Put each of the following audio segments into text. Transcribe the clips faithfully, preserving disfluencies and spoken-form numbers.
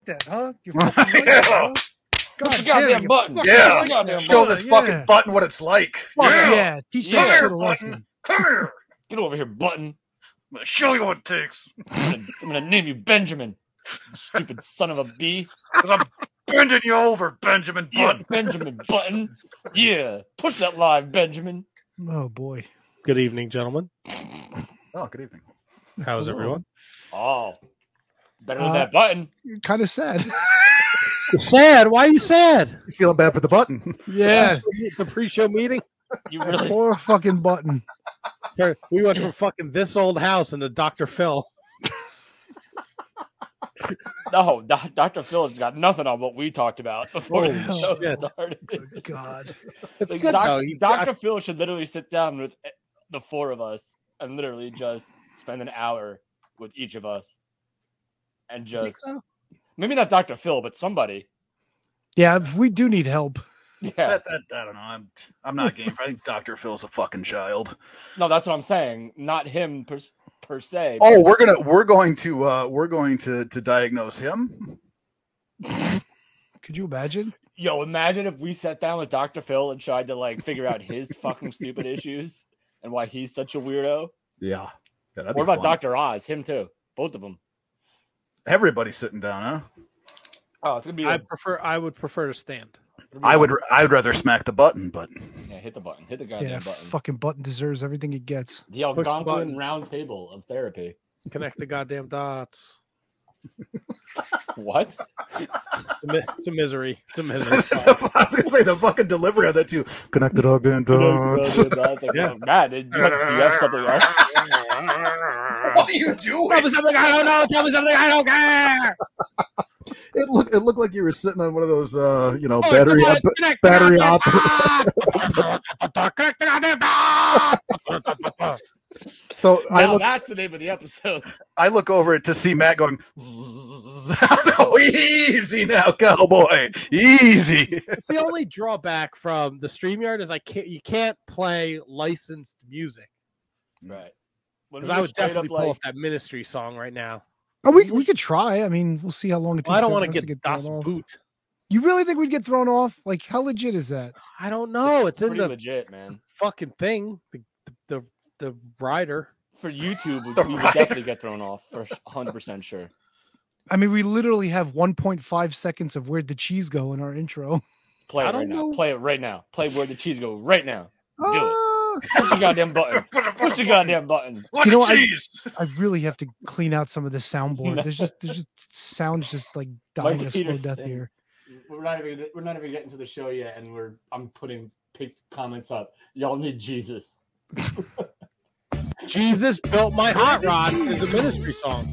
that, huh? You're fucking Yeah. huh? Push the God damn goddamn it, button. you Yeah. Push the goddamn Show button. this yeah. fucking button what it's like. Fuck Yeah. yeah. Teach Yeah. that shit a Button. lesson. Come here. Get over here, button. I'm gonna show you what it takes. I'm gonna, I'm gonna name you Benjamin. You stupid son of a bee. Because I'm bending you over, Benjamin Yeah, Button. Benjamin Button. Yeah. Push that live, Benjamin. Oh boy. Good evening, gentlemen. Oh, good evening. How's Hello. everyone? Oh. Better Uh, than that button. Kind of sad. You're sad. Why are you sad? He's feeling bad for the button. Yeah. The pre-show meeting. You really Poor fucking button. We went from fucking this old house into Doctor Phil. No, Do- Doctor Phil has got nothing on what we talked about before Holy the show shit. started. Good God. It's Like, good Doc- though. You- Doctor Phil should literally sit down with the four of us and literally just spend an hour with each of us and I think just so. maybe not Doctor Phil, but somebody. Yeah, we do need help. Yeah, That, that, I don't know. I'm I'm not game for. I think Doctor Phil's a fucking child. no, that's what I'm saying. Not him per, per se. Oh, we're gonna we're going to uh we're going to to diagnose him. Could you imagine? Yo, imagine if we sat down with Doctor Phil and tried to like figure out his fucking stupid issues and why he's such a weirdo. Yeah. Yeah, that'd What be about fun. Doctor Oz? Him too. Both of them. Everybody's sitting down, huh? Oh, it's gonna be. I A, prefer. I would prefer to stand. it'll be I a- would I would rather smack the button, but Yeah, hit the button. Hit the Yeah, goddamn that button. fucking button deserves everything it gets. The Push the Algonquin button. round table of therapy. Connect the goddamn dots. What? It's a, mi- it's a misery. It's a misery. I was gonna say the fucking delivery of that too. Connect the dog and dots. Yeah. Matt, did you, have, do you have something else? What are you doing? Tell me something I don't know. Tell me something I don't care. It looked it looked like you were sitting on one of those uh you know Oh, battery come on, op- connect the battery goddamn op. dots. Connect the goddamn dots. So I Now look that's the name of the episode. I look over it to see Matt going. So easy now, cowboy. Easy. It's the only drawback from the StreamYard is I can't. You can't play licensed music Right. because I would definitely pull up that Ministry song right now. Oh, we we could try. I mean, we'll see how long it takes. Well, I don't for want us to get Das thrown off. Boot. You really think we'd get thrown off? Like, how legit is that? I don't know. It's, in pretty the legit, man. fucking thing. The the the, the rider. For YouTube, we, The we would rider. definitely get thrown off for one hundred percent sure. I mean, we literally have one point five seconds of Where'd the Cheese Go in our intro. Play I it don't right now. know. Play it right now. Play Where the Cheese Go right now. Do it. Ah, Push the goddamn button. Push the goddamn button. Look You know at what, I- cheese. I really have to clean out some of the soundboard. No. There's just there's just sounds just like dying Mike a slow death Peterson. here. We're not even we're not even getting to the show yet, and we're I'm putting pick comments up. Y'all need Jesus. Jesus built my hot rod is a Ministry song.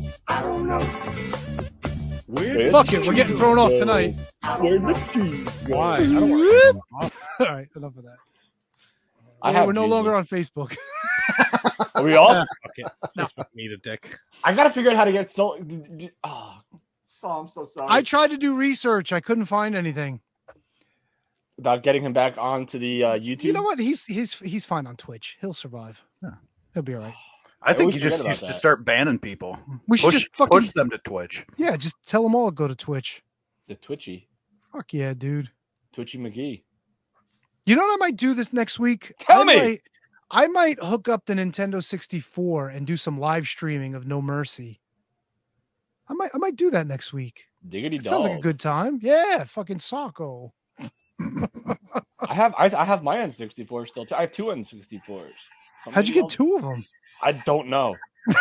Where Fuck it, we're getting thrown off tonight. Where the cheese go? Why? I don't want All right, enough of that. I We're- have we're no Jesus. longer on Facebook. Are we all? to. Fuck it. Facebook need a dick. I gotta figure out how to get so. Oh, so I'm so sorry. I tried to do research. I couldn't find anything. About getting him back onto the uh, YouTube. You know what? He's he's he's fine on Twitch. He'll survive. Yeah. He'll be all right. I think always you just forget used about to that. start banning people. We should Push, just fucking push them to Twitch. yeah. Just tell them all to go to Twitch. The Twitchy, Fuck yeah, dude. Twitchy McGee. You know what I might do this next week? Tell I me! Might, I might hook up the Nintendo sixty-four and do some live streaming of No Mercy. I might I might do that next week. Diggity It dog. sounds like a good time. Yeah, fucking Socko. I have I, I have my N sixty-four still. Too. I have two N sixty-fours. How'd you get two of them? I don't know.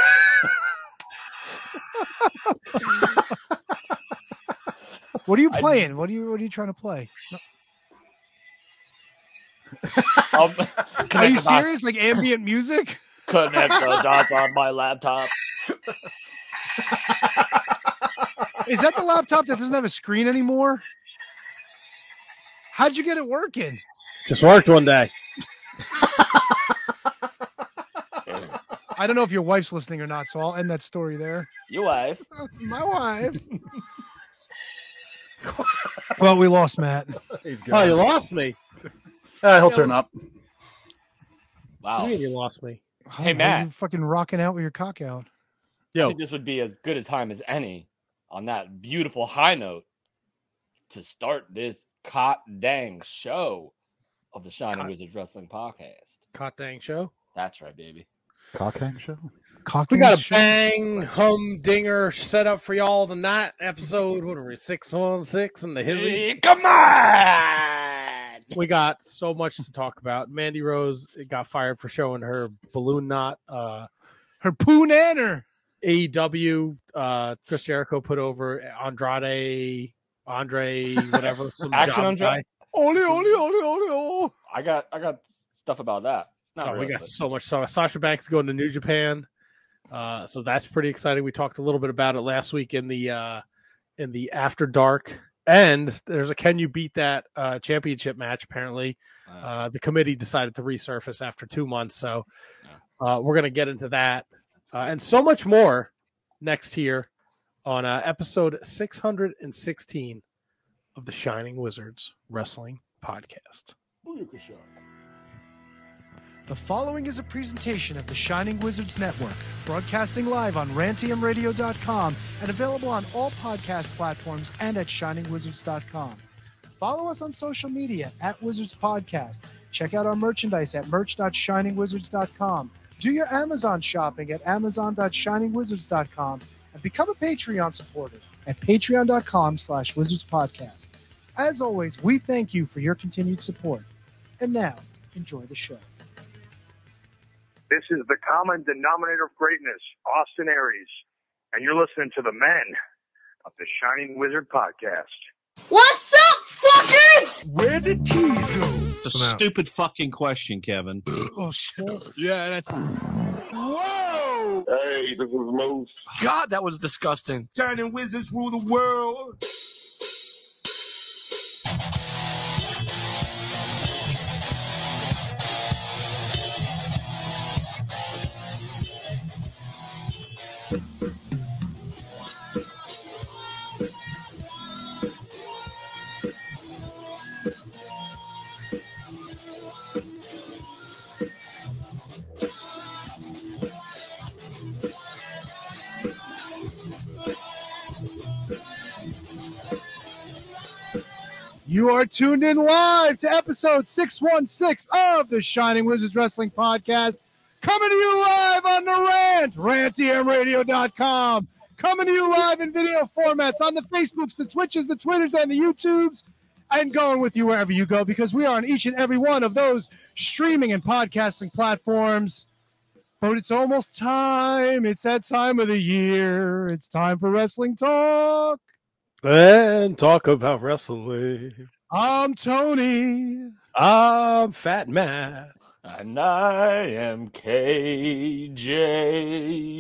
What are you I- playing? What are you What are you trying to play? No- I'll- Are connect you the dots. serious? Like ambient music? Connect the dots on my laptop. Is that the laptop that doesn't have a screen anymore? How'd you get it working? Just worked one day. I don't know if your wife's listening or not, so I'll end that story there. Your wife. My wife. Well, we lost Matt. He's Oh, you gone. lost me. Uh, he'll turn up. What Wow. do you mean you lost me? Oh, Hey, man, Matt. you fucking rocking out with your cock out. I Yo, think this would be as good a time as any on that beautiful high note to start this cot dang show of the Shining Cot- Wizards Wrestling Podcast. Hot dang show. That's right, baby. Cockhang show. We got a show. bang humdinger set up for y'all tonight. Episode, what are we, six one six in the hizzy? Hey, come on! We got so much to talk about. Mandy Rose got fired for showing her balloon knot. Uh, Her poo-nanner. A E W, uh, Chris Jericho put over Andrade, Andre, whatever. Some Action job Andrade? guy. Ole, ole, ole, ole, ole. I got I got stuff about that. Not Oh, we really, got but- so much stuff. Sasha Banks going to New Japan, uh, so that's pretty exciting. We talked a little bit about it last week in the uh, in the After Dark, and there's a Can You Beat That uh, championship match. Apparently, uh, the committee decided to resurface after two months, so uh, we're going to get into that uh, and so much more next year on uh, episode six hundred sixteen of the Shining Wizards Wrestling Podcast. The following is a presentation of the Shining Wizards Network, broadcasting live on rantium radio dot com and available on all podcast platforms and at shining wizards dot com. Follow us on social media at Wizards Podcast. Check out our merchandise at merch dot shining wizards dot com. Do your Amazon shopping at amazon dot shining wizards dot com and become a Patreon supporter at patreon dot com slash wizards podcast. As always, we thank you for your continued support. And now, enjoy the show. This is the common denominator of greatness, Austin Aries, and you're listening to the men of the Shining Wizard Podcast. What's up, fuckers? Where did cheese go? It's a stupid fucking question, Kevin. Oh, shit. Yeah, that's... Whoa! Hey, this is Moose. God, that was disgusting. Shining Wizards rule the world. You are tuned in live to episode six one six of the Shining Wizards Wrestling Podcast. Coming to you live on the rant, rantium radio dot com. Coming to you live in video formats on the Facebooks, the Twitches, the Twitters, and the YouTubes. And going with you wherever you go because we are on each and every one of those streaming and podcasting platforms. But it's almost time. It's that time of the year. It's time for wrestling talk. And talk about wrestling. I'm Tony. I'm Fat Matt. And I am K J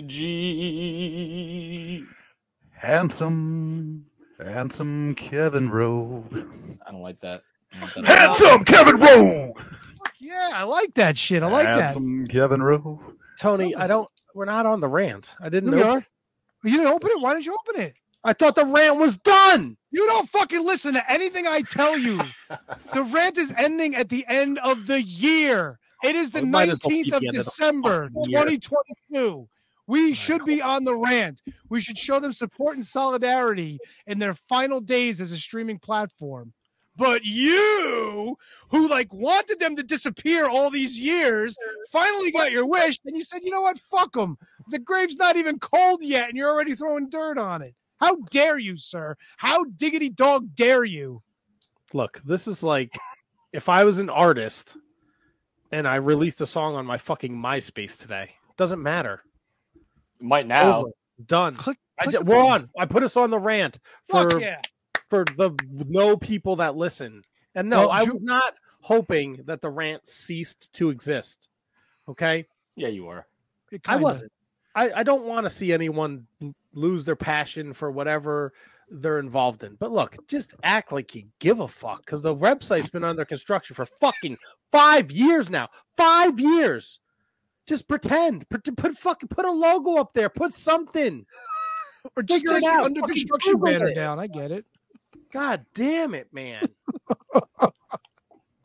G. Handsome, handsome Kevin Rowe. I don't like that. I don't like that. Handsome Kevin Rowe. Yeah, I like that shit. I like that. Handsome Kevin Rowe. Tony, I don't. We're not on the rant. I didn't Here we know. are. You didn't open it? Why didn't you open it? I thought the rant was done. You don't fucking listen to anything I tell you. The rant is ending at the end of the year. It is the We might as well nineteenth keep of the end of the December, fucking year. twenty twenty-two. We should be on the rant. We should show them support and solidarity in their final days as a streaming platform. But you, who like wanted them to disappear all these years, finally got your wish, and you said, you know what, fuck them. The grave's not even cold yet, and you're already throwing dirt on it. How dare you, sir? How diggity dog dare you? Look, this is like if I was an artist and I released a song on my fucking MySpace today. Doesn't matter. Might now. Over. Done. Click, I click ju- the we're button. on. I put us on the rant Fuck for yeah. for the no people that listen. And no, Well, I Ju- was not hoping that the rant ceased to exist. Okay? Yeah, you are. It I kinda- wasn't. I, I don't want to see anyone l- lose their passion for whatever they're involved in. But look, just act like you give a fuck because the website's been under construction for fucking five years now. Five years. Just pretend. Put, put fucking put a logo up there. Put something. Or just figure it take the out. under Fucking construction Google banner it. down. I get it. God damn it, man.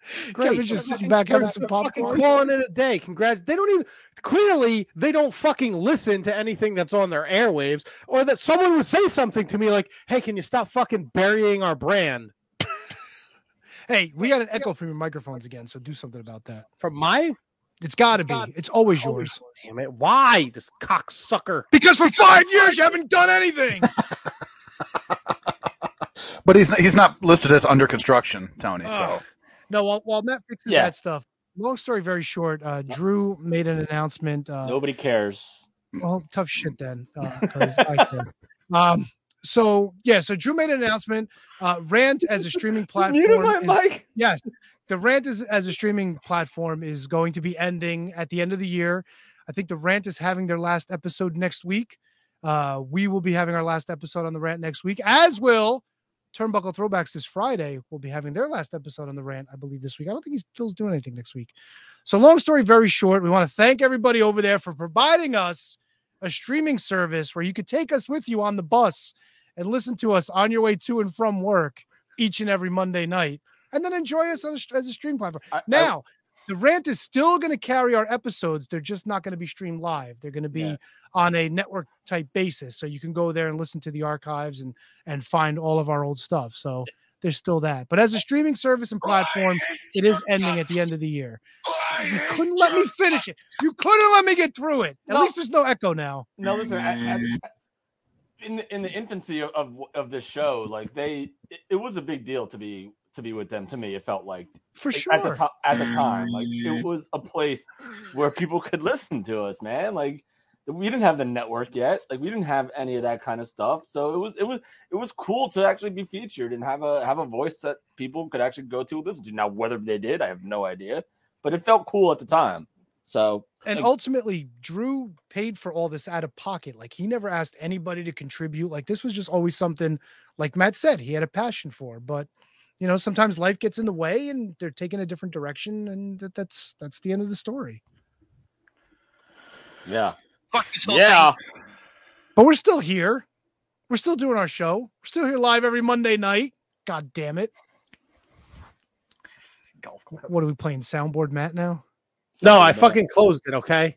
Kevin's just sitting back having some fucking popcorn. calling it a day. Congrats. They don't even clearly they don't fucking listen to anything that's on their airwaves, or that someone would say something to me like, "Hey, can you stop fucking burying our brand?" Hey, we got an echo from your microphones again, so do something about that. From my, it's got to be. It's always yours. Damn it! Why this cocksucker? Because for five years you haven't done anything. But he's he's not listed as under construction, Tony. So Uh, no, while, while Matt fixes Yeah. that stuff, long story very short, uh, Drew made an announcement. Uh, Nobody cares. Well, tough shit then. Uh, 'cause I care. Um, so yeah, so Drew made an announcement. Uh, Rant as a streaming platform. Muted my is- mic. Yes, the Rant is as a streaming platform is going to be ending at the end of the year. I think the Rant is having their last episode next week. Uh, we will be having our last episode on the Rant next week, as will Turnbuckle Throwbacks this Friday. Will be having their last episode on the Rant, I believe, this week. I don't think he's still doing anything next week. So long story very short, we want to thank everybody over there for providing us a streaming service where you could take us with you on the bus and listen to us on your way to and from work each and every Monday night, and then enjoy us on a, as a stream platform. I- Now, the Rant is still going to carry our episodes. They're just not going to be streamed live. They're going to be Yeah. on a network type basis. So you can go there and listen to the archives and, and find all of our old stuff. So there's still that. But as a streaming service and platform, it is ending at the end of the year. You couldn't let me finish it. You couldn't let me get through it. At No. least there's no echo now. No, listen. I, I, in the in the infancy of of, of this show, like they, it, it was a big deal to be to be with them. To me, it felt like For like, sure. at the top at the time, like it was a place where people could listen to us, man. Like we didn't have the network yet, like we didn't have any of that kind of stuff. So it was it was it was cool to actually be featured and have a have a voice that people could actually go to and listen to. Now, whether they did, I have no idea, but it felt cool at the time. So And like, ultimately, Drew paid for all this out of pocket. Like he never asked anybody to contribute. Like this was just always something, like Matt said, he had a passion for. But you know, sometimes life gets in the way, and they're taking a different direction, and that, that's that's the end of the story. yeah, Fuck this whole yeah. But we're still here. We're still doing our show. We're still here live every Monday night. God damn it! golf club. What are we playing? Soundboard, Matt? Now? No, I But fucking closed it. Okay.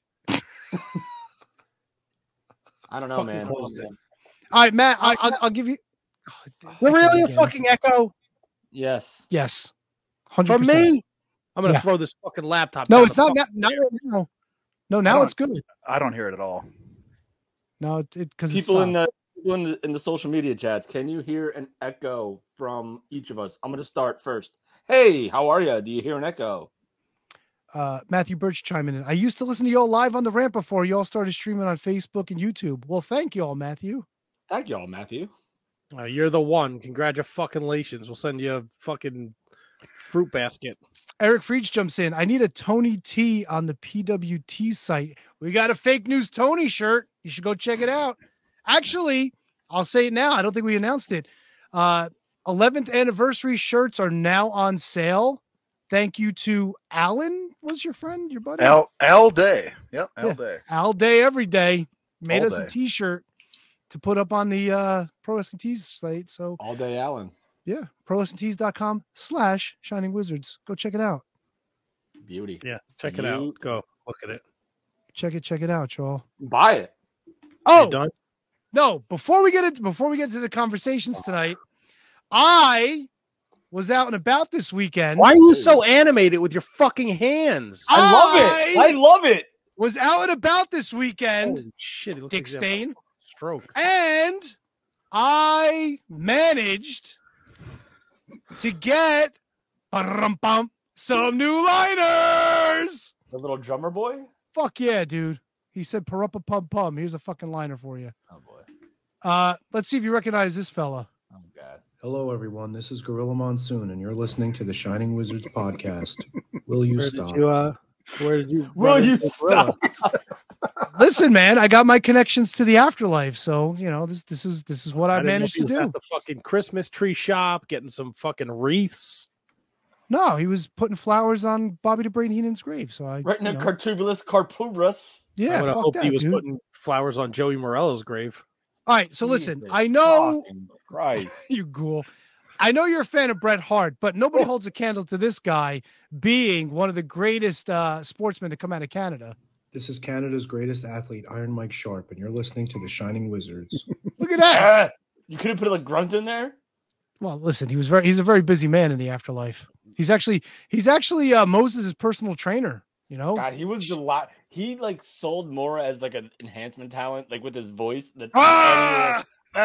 I don't know, fucking man. closed it. All right, Matt. I, I'll, I'll give you. Is there really a Again. fucking echo Yes. Yes. one hundred from percent. me? I'm gonna Yeah. throw this fucking laptop. No, down it's the not. fucking- Not, not right now. No, I now don't- it's good. I don't hear it at all. No, it because People in the people in the in the social media chats, can you hear an echo from each of us? I'm gonna start first. Hey, how are you? Do you hear an echo? uh, Matthew Birch chiming in. I used to listen to y'all live on the Rant before y'all started streaming on Facebook and YouTube. Well, thank y'all, Matthew. Thank y'all, Matthew. Oh, you're the one. Congratulations. We'll send you a fucking fruit basket. Eric Freach jumps in. I need a Tony T on the P W T site. We got a fake news Tony shirt. You should go check it out. Actually, I'll say it now. I don't think we announced it. Uh, eleventh anniversary shirts are now on sale. Thank you to Alan. Was your friend, your buddy? Al Al Day. Yep, Al Yeah. Day. Al Day every day made All us a day. t-shirt to put up on the uh, Pro Wrestling Tees site. So All day, Alan. yeah, pro wrestling tees dot com slash Shining Wizards. Go check it out. Beauty. Yeah, check it You- out. Go look at it. Check it, check it out, y'all. Buy it. Oh, You done? no, before we get into before we get to the conversations tonight, I was out and about this weekend. Why are you so animated with your fucking hands? I- I love it. I love it. Was out and about this weekend, Holy shit! It looks Dick like he's having a Stain, fucking stroke. and I managed to get ba-dum-bum, some new liners. The little drummer boy. Fuck yeah, dude. He said paruppa pum pum. Here's a fucking liner for you. Oh boy. Uh, let's see if you recognize this fella. Oh god. Hello, everyone. This is Gorilla Monsoon, and you're listening to the Shining Wizards podcast. Will you Where stop? did you? Uh, where did you? Will run you into Gorilla? Listen, man, I got my connections to the afterlife, so you know this. This is this is what I, didn't know managed he to was do. At the fucking Christmas tree shop, getting some fucking wreaths. No, he was putting flowers on Bobby the Brain Heenan's grave. So I, Right in you the know, cartubulus carpubris. I yeah, would have fuck hoped that, he was dude. putting flowers on Joey Morello's grave. All right, so listen, Jesus I know fucking Christ. you ghoul. I know you're a fan of Bret Hart, but nobody holds a candle to this guy being one of the greatest uh, sportsmen to come out of Canada. This is Canada's greatest athlete, Iron Mike Sharp, and you're listening to the Shining Wizards. Look at that. Uh, you could have put a grunt in there. Well, listen, he was very he's a very busy man in the afterlife. He's actually he's actually uh, Moses' personal trainer, you know? God, he was the lot. He like sold more as like an enhancement talent, like with his voice. Than Ah!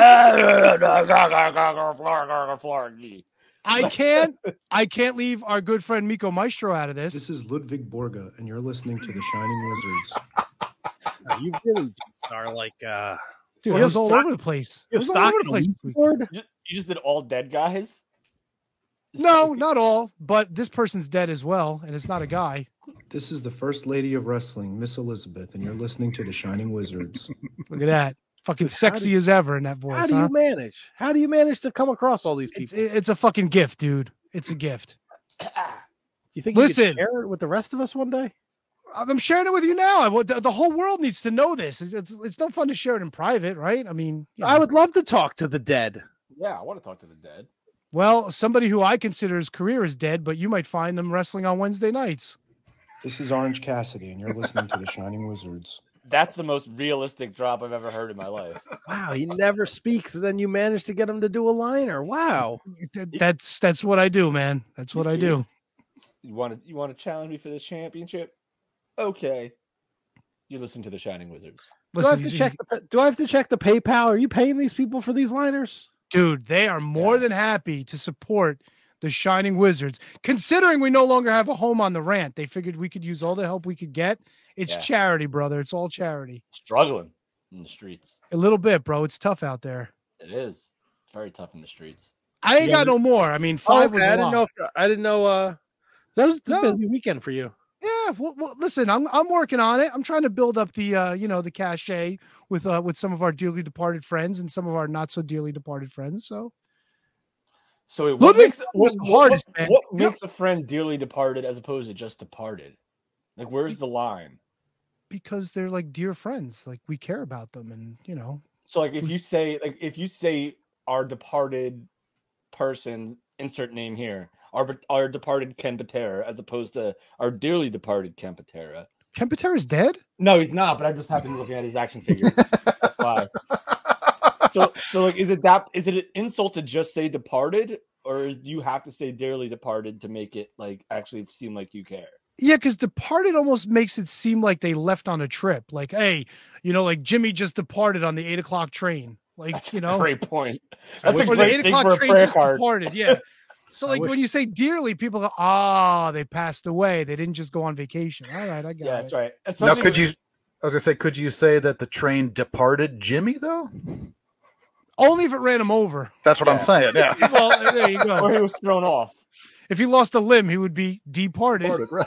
I can't I can't leave our good friend Miko Maestro out of this. This is Ludwig Borga, and you're listening to the Shining Wizards. You really just are like, uh, Dude, it was all over the place. It was all over the place. You just, you just did all dead guys? No, not all, but this person's dead as well, and it's not a guy. This is the First Lady of Wrestling, Miss Elizabeth, and you're listening to the Shining Wizards. Look at that. Fucking Dude, sexy do, as ever in that voice. How do huh? you manage? How do you manage to come across all these people? It's, it's a fucking gift, dude. It's a gift. Do you think Listen, you could share it with the rest of us one day? I'm sharing it with you now. I, the, the whole world needs to know this. It's, it's it's no fun to share it in private, right? I mean, you know. I would love to talk to the dead. Yeah, I want to talk to the dead. Well, somebody who I consider his career is dead, but you might find them wrestling on Wednesday nights. This is Orange Cassidy, and you're listening to the Shining Wizards. That's the most realistic drop I've ever heard in my life. Wow, he never speaks, and then you managed to get him to do a liner. Wow, that's that's what I do, man. That's what I do. You want to you want to challenge me for this championship? Okay, you listen to the Shining Wizards. Do I have to check the, do I have to check the PayPal? Are you paying these people for these liners? Dude, they are more than happy to support the Shining Wizards. Considering we no longer have a home on the rant, they figured we could use all the help we could get. It's Yeah. charity, brother. It's all charity. Struggling in the streets. A little bit, bro. It's tough out there. It is. It's very tough in the streets. I ain't got no more. I mean, five Oh, was okay. a I didn't lot. know. If, I didn't know. Uh, that was a No. busy weekend for you. Yeah, well, well, listen, I'm I'm working on it. I'm trying to build up the uh, you know, the cachet with uh with some of our dearly departed friends and some of our not so dearly departed friends. So So wait, what Ludwig makes what, was the what- hardest, what- man. what You know- makes a friend dearly departed as opposed to just departed? Like, where's the line? because they're like dear friends, like we care about them, and you know, So, like, if you say like if you say our departed person, insert name here, our our departed Ken Patera, as opposed to our dearly departed Ken Patera. Ken Patera's dead. No, he's not. But I just happened looking at his action figure. That's why. So, so like, is it that? Is it an insult to just say departed, or do you have to say dearly departed to make it like actually seem like you care? Yeah, because departed almost makes it seem like they left on a trip. Like, hey, you know, like Jimmy just departed on the eight o'clock train. Like, That's you a know, great point. That's a or the great eight thing o'clock for a train prayer just card. departed. Yeah. So, I like, wish- when you say dearly, people go, ah, they passed away. They didn't just go on vacation. All right, I got Yeah, it. that's right. Now, Especially could when- you? I was gonna say, could you say that the train departed Jimmy though? Only if it ran him over. That's what I'm Yeah. saying. Yeah. Well, there you or go. he was thrown off? If he lost a limb, he would be departed. Departed, right.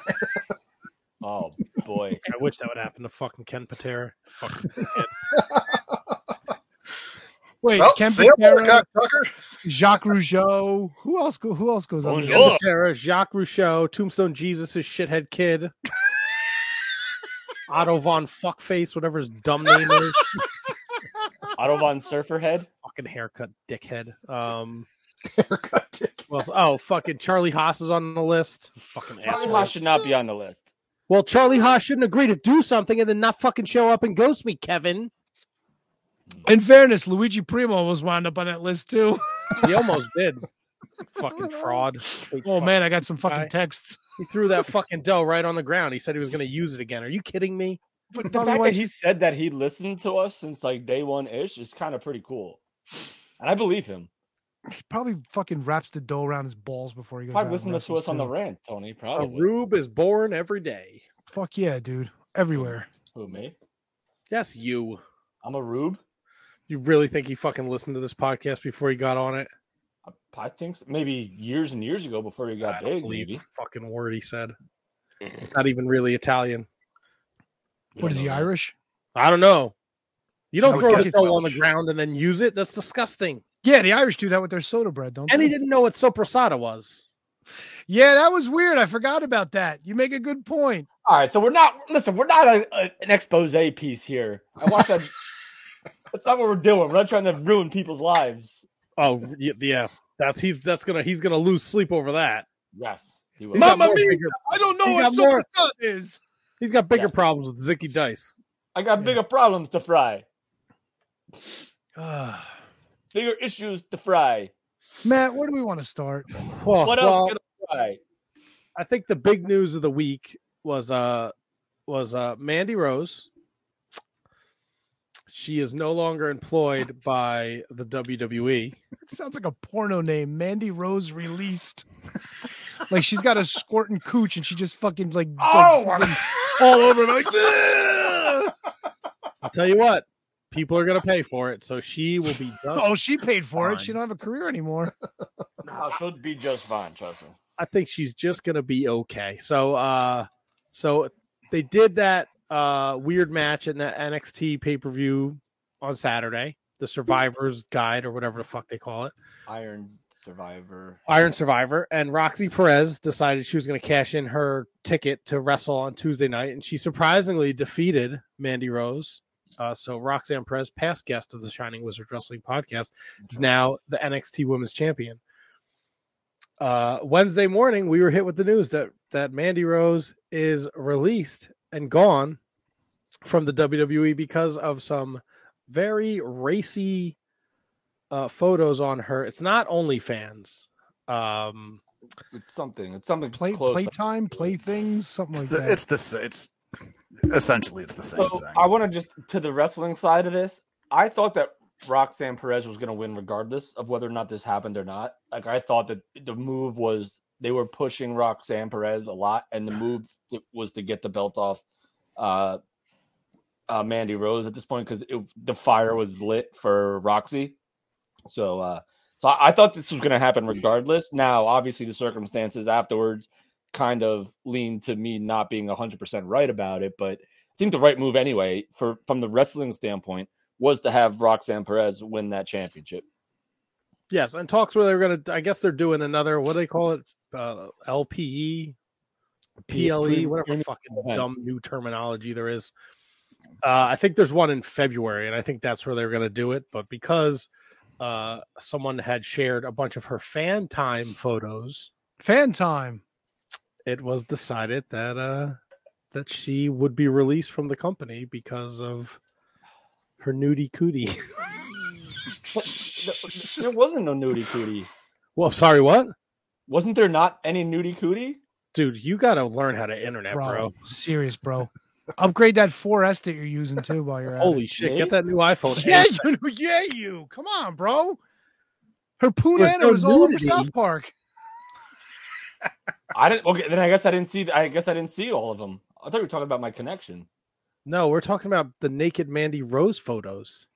Oh boy. I wish that would happen to fucking Ken Patera. Fucking dickhead. Wait, Well, Ken see you later, Patera, cocksucker. Jacques Rougeau. Who else? Go, who else goes on? Bonjour. there? Ken Patera, Jacques Rougeau, Tombstone Jesus, his shithead kid. Otto von Fuckface, whatever his dumb name is. Otto von Surferhead. Fucking haircut, dickhead. Um, Haircut dick. well, oh, fucking Charlie Haas is on the list. Fucking Charlie asshole. Haas should not be on the list. Well, Charlie Haas shouldn't agree to do something and then not fucking show up and ghost me, Kevin. In fairness, Luigi Primo was wound up on that list too. He almost did. Fucking fraud. Oh man, I got some fucking guy. texts. He threw that fucking dough right on the ground. He said he was going to use it again. Are you kidding me? But the Probably fact why that he said that he listened to us since like day one ish is kind of pretty cool, and I believe him. He probably fucking wraps the dough around his balls before he goes. out Probably and listened to wrestles, us on the too. rant, Tony. A Probably. rube is born every day. Fuck yeah, dude. Everywhere. Who, me? Yes, you. I'm a rube. You really think he fucking listened to this podcast before he got on it? I, I think so. Maybe years and years ago before he got I don't big. believe Maybe. a fucking word he said. It's not even really Italian. We What don't is he, know that. Irish? I don't know. You I don't would throw the guess dough on the Welsh. ground and then use it. That's disgusting. Yeah, the Irish do that with their soda bread, don't And they? he didn't know what sopressata was. Yeah, that was weird. I forgot about that. You make a good point. All right, so we're not. Listen, we're not a, a, an expose piece here. I watched that. That's not what we're doing. We're not trying to ruin people's lives. Oh, y- yeah. That's he's that's gonna he's gonna lose sleep over that. Yes, he will. He's got Mamma more mia! bigger- I don't know he what got Super more- Sun is. He's got bigger Yeah. problems with Zicky Dice. I got bigger problems to fry. Ah. Bigger issues to fry. Matt, where do we want to start? Well, What else well, can I fry? I think the big news of the week was uh was uh Mandy Rose. She is no longer employed by the W W E. It sounds like a porno name. Mandy Rose released. Like she's got a squirting cooch and she just fucking like, Oh! like fucking all over like. "Ugh." I'll tell you what, people are gonna pay for it, so she will be just Oh, she paid for fine. it. She don't have a career anymore. No, she'll be just fine. Trust me. I think she's just gonna be okay. So uh so they did that uh weird match in the N X T pay-per-view on Saturday, the Survivor's Guide or whatever the fuck they call it. Iron Survivor. Iron Survivor, and Roxy Perez decided she was going to cash in her ticket to wrestle on Tuesday night, and she surprisingly defeated Mandy Rose. Uh, so Roxanne Perez, past guest of the Shining Wizard Wrestling podcast, is now the N X T Women's Champion. Uh, Wednesday morning, we were hit with the news that that Mandy Rose is released and gone from the W W E because of some very racy uh, photos on her. It's not OnlyFans. Um, It's something. It's something. Play close. playtime, playthings, something like It's the, that. it's the it's essentially it's the same So thing. I want to just to the wrestling side of this. I thought that Roxanne Perez was going to win regardless of whether or not this happened or not. Like I thought that the move was they were pushing Roxanne Perez a lot, and the move was to get the belt off uh, uh, Mandy Rose at this point because the fire was lit for Roxy. So, uh, so I, I thought this was going to happen regardless. Now, obviously, the circumstances afterwards kind of lean to me not being one hundred percent right about it, but I think the right move anyway, for from the wrestling standpoint, was to have Roxanne Perez win that championship. yes, and talks where they're going to, I guess they're doing another, what do they call it? Uh, L P E, P L E, whatever fucking dumb new terminology there is. Uh, I think there's one in February, and I think that's where they're going to do it. But because uh, someone had shared a bunch of her fan time photos, Fan time. it was decided that uh, that she would be released from the company because of her nudie cootie. But there wasn't no nudie cootie. Well, sorry, what? Wasn't there not any nudie cootie? Dude, you got to learn how to internet, Bro, bro. serious, bro. Upgrade that four S that you're using too while you're at Holy it. shit, Me? get that new iPhone. Yeah, you, yeah, you. Come on, bro. Her There's Punana no was all over nudity. South Park. I didn't. Okay, then I guess I didn't see. I guess I didn't see all of them. I thought you were talking about my connection. No, we're talking about the naked Mandy Rose photos.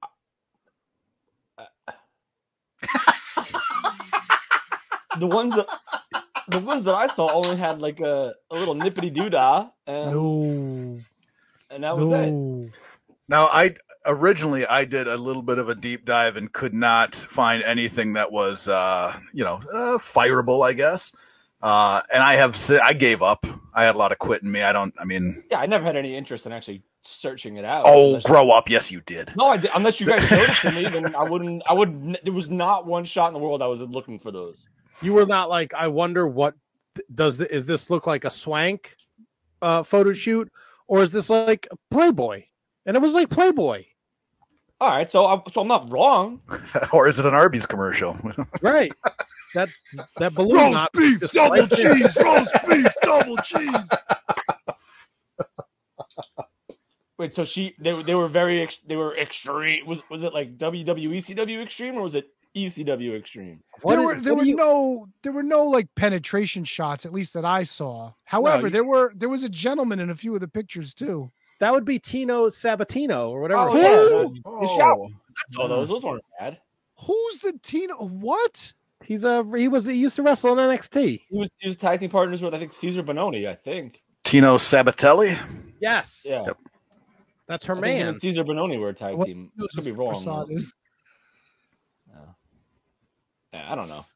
The ones that the ones that I saw only had like a, a little nippity doodah, and No. and that was it. No. Now, I originally I did a little bit of a deep dive and could not find anything that was, uh, you know, uh, fireable, I guess. Uh, and I have, si- I gave up. I had a lot of quit in me. I don't. I mean, Yeah, I never had any interest in actually searching it out. oh, Unless- grow up. Yes, you did. No, I did, unless you guys showed it to me, then I wouldn't. I would. There was not one shot in the world I was looking for those. You were not like, I wonder what does the, is this look like a swank uh, photo shoot, or is this like Playboy? And it was like Playboy, All right, so I, so I'm not wrong. Or is it an Arby's commercial? right? That that balloon Roast knot beef, just double right there. cheese, roast beef, double cheese. Wait, so she they they were very ex, they were extreme. Was was it like W W E C W extreme or was it E C W extreme? What there is- were there what were do you- no there were no like penetration shots, at least that I saw. However, you- there were there was a gentleman in a few of the pictures too. That would be Tino Sabatino or whatever. Oh, the yeah. fuck. The Oh. shower. I saw those. Those weren't bad. Who's the Tina? What? He's a he was he used to wrestle in N X T. He was he was tag team partners with I think Caesar Bononi. I think. Tino Sabatelli. Yes, Yeah. Yep. that's her I think him man. and Caesar Bononi were a tag What team. knows Could be who wrong. Prasad though. is? Yeah, I don't know.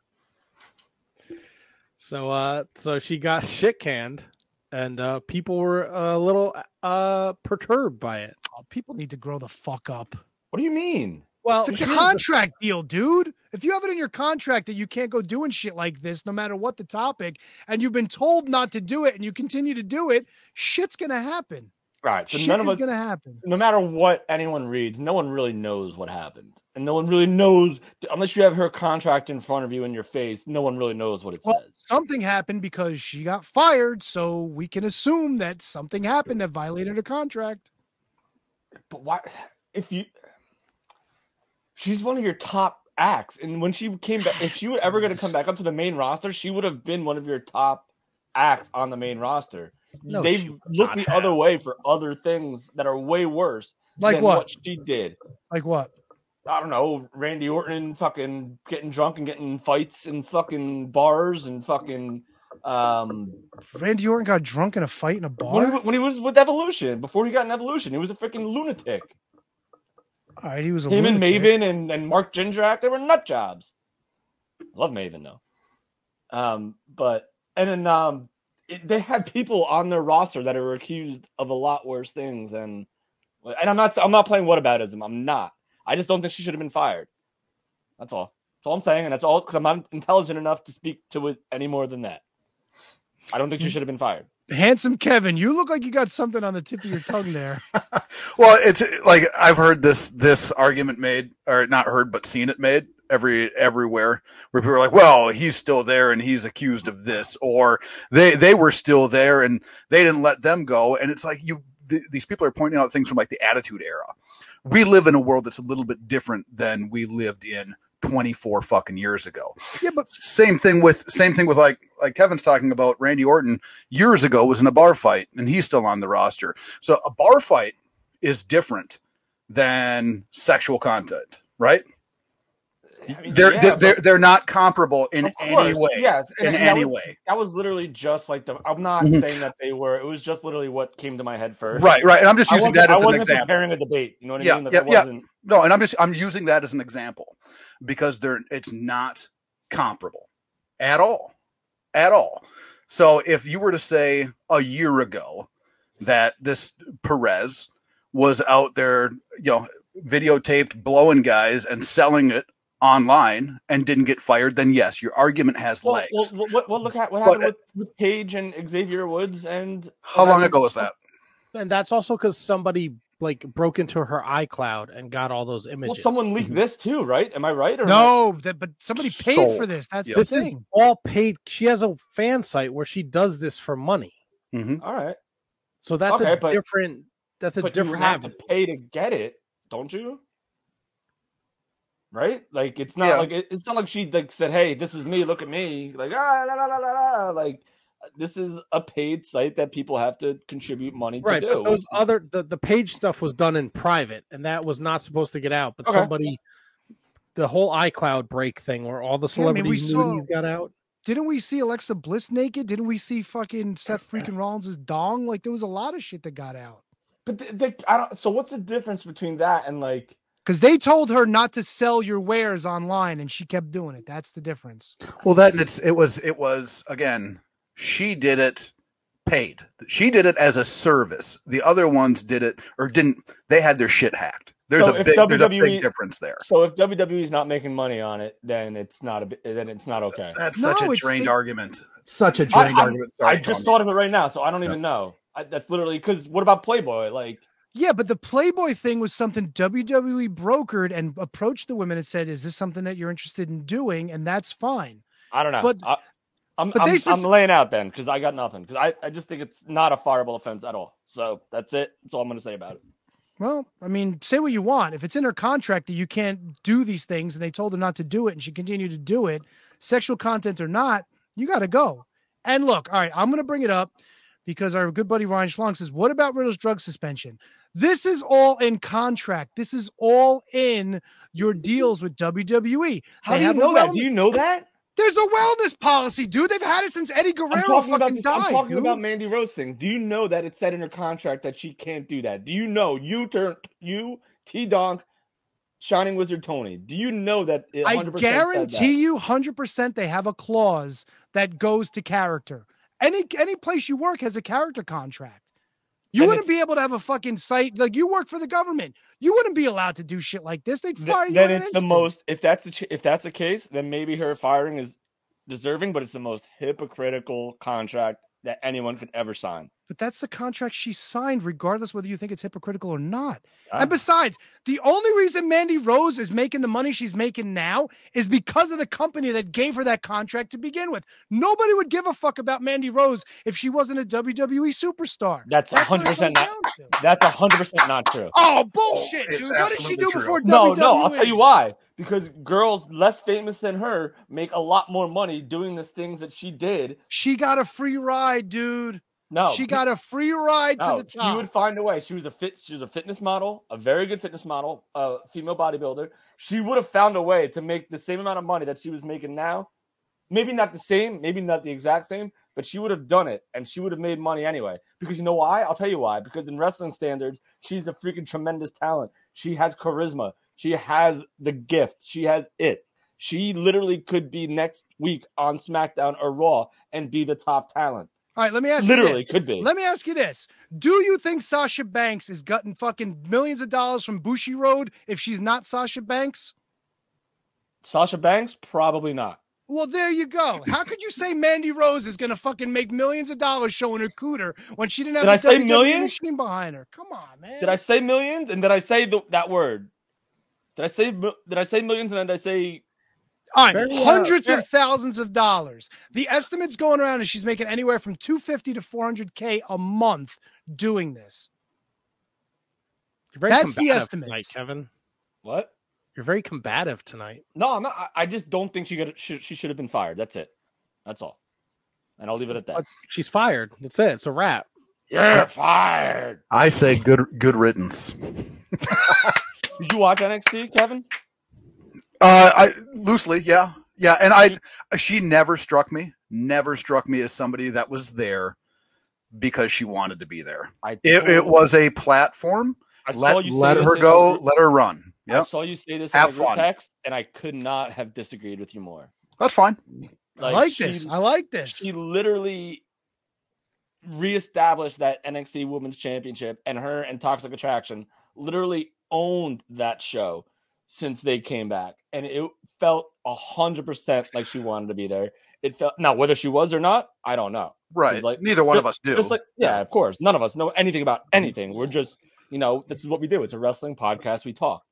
So uh so she got shit canned and uh people were a little uh perturbed by it. Oh, people need to grow the fuck up. What do you mean? Well, it's a here's contract deal, dude. If you have it in your contract that you can't go doing shit like this, no matter what the topic, and you've been told not to do it, and you continue to do it, shit's gonna happen. Right. So Shit none of is us, gonna happen. no matter what anyone reads, no one really knows what happened, and no one really knows unless you have her contract in front of you in your face. No one really knows what it Well, says. something happened because she got fired, so we can assume that something happened that violated her contract. But why? If you, she's one of your top acts, and when she came back, if she were ever going to come back up to the main roster, she would have been one of your top acts on the main roster. No, They've she would looked not the have. other way for other things that are way worse Like than what? what she did. Like what? I don't know, Randy Orton fucking getting drunk and getting in fights in fucking bars and fucking um Randy Orton got drunk in a fight in a when he, bar. when he was with Evolution, before he got in Evolution, he was a freaking lunatic. All right, he was a Him and lunatic. Maven and, and Mark Jindrak, they were nut jobs. Love Maven though. Um, but and then um it, they had people on their roster that are accused of a lot worse things than, and I'm not I'm not playing whataboutism. I'm not. I just don't think she should have been fired. That's all. That's all I'm saying, and that's all because I'm not intelligent enough to speak to it any more than that. I don't think she should have been fired. Handsome Kevin, you look like you got something on the tip of your tongue there. Well, it's like I've heard this this argument made, or not heard, but seen it made every everywhere, where people are like, "Well, he's still there and he's accused of this," or they they were still there and they didn't let them go. And it's like you th- these people are pointing out things from like the Attitude Era. We live in a world that's a little bit different than we lived in twenty-four fucking years ago. Yeah, but same thing with same thing with like like Kevin's talking about. Randy Orton years ago was in a bar fight and he's still on the roster. So a bar fight is different than sexual content, right? I mean, They're yeah, they're but- they're not comparable in Of any course, way. yes, and- in and that any was- way. That was literally just like the. I'm not Mhm. saying that they were. It was just literally what came to my head first. Right, right. And I'm just I using wasn't- that as I an wasn't example. preparing a debate. You know what I Yeah, mean? Like, yeah, I yeah. wasn't- No, and I'm just I'm using that as an example because they're it's not comparable at all, at all. So if you were to say a year ago that this Perez was out there, you know, videotaped blowing guys and selling it online and didn't get fired, then yes, your argument has Well, legs. well, well, what, well, look at what But- happened with, with Paige and Xavier Woods and How long ago was that? And that's also because somebody like broke into her iCloud and got all those images. Well, someone leaked this too, right? Am I right? Or am No, that, but somebody paid Sold. for this. That's Yeah. the This is thing. all paid. She has a fan site where she does this for money. Mm-hmm. I- all right, So that's Okay, a but- different. That's a but you different have avenue. to pay to get it, don't you? Right? Like it's not Yeah. like it, it's not like she like said, "Hey, this is me. Look at me." Like ah, la, la, la, la, la. Like this is a paid site that people have to contribute money to Right, do. but those other the, the page stuff was done in private, and that was not supposed to get out. But Okay. somebody, the whole iCloud break thing, where all the Yeah, I mean, we celebrities' saw- nudies got out. Didn't we see Alexa Bliss naked? Didn't we see fucking Seth freaking Rollins' dong? Like there was a lot of shit that got out. But the, the, I don't. So what's the difference between that and like? Because they told her not to sell your wares online, and she kept doing it. That's the difference. Well, that and it's it was it was again. She did it paid. She did it as a service. The other ones did it or didn't. They had their shit hacked. There's So a if big there's a WWE big difference there. So if W W E is not making money on it, then it's not a. bi- Then it's not okay. That's No, such a it's- drained it- argument. Such a I, drained I'm- argument. Sorry, I just Tom. thought of it right now, so I don't even know. I, that's literally because what about Playboy? Like, Yeah, but the Playboy thing was something W W E brokered and approached the women and said, "Is this something that you're interested in doing?" And that's fine. I don't know. But- I, I'm but I'm, they I'm speci- laying out then because I got nothing because I, I just think it's not a fireable offense at all. So that's it. That's all I'm going to say about it. Well, I mean, say what you want. If it's in her contract that you can't do these things, and they told her not to do it, and she continued to do it, sexual content or not, you got to go. And look, all right, I'm going to bring it up because our good buddy Ryan Schlong says, "What about Riddle's drug suspension?" This is all in contract. This is all in your deals with W W E. How They do you have a know that? wellness- Do you know that? There's a wellness policy, dude. They've had it since Eddie I'm Guerrero talking about fucking this. died. I'm talking dude. about Mandy Rose things. Do you know that it said in her contract that she can't do that? Do you know you turn you T Donk, Shining Wizard Tony? Do you know that? It I one hundred percent said that? guarantee you, one hundred percent, they have a clause that goes to character. Any any place you work has a character contract. You And wouldn't it's- be able to have a fucking site like you work for the government. You wouldn't be allowed to do shit like this. They'd Th- fire you. then in an it's the instant. most. If that's the ch- if that's the case, then maybe her firing is deserving, but it's the most hypocritical contract that anyone could ever sign. But that's the contract she signed, regardless whether you think it's hypocritical or not. Yeah. And besides, the only reason Mandy Rose is making the money she's making now is because of the company that gave her that contract to begin with. Nobody would give a fuck about Mandy Rose if she wasn't a W W E superstar. That's That's what it hundred percent comes not. down to. That's hundred percent not true. Oh, bullshit, Oh, it's dude. What did she absolutely do true. before No, W W E? no, I'll tell you why. Because girls less famous than her make a lot more money doing the things that she did. She got a free ride, dude. No, She got a free ride no, to the she top. would find a way. She was a fit. She was a fitness model, a very good fitness model, a female bodybuilder. She would have found a way to make the same amount of money that she was making now. Maybe not the same, maybe not the exact same, but she would have done it, and she would have made money anyway. Because you know why? I'll tell you why. Because in wrestling standards, she's a freaking tremendous talent. She has charisma. She has the gift. She has it. She literally could be next week on SmackDown or Raw and be the top talent. All right, let me ask Literally you this. could be. Let me ask you this. Do you think Sasha Banks is gutting fucking millions of dollars from Bushi Road if she's not Sasha Banks? Sasha Banks? Probably not. Well, there you go. How could you say Mandy Rose is going to fucking make millions of dollars showing her cooter when she didn't have Did the I say W W E millions? machine behind her? Come on, man. Did I say millions? And did I say the, that word? Did I say did I say millions? And did I say All right, Very, uh, hundreds very- of thousands of dollars. The estimates going around is she's making anywhere from two hundred fifty to four hundred K a month doing this. You're very That's the combative estimate. tonight, Kevin. what? You're very combative tonight. No, I'm not. I- I just don't think she got she, she should have been fired. That's it. That's all. And I'll leave it at that. But she's fired. That's it. It's a wrap. You're fired. I say good good riddance. Did you watch N X T, Kevin? Uh, I loosely, yeah, yeah, and I, she never struck me, never struck me as somebody that was there because she wanted to be there. I It, totally- it was a platform. I saw Let you say let this her in go. a group- Let her run. I Yep, saw you say this Have in a group fun. text, and I could not have disagreed with you more. that's fine. I like she- this. I like this. She literally reestablished that N X T Women's Championship, and her and Toxic Attraction literally owned that show since they came back, and it felt a hundred percent like she wanted to be there. It felt now whether she was or not, I don't know. Right. It's like- Neither one of Ju- us do. Just like yeah, of course, none of us know anything about anything. We're just you know this is what we do. It's a wrestling podcast. We talk.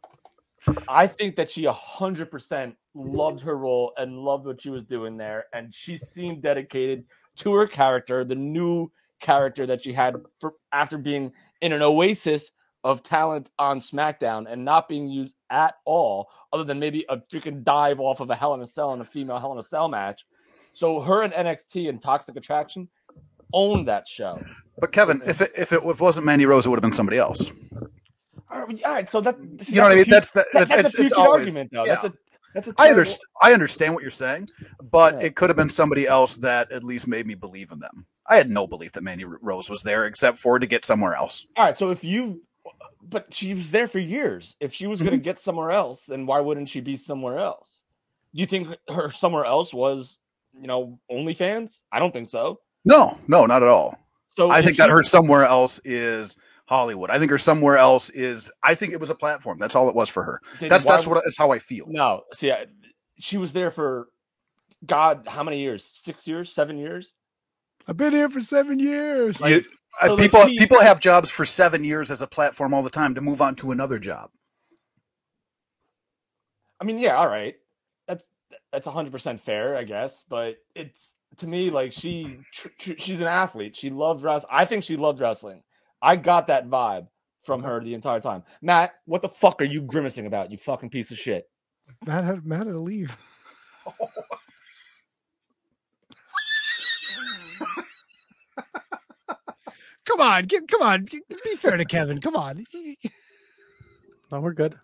I think that she a hundred percent loved her role and loved what she was doing there, and she seemed dedicated to her character, the new character that she had for after being in an oasis of talent on SmackDown and not being used at all, other than maybe a freaking dive off of a Hell in a Cell in a female Hell in a Cell match. So her and N X T and Toxic Attraction owned that show. But Kevin, if it if it wasn't Mandy Rose, it would have been somebody else. All right, all right, so that You know what I mean? That's the, that's, that's, that's it's, a future it's always, argument, though. yeah. That's a that's a I terrible- understand. I understand what you're saying, but Yeah. it could have been somebody else that at least made me believe in them. I had no belief that Mandy Rose was there, except for to get somewhere else. All right, so if you, but she was there for years. If she was going to Mm-hmm. get somewhere else, then why wouldn't she be somewhere else? Do you think her somewhere else was, you know, OnlyFans? I don't think so. No, no, not at all. So I if think she- that her somewhere else is Hollywood. I think her somewhere else is. I think it was a platform. That's all it was for her. then That's why that's would- what that's how I feel. No, see, I, she was there for God, how many years? Six years? Seven years? I've been here for seven years. You- uh, so, like, people she- people have jobs for seven years as a platform all the time to move on to another job. I mean, yeah, all right. That's that's one hundred percent fair, I guess, but it's to me like she tr- tr- she's an athlete. She loved wrestling. I think she loved wrestling. I got that vibe from her the entire time. Matt, what the fuck are you grimacing about, you fucking piece of shit? Matt had, Matt had to leave. Come on, get, come on, get- be fair to Kevin. Come on. No, we're good.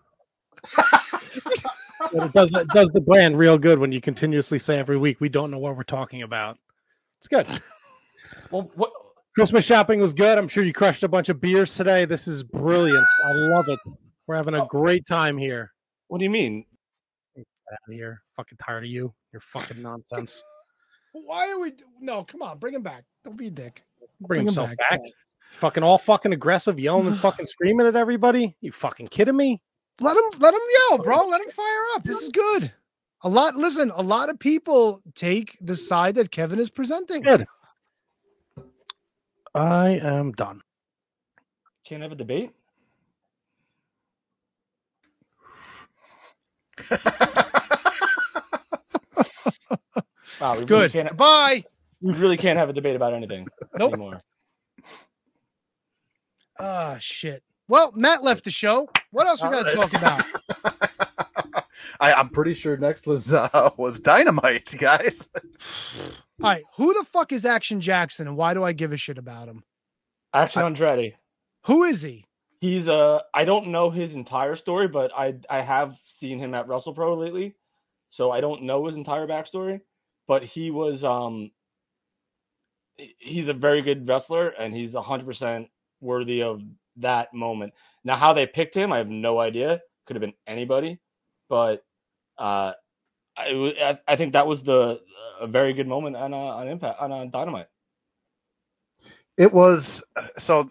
But it does it does the brand real good when you continuously say every week we don't know what we're talking about. It's good. Well, what? Christmas shopping was good. I'm sure you crushed a bunch of beers today. This is brilliant. I love it. We're having a great time here. What do you mean? Get out of here. Fucking tired of you. You're fucking nonsense. Why are we? No, come on, bring him back. Don't be a dick. Bring him himself back. Fucking all fucking aggressive, yelling and fucking screaming at everybody. You fucking kidding me? Let him let him yell, bro. Let him fire up. This is good. A lot. Listen, a lot of people take the side that Kevin is presenting. Good. I am done. Can't have a debate. Wow, we Good. Really Bye. We really can't have a debate about anything nope. anymore. Ah, shit. Well, Matt left the show. What else we got to talk about? I, I'm pretty sure next was uh, was Dynamite, guys. All right, who the fuck is Action Jackson, and why do I give a shit about him? Action Andretti. Who is he? He's uh I don't know his entire story, but I I have seen him at WrestlePro lately, so I don't know his entire backstory. But he was um he's a very good wrestler, and he's a hundred percent worthy of that moment. Now, how they picked him, I have no idea. Could have been anybody, but uh, I I think that was the a very good moment on uh, on Impact on uh, Dynamite. It was so.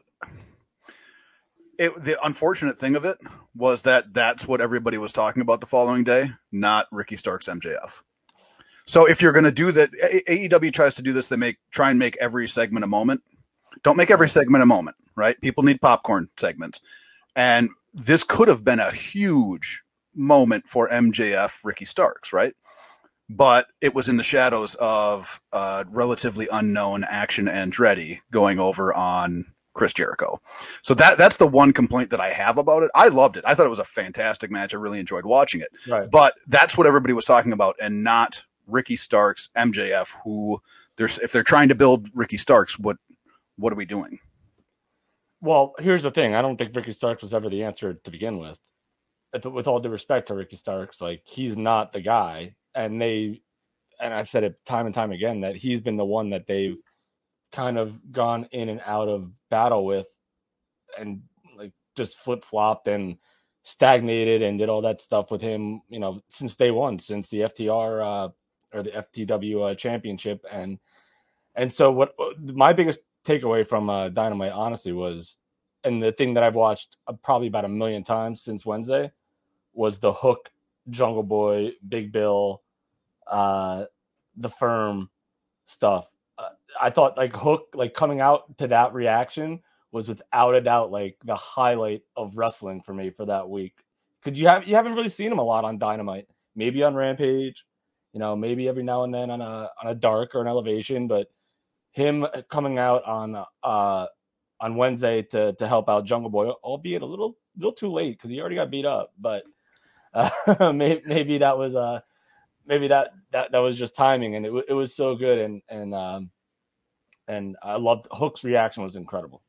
It, the unfortunate thing of it was that that's what everybody was talking about the following day, not Ricky Starks M J F. So if you're going to do that, A E W tries to do this. They make try and make every segment a moment. Don't make every segment a moment, right? People need popcorn segments. And this could have been a huge moment for M J F, Ricky Starks, right? But it was in the shadows of uh, relatively unknown Action Andretti going over on Chris Jericho. So that that's the one complaint that I have about it. I loved it. I thought it was a fantastic match. I really enjoyed watching it. Right. But that's what everybody was talking about, and not Ricky Starks, M J F, who there's if they're trying to build Ricky Starks, what what are we doing? Well, here's the thing. I don't think Ricky Starks was ever the answer to begin with. With all due respect to Ricky Starks, like, he's not the guy. And they, and I've said it time and time again, that he's been the one that they've kind of gone in and out of battle with, and like just flip flopped and stagnated and did all that stuff with him, you know, since day one, since the F T R uh, or the F T W uh, championship. And, and so what my biggest takeaway from uh, Dynamite, honestly, was, and the thing that I've watched uh, probably about a million times since Wednesday, was the Hook, Jungle Boy, Big Bill, uh, the Firm stuff. Uh, I thought like Hook, like coming out to that reaction was without a doubt like the highlight of wrestling for me for that week. Because you have you haven't really seen him a lot on Dynamite, maybe on Rampage, you know, maybe every now and then on a on a Dark or an Elevation, but him coming out on uh on Wednesday to to help out Jungle Boy, albeit a little little too late because he already got beat up, but uh, maybe, maybe that was uh maybe that, that that was just timing, and it it was so good, and and um and I loved Hook's reaction was incredible.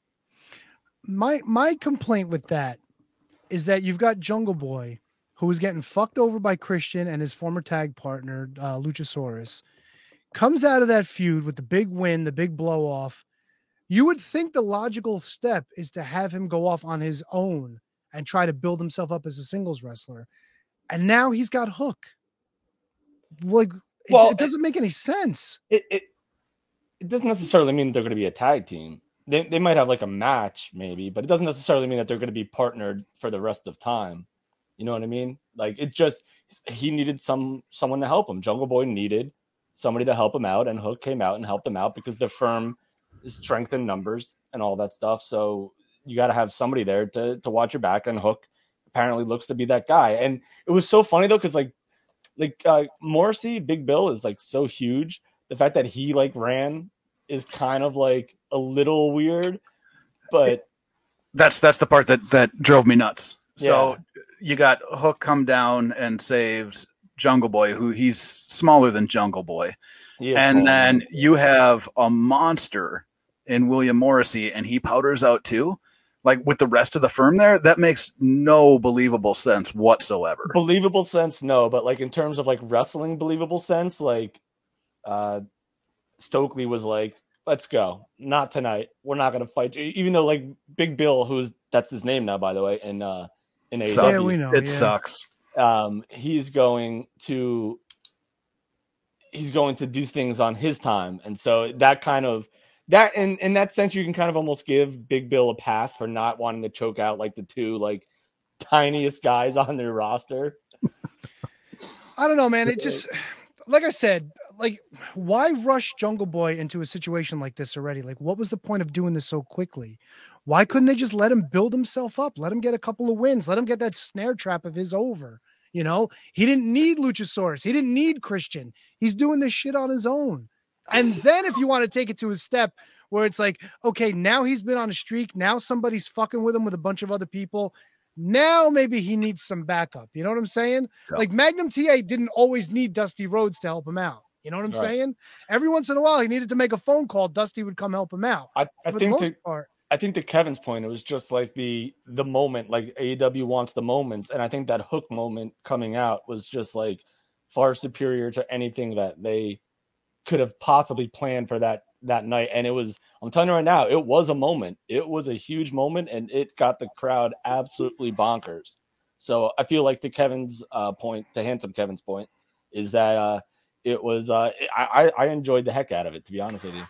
My my complaint with that is that you've got Jungle Boy, who was getting fucked over by Christian and his former tag partner uh, Luchasaurus, comes out of that feud with the big win, the big blow off. You would think the logical step is to have him go off on his own and try to build himself up as a singles wrestler. And now he's got Hook. Like, it, well, it doesn't make any sense. It, it it doesn't necessarily mean they're going to be a tag team. They they might have like a match maybe, but it doesn't necessarily mean that they're going to be partnered for the rest of time. You know what I mean? Like, it just, he needed some someone to help him. Jungle Boy needed somebody to help him out, and Hook came out and helped him out because the Firm is strength in numbers and all that stuff. So you got to have somebody there to to watch your back, and Hook apparently looks to be that guy. And it was so funny though, because like like uh, Morrissey, Big Bill is like so huge. The fact that he like ran is kind of like a little weird, but that's that's the part that that drove me nuts. Yeah. So you got Hook come down and saves Jungle Boy, who he's smaller than Jungle Boy, and then you have a monster in William Morrissey, and he powders out too. Like, with the rest of the Firm there, that makes no believable sense whatsoever. Believable sense, no, but like in terms of like wrestling believable sense, like uh, Stokely was like, "Let's go, not tonight. We're not going to fight you." Even though like Big Bill, who's that's his name now, by the way, in uh, in A E W, yeah, we know it yeah. sucks. Um, he's going to he's going to do things on his time, and so that kind of that in in that sense, you can kind of almost give Big Bill a pass for not wanting to choke out like the two like tiniest guys on their roster. I don't know, man. It just, like I said, like, why rush Jungle Boy into a situation like this already? Like, what was the point of doing this so quickly? Why couldn't they just let him build himself up? Let him get a couple of wins. Let him get that snare trap of his over. You know, he didn't need Luchasaurus. He didn't need Christian. He's doing this shit on his own. And then if you want to take it to a step where it's like, okay, now he's been on a streak. Now somebody's fucking with him with a bunch of other people. Now maybe he needs some backup. You know what I'm saying? Yeah. Like Magnum T A didn't always need Dusty Rhodes to help him out. You know what I'm right. saying? Every once in a while, he needed to make a phone call. Dusty would come help him out. I, I think the to, part, I think to Kevin's point, it was just like the the moment, like A E W wants the moments. And I think that Hook moment coming out was just like far superior to anything that they could have possibly planned for that that night. And it was, I'm telling you right now, it was a moment. It was a huge moment, and it got the crowd absolutely bonkers. So I feel like to Kevin's uh, point, to Handsome Kevin's point, is that uh, it was, uh, I, I enjoyed the heck out of it, to be honest with you.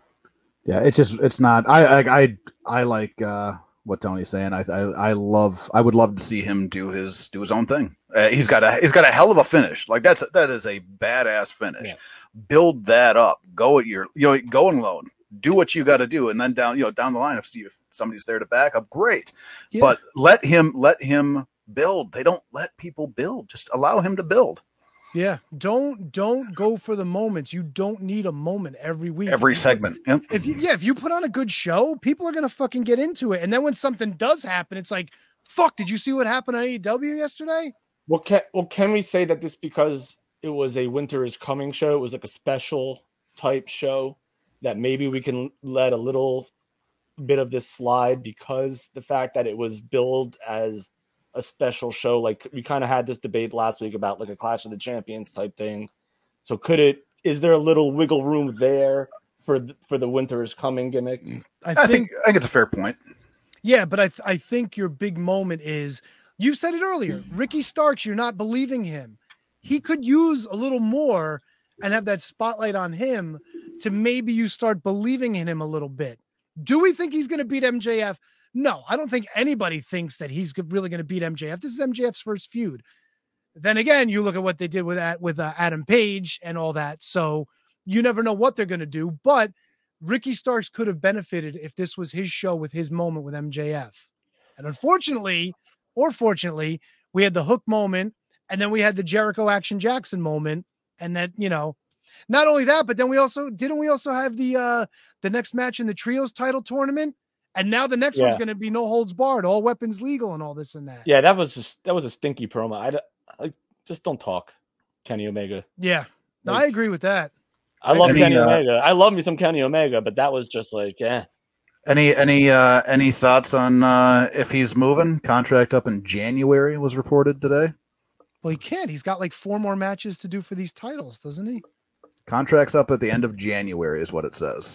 Yeah, it's just, it's not, I, I, I, I like uh, what Tony's saying. I, I, I love, I would love to see him do his, do his own thing. Uh, he's got a, he's got a hell of a finish. Like that's, that is a badass finish. Yeah. Build that up. Go at your, you know, go and load. Do what you got to do, and then down, you know, down the line, if, if somebody's there to back up, great. Yeah. But let him, let him build. They don't let people build. Just allow him to build. Yeah, don't don't go for the moments. You don't need a moment every week. Every segment. Yeah. If you yeah, if you put on a good show, people are gonna fucking get into it. And then when something does happen, it's like, fuck, did you see what happened on A E W yesterday? Well, can well can we say that this because it was a Winter is Coming show, it was like a special type show, that maybe we can let a little bit of this slide because the fact that it was billed as a special show, like we kind of had this debate last week about like a Clash of the Champions type thing. So could it, is there a little wiggle room there for the, for the Winter is Coming gimmick? I, I think, think I think it's a fair point. Yeah, but I th- I think your big moment is, you said it earlier, Ricky Starks, you're not believing him. He could use a little more and have that spotlight on him to maybe you start believing in him a little bit. Do we think he's going to beat M J F? No, I don't think anybody thinks that he's really going to beat M J F. This is M J F's first feud. Then again, you look at what they did with that, with uh, Adam Page and all that. So you never know what they're going to do, but Ricky Starks could have benefited if this was his show with his moment with M J F. And unfortunately, or fortunately, we had the Hook moment, and then we had the Jericho Action Jackson moment. And that, you know, not only that, but then we also, didn't we also have the, uh, the next match in the trios title tournament? And now the next yeah. one's going to be no holds barred, all weapons legal and all this and that. Yeah. That was just, that was a stinky promo. I, I just don't talk Kenny Omega. Yeah. No, like, I agree with that. I love any, Kenny uh, Omega. I love me some Kenny Omega, but that was just like, yeah. Any, any, uh, any thoughts on, uh, if he's moving? Contract up in January was reported today. Well, he can't. He's got like four more matches to do for these titles, doesn't he? Contract's up at the end of January is what it says.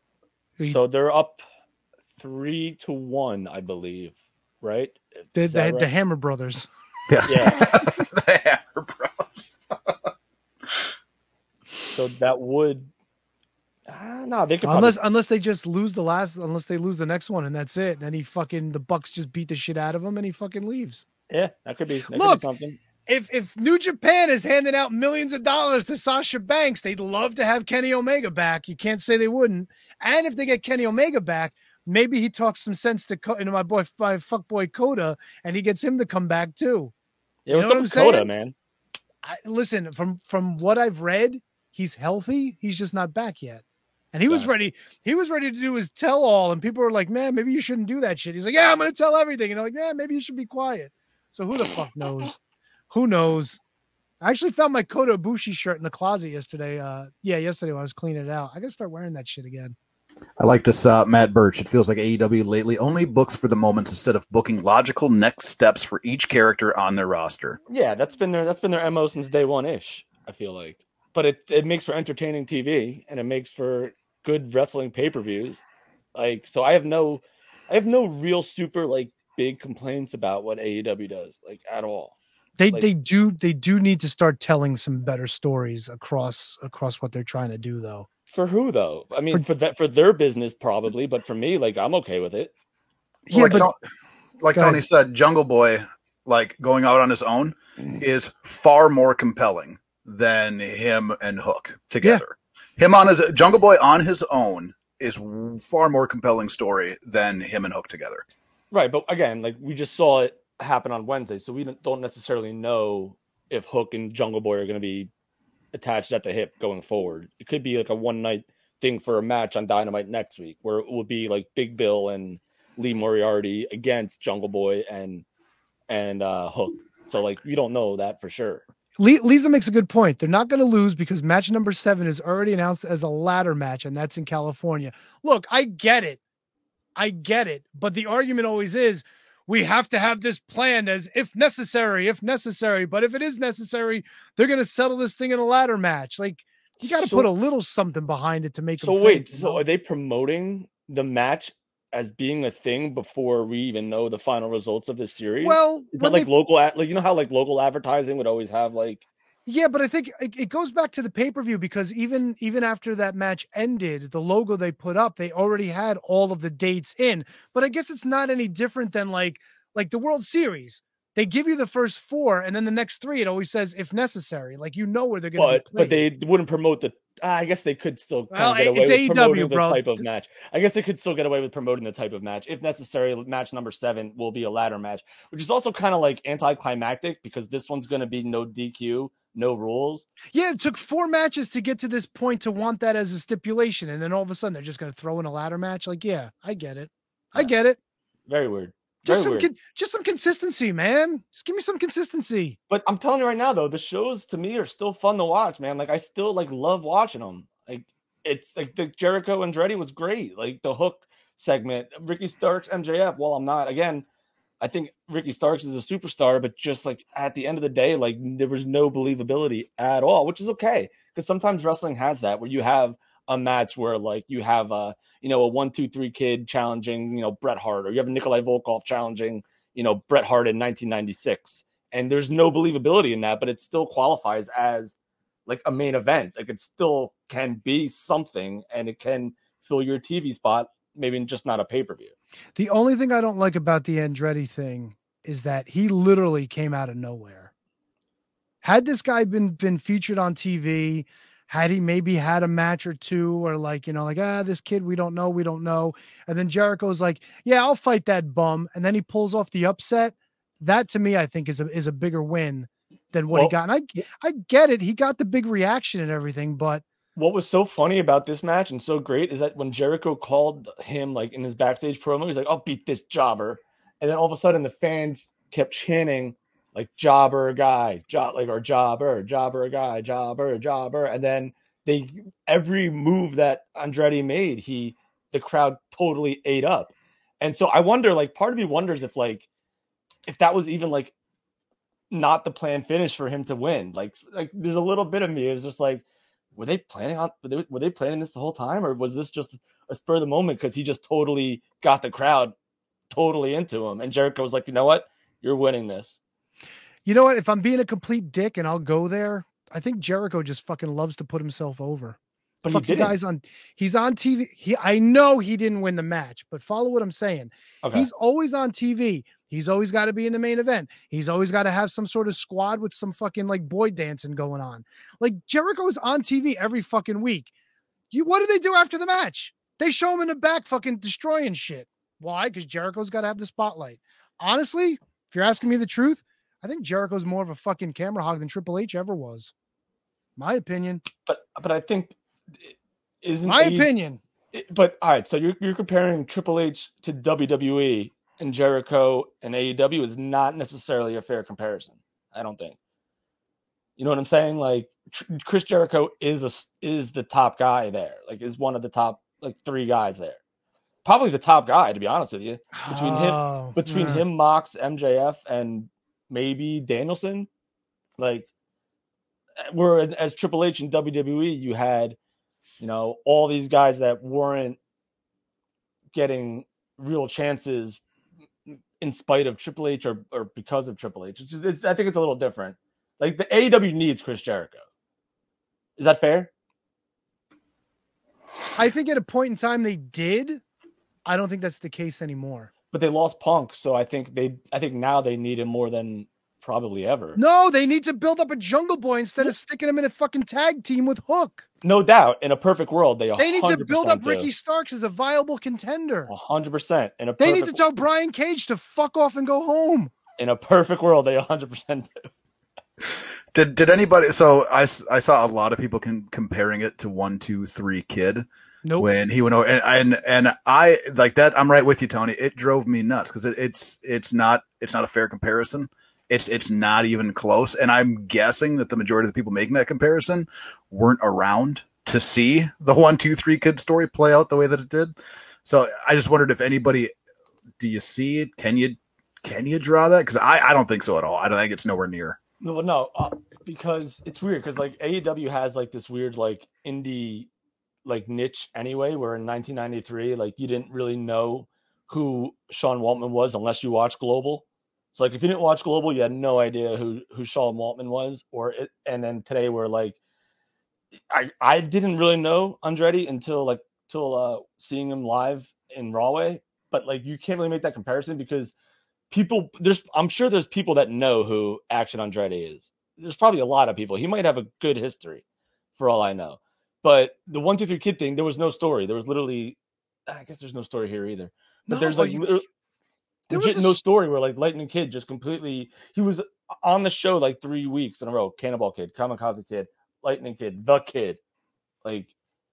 So they're up three to one, I believe, right? The, the, right? the Hammer Brothers. Yeah. yeah. The Hammer Bros. So that would uh, no, they could unless probably... unless they just lose the last, unless they lose the next one, and that's it. And then he fucking the Bucks just beat the shit out of him, and he fucking leaves. Yeah, that could be. That Look, could be something. If if New Japan is handing out millions of dollars to Sasha Banks, they'd love to have Kenny Omega back. You can't say they wouldn't. And if they get Kenny Omega back, maybe he talks some sense to you know, my boy, my fuckboy Coda, and he gets him to come back too. Yeah, you what's up with Coda, man? I, listen, from from what I've read, he's healthy. He's just not back yet. And he yeah. was ready. He was ready to do his tell all, and people were like, "Man, maybe you shouldn't do that shit." He's like, "Yeah, I'm going to tell everything." And they're like, "Yeah, maybe you should be quiet." So who the fuck knows? Who knows? I actually found my Kota Ibushi shirt in the closet yesterday. Uh, yeah, yesterday when I was cleaning it out. I got to start wearing that shit again. I like this, uh, Matt Birch. It feels like A E W lately only books for the moments instead of booking logical next steps for each character on their roster. Yeah, that's been their that's been their M O since day one ish. I feel like, but it it makes for entertaining T V and it makes for good wrestling pay per views. Like, so I have no, I have no real super like big complaints about what A E W does, like at all. They like, they do they do need to start telling some better stories across across what they're trying to do, though. For who though? I mean, for, for that for their business probably, but for me, like I'm okay with it. Yeah, like, but, to- like Tony said, Jungle Boy, like going out on his own, mm. is far more compelling than him and Hook together. Yeah. Him on his Jungle Boy on his own is far more compelling story than him and Hook together. Right, but again, like we just saw it happen on Wednesday, so we don't necessarily know if Hook and Jungle Boy are going to be attached at the hip going forward. It could be like a one night thing for a match on Dynamite next week, where it would be like Big Bill and Lee Moriarty against Jungle Boy and and uh, Hook. So like we don't know that for sure. Lisa makes a good point. They're not going to lose because match number seven is already announced as a ladder match, and that's in California. Look, I get it. I get it. But the argument always is we have to have this planned as if necessary, if necessary. But if it is necessary, they're going to settle this thing in a ladder match. Like, you got to so, put a little something behind it to make so them wait, think, so know? Are they promoting the match as being a thing before we even know the final results of this series? Well, is that like they, local, like you know how like local advertising would always have like. Yeah, but I think it goes back to the pay-per-view because even even after that match ended, the logo they put up, they already had all of the dates in. But I guess it's not any different than like like the World Series. They give you the first four, and then the next three, it always says if necessary. Like you know where they're going to be. But they wouldn't promote the. Uh, I guess they could still kind well, of get away it's with A E W, promoting bro. the type of match. I guess they could still get away with promoting the type of match. If necessary, match number seven will be a ladder match, which is also kind of like anticlimactic because this one's going to be no D Q, no rules. Yeah, it took four matches to get to this point to want that as a stipulation, and then all of a sudden they're just going to throw in a ladder match. Like, yeah, I get it. I get it. Very weird. Just Very some, weird. just some consistency, man. Just give me some consistency. But I'm telling you right now, though, the shows to me are still fun to watch, man. Like I still like love watching them. Like it's like the Jericho and Andretti was great. Like the Hook segment, Ricky Starks, M J F. Well, I'm not again. I think Ricky Starks is a superstar, but just like at the end of the day, like there was no believability at all, which is okay because sometimes wrestling has that where you have a match where like you have a you know a one two three kid challenging you know Bret Hart, or you have Nikolai Volkov challenging you know Bret Hart in nineteen ninety-six, and there's no believability in that, but it still qualifies as like a main event. Like it still can be something, and it can fill your T V spot. Maybe just not a pay-per-view. The only thing I don't like about the Andretti thing is that he literally came out of nowhere. Had this guy been been featured on T V, had he maybe had a match or two or like, you know, like, ah, this kid, we don't know, we don't know. And then Jericho's like, yeah, I'll fight that bum. And then he pulls off the upset. That to me, I think is a, is a bigger win than what well, he got. And I, I get it. He got the big reaction and everything, but what was so funny about this match and so great is that when Jericho called him like in his backstage promo, he's like, I'll beat this jobber. And then all of a sudden the fans kept chanting like jobber guy, job like or jobber, jobber guy, jobber, jobber. And then they every move that Andretti made, he the crowd totally ate up. And so I wonder, like part of me wonders if like if that was even like not the planned finish for him to win. Like like there's a little bit of me. It was just like, Were they planning on? Were they, were they planning this the whole time, or was this just a spur of the moment because he just totally got the crowd totally into him? And Jericho was like, "You know what? You're winning this." You know what? If I'm being a complete dick and I'll go there, I think Jericho just fucking loves to put himself over. But Fuck he didn't. Guys on, he's on T V. He, I know he didn't win the match, but follow what I'm saying. Okay. He's always on T V. He's always got to be in the main event. He's always got to have some sort of squad with some fucking like boy dancing going on. Like Jericho's on T V every fucking week. You, what do they do after the match? They show him in the back fucking destroying shit. Why? Because Jericho's got to have the spotlight. Honestly, if you're asking me the truth, I think Jericho's more of a fucking camera hog than Triple H ever was. My opinion. But but I think isn't my a, opinion. But all right, so you're you're comparing Triple H to W W E. And Jericho and A E W is not necessarily a fair comparison. I don't think. You know what I'm saying? Like Chris Jericho is a is the top guy there. Like is one of the top like three guys there. Probably the top guy, to be honest with you. Between oh, him, between yeah. him, Mox, M J F, and maybe Danielson. Like, where as Triple H and W W E, you had, you know, all these guys that weren't getting real chances in spite of Triple H or, or because of Triple H. It's just, it's, I think it's a little different. Like the A E W needs Chris Jericho. Is that fair? I think at a point in time they did. I don't think that's the case anymore. But they lost Punk, so I think they. I think now they need him more than probably ever. No, they need to build up a Jungle Boy instead of sticking him in a fucking tag team with Hook. No doubt. In a perfect world, they They need to build up do. Ricky Starks as a viable contender. one hundred percent. In a they perfect, need to tell Brian Cage to fuck off and go home. In a perfect world, they one hundred percent do. Did did anybody? So I, I saw a lot of people can, comparing it to one two three Kid. Nope. When he went over, and, and and I like that. I'm right with you, Tony. It drove me nuts because it, it's it's not it's not a fair comparison. It's it's not even close. And I'm guessing that the majority of the people making that comparison weren't around to see the one two three Kid story play out the way that it did. So I just wondered if anybody, do you see it? Can you can you draw that? Because I I don't think so at all. I don't think it's nowhere near. No, no, uh, because it's weird. Because like A E W has like this weird like indie like niche anyway, where in nineteen ninety-three, like you didn't really know who Sean Waltman was unless you watched Global. So like if you didn't watch Global, you had no idea who who Sean Waltman was. Or it, and then today we're like, I I didn't really know Andretti until like till uh, seeing him live in Rawway. But like you can't really make that comparison because people there's I'm sure there's people that know who Action Andretti is. There's probably a lot of people. He might have a good history, for all I know. But the one two three Kid thing, there was no story. There was literally, I guess there's no story here either. But No, there's like you- literally, there legit was a no s- story where like Lightning Kid just completely, he was on the show like three weeks in a row. Cannonball Kid, Kamikaze Kid, Lightning Kid, The Kid. Like,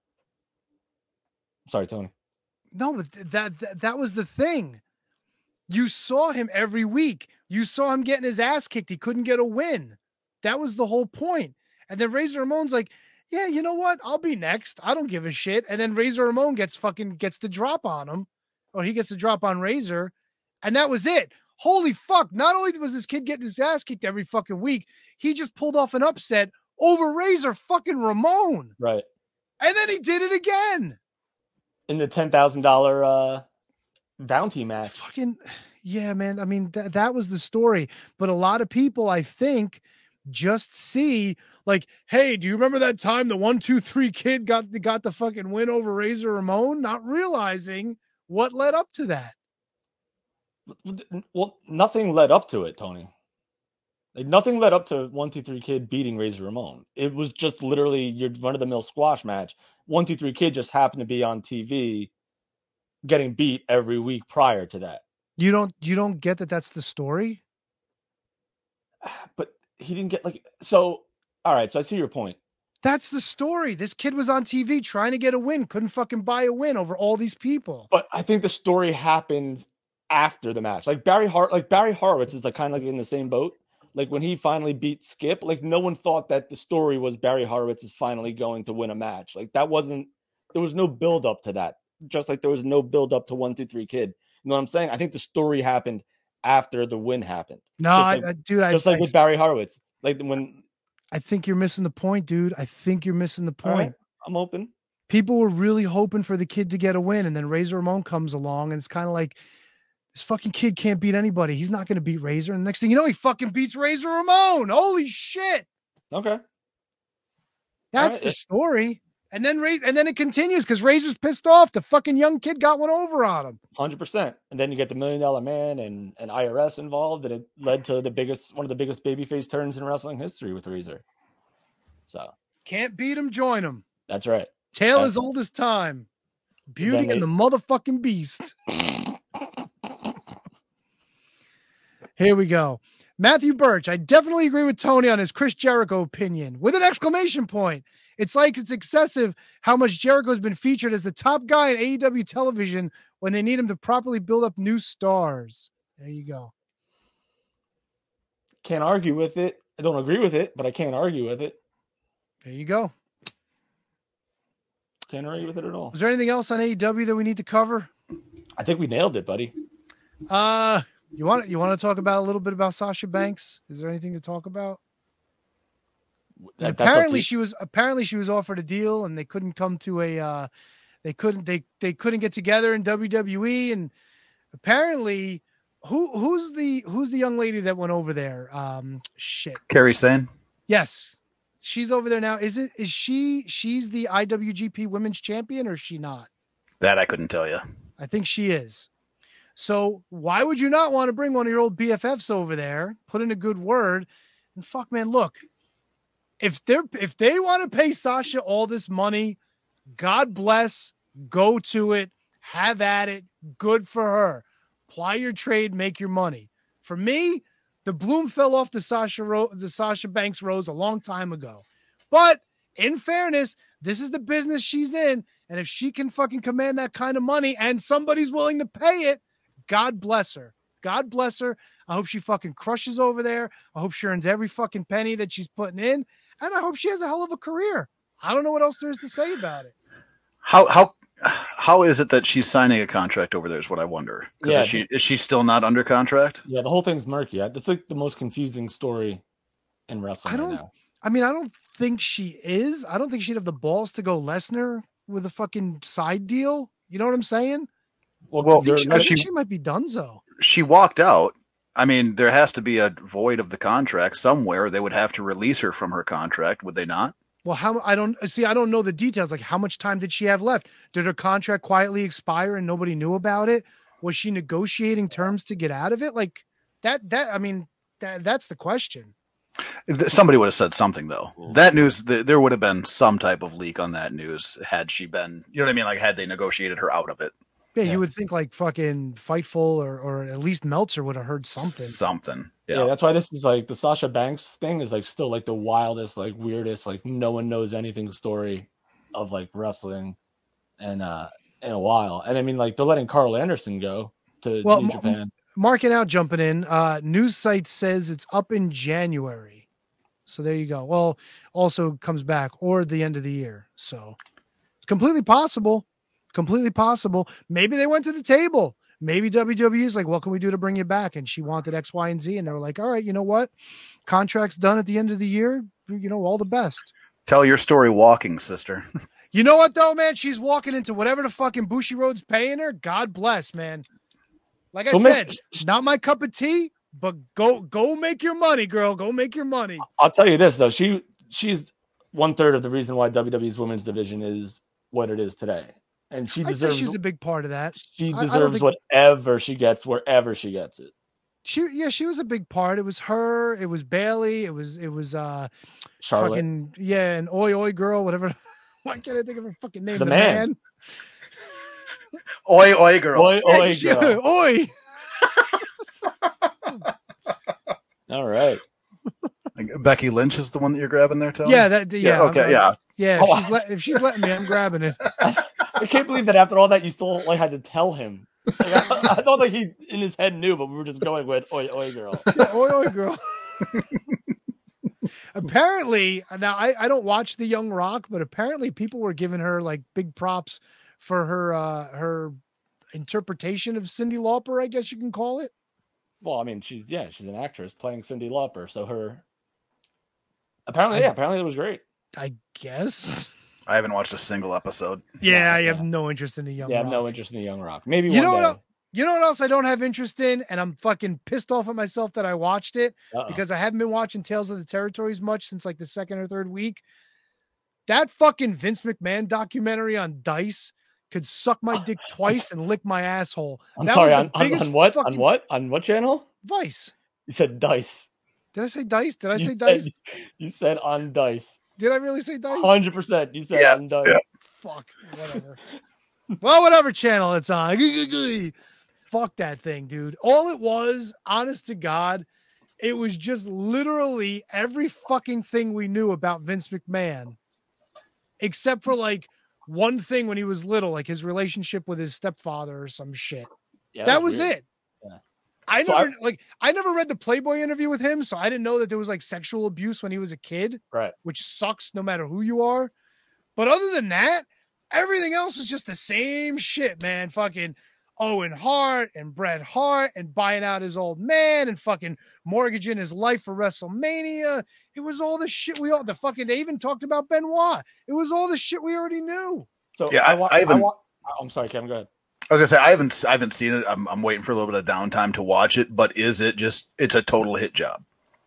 sorry, Tony. No, but th- that, that that was the thing. You saw him every week. You saw him getting his ass kicked. He couldn't get a win. That was the whole point. And then Razor Ramon's like, yeah, you know what? I'll be next. I don't give a shit. And then Razor Ramon gets fucking gets the drop on him. Or he gets the drop on Razor. And that was it. Holy fuck. Not only was this kid getting his ass kicked every fucking week, he just pulled off an upset over Razor fucking Ramon. Right. And then he did it again. In the ten thousand dollars uh, bounty match. Fucking, yeah, man. I mean, th- that was the story. But a lot of people, I think, just see like, hey, do you remember that time the one, two, three Kid got the, got the fucking win over Razor Ramon? Not realizing what led up to that. Well, nothing led up to it, Tony. Like nothing led up to one two three Kid beating Razor Ramon. It was just literally your run of the mill squash match. one two three Kid just happened to be on T V, getting beat every week prior to that. You don't you don't get that that's the story? But he didn't get like so. All right, so I see your point. That's the story. This kid was on T V trying to get a win, couldn't fucking buy a win over all these people. But I think the story happened after the match. Like Barry Hart, like Barry Horowitz is like kind of like in the same boat. Like when he finally beat Skip, like no one thought that the story was Barry Horowitz is finally going to win a match. Like that wasn't, there was no build up to that. Just like there was no build up to one two three Kid. You know what I'm saying? I think the story happened after the win happened. No, just I, like, I, dude, I just like I, with Barry Horowitz. Like when I think you're missing the point, dude. I think you're missing the point. right, I'm open. People were really hoping for the kid to get a win, and then Razor Ramon comes along, and it's kind of like, this fucking kid can't beat anybody. He's not going to beat Razor. And the next thing you know, he fucking beats Razor Ramon. Holy shit. Okay. That's right. the story. And then Ra- and then it continues because Razor's pissed off. The fucking young kid got one over on him. one hundred percent. And then you get the Million Dollar Man and, and I R S involved, and it led to the biggest, one of the biggest babyface turns in wrestling history with Razor. So Can't beat him, join him. that's right. Tale That's- as old as time. Beauty Then and they- the motherfucking beast. Here we go. Matthew Birch. I definitely agree with Tony on his Chris Jericho opinion with an exclamation point. It's like it's excessive how much Jericho's been featured as the top guy in A E W television when they need him to properly build up new stars. There you go. Can't argue with it. I don't agree with it, but I can't argue with it. There you go. Can't argue with it at all. Is there anything else on A E W that we need to cover? I think we nailed it, buddy. Uh, you want you want to talk about a little bit about Sasha Banks? Is there anything to talk about? That- that's up apparently to- she was apparently she was offered a deal and they couldn't come to a uh they couldn't they they couldn't get together in W W E, and apparently who who's the who's the young lady that went over there? Um shit. Kerry Sane. Yes. she's over there now. Is it? Is she? She's the I W G P Women's Champion, or is she not? That I couldn't tell you. I think she is. So why would you not want to bring one of your old B F Fs over there, put in a good word, and fuck, man, look, if they're if they want to pay Sasha all this money, God bless, go to it, have at it, good for her. Ply your trade, make your money. For me, the bloom fell off the Sasha Ro- the Sasha Banks rose a long time ago. But in fairness, this is the business she's in, and if she can fucking command that kind of money and somebody's willing to pay it, God bless her. God bless her. I hope she fucking crushes over there. I hope she earns every fucking penny that she's putting in. And I hope she has a hell of a career. I don't know what else there is to say about it. How how how is it that she's signing a contract over there is what I wonder. Because Yeah. is she is she still not under contract? Yeah, the whole thing's murky. It's like the most confusing story in wrestling I don't right now. I mean, I don't think she is. I don't think she'd have the balls to go Lesnar with a fucking side deal. You know what I'm saying? Well, I think, she, I because think she she might be donezo. she walked out. I mean, there has to be a void of the contract somewhere. They would have to release her from her contract, would they not? Well, how I don't see. I don't know the details. Like, how much time did she have left? Did her contract quietly expire and nobody knew about it? Was she negotiating terms to get out of it? Like that. That I mean, that that's the question. If th- somebody would have said something though. That news, th- there would have been some type of leak on that news had she been, you know what I mean? Like had they negotiated her out of it. Yeah, Yeah. you would think like fucking Fightful or or at least Meltzer would have heard something. Something. Yeah. Yeah. that's why this is like the Sasha Banks thing is like still like the wildest, like weirdest, like no one knows anything story of like wrestling and uh in a while. And I mean, like they're letting Carl Anderson go to Well, New m- Japan. Marking out, jumping in. Uh, news site says it's up in January. So there you go. Well, also comes back or the end of the year. So it's completely possible. Completely possible. Maybe they went to the table. Maybe W W E is like, what can we do to bring you back? And she wanted X, Y, and Z. And they were like, all right, you know what? Contract's done at the end of the year. You know, all the best. Tell your story walking, sister. You know what, though, man? She's walking into whatever the fucking Bushi Road's paying her. God bless, man. Like I So said, make- not my cup of tea, but go go make your money, girl. Go make your money. I'll tell you this though, she she's one third of the reason why W W E's women's division is what it is today. And she I'd say deserves she's a big part of that. she I- I don't deserves think- whatever she gets wherever she gets it. She yeah, she was a big part. It was her, it was Bailey, it was it was uh Charlotte. fucking yeah, an oi oi girl, whatever. Why can't I think of her fucking name? The man. Oi, oi, girl. Oi, Yeah, oi, she- girl. oi. All right. Like, Becky Lynch is the one that you're grabbing there, Tony? Yeah, that yeah. Yeah, okay, I'm- yeah. Yeah, Oh, if she's let, if she's letting me, I'm grabbing it. I can't believe that after all that you still like had to tell him. Like, I, I thought like he in his head knew, but we were just going with oi oi girl. Yeah, oi oi girl. Apparently, now I, I don't watch the Young Rock, but apparently people were giving her like big props for her uh her interpretation of Cyndi Lauper, I guess you can call it. Well, I mean, she's yeah, she's an actress playing Cyndi Lauper, so her apparently yeah, apparently it was great. I guess. I haven't watched a single episode. Yeah, I have yeah. no interest in the Young Yeah, I have Rock. no interest in the Young Rock. Maybe You one know day. what? el- You know what else I don't have interest in, and I'm fucking pissed off at myself that I watched it Uh-oh. because I haven't been watching Tales of the Territories much since like the second or third week. That fucking Vince McMahon documentary on Dice could suck my dick twice and lick my asshole. I'm that sorry, was on, the on, biggest on what? On fucking- what? On what channel? Vice. You said Dice. Did I say Dice? Did I you say said, Dice? You said on Dice. Did I really say Dice? Hundred percent. You said Yeah, on Dice. yeah. Fuck. Whatever. Well, whatever channel it's on. Fuck that thing, dude. All it was, honest to God, it was just literally every fucking thing we knew about Vince McMahon, except for like one thing when he was little, like his relationship with his stepfather or some shit. Yeah, that was weird. it. Yeah. I So never I- like I never read the Playboy interview with him, so I didn't know that there was like sexual abuse when he was a kid, Right. which sucks no matter who you are. But other than that, everything else was just the same shit, man. Fucking Owen Hart and Bret Hart and buying out his old man and fucking mortgaging his life for WrestleMania. It was all the shit we all the fucking they even talked about Benoit. It was all the shit we already knew. So Yeah, I, I- wa- I haven't- wa- I'm sorry, Kevin. Go ahead. I was gonna say I haven't I haven't seen it. I'm I'm waiting for a little bit of downtime to watch it. But is it just it's a total hit job?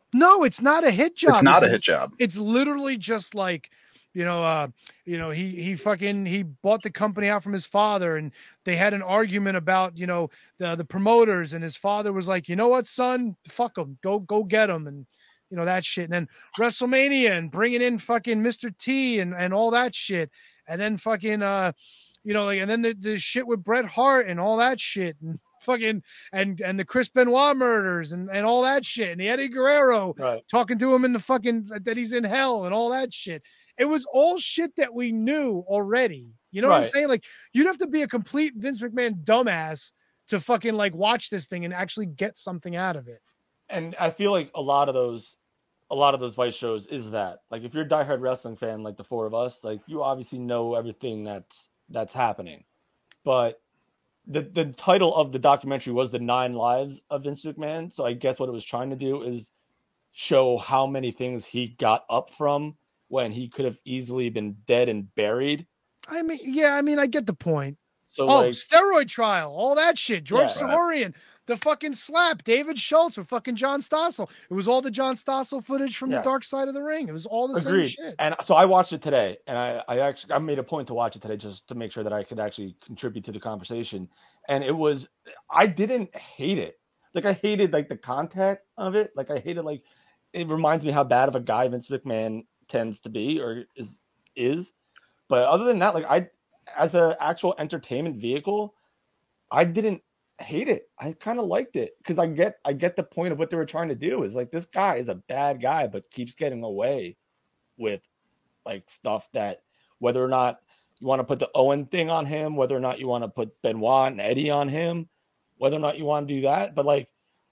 No, it's not a hit job. It's not it's, a hit job. It's literally just like, you know, uh, you know, he he fucking he bought the company out from his father, and they had an argument about, you know, the the promoters, and his father was like, you know what, son, fuck them, go go get them, and you know that shit. And then WrestleMania and bringing in fucking Mister T and and all that shit, and then fucking uh, you know, like, and then the, the shit with Bret Hart and all that shit, and fucking and and the Chris Benoit murders and and all that shit, and the Eddie Guerrero right. talking to him in the fucking that he's in hell and all that shit. It was all shit that we knew already. You know Right. what I'm saying? Like, you'd have to be a complete Vince McMahon dumbass to fucking like watch this thing and actually get something out of it. And I feel like a lot of those, a lot of those Vice shows is that, like, if you're a diehard wrestling fan, like the four of us, like, you obviously know everything that's that's happening. But the the title of the documentary was The Nine Lives of Vince McMahon. So I guess what it was trying to do is show how many things he got up from when he could have easily been dead and buried. I mean, yeah, I mean, I get the point. So, oh, like, steroid trial, all that shit. George Yeah, Sahorian, the fucking slap, David Schultz with fucking John Stossel. It was all the John Stossel footage from Yes. the Dark Side of the Ring. It was all the Agreed. same shit. And so I watched it today, and I, I actually I made a point to watch it today just to make sure that I could actually contribute to the conversation. And it was, I didn't hate it. Like, I hated like the content of it. Like, I hated like it reminds me how bad of a guy Vince McMahon tends to be or is is. But other than that, like, I as an actual entertainment vehicle, I didn't hate it. I kind of liked it because I get I get the point of what they were trying to do. Is like, this guy is a bad guy, but keeps getting away with like stuff that, whether or not you want to put the Owen thing on him, whether or not you want to put Benoit and Eddie on him, whether or not you want to do that, but like,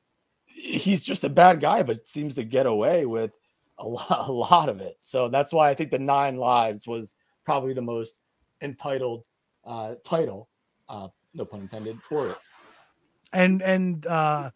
he's just a bad guy, but seems to get away with a lot, a lot of it. So that's why I think the Nine Lives was probably the most entitled uh, title, uh, no pun intended, for it. And and uh,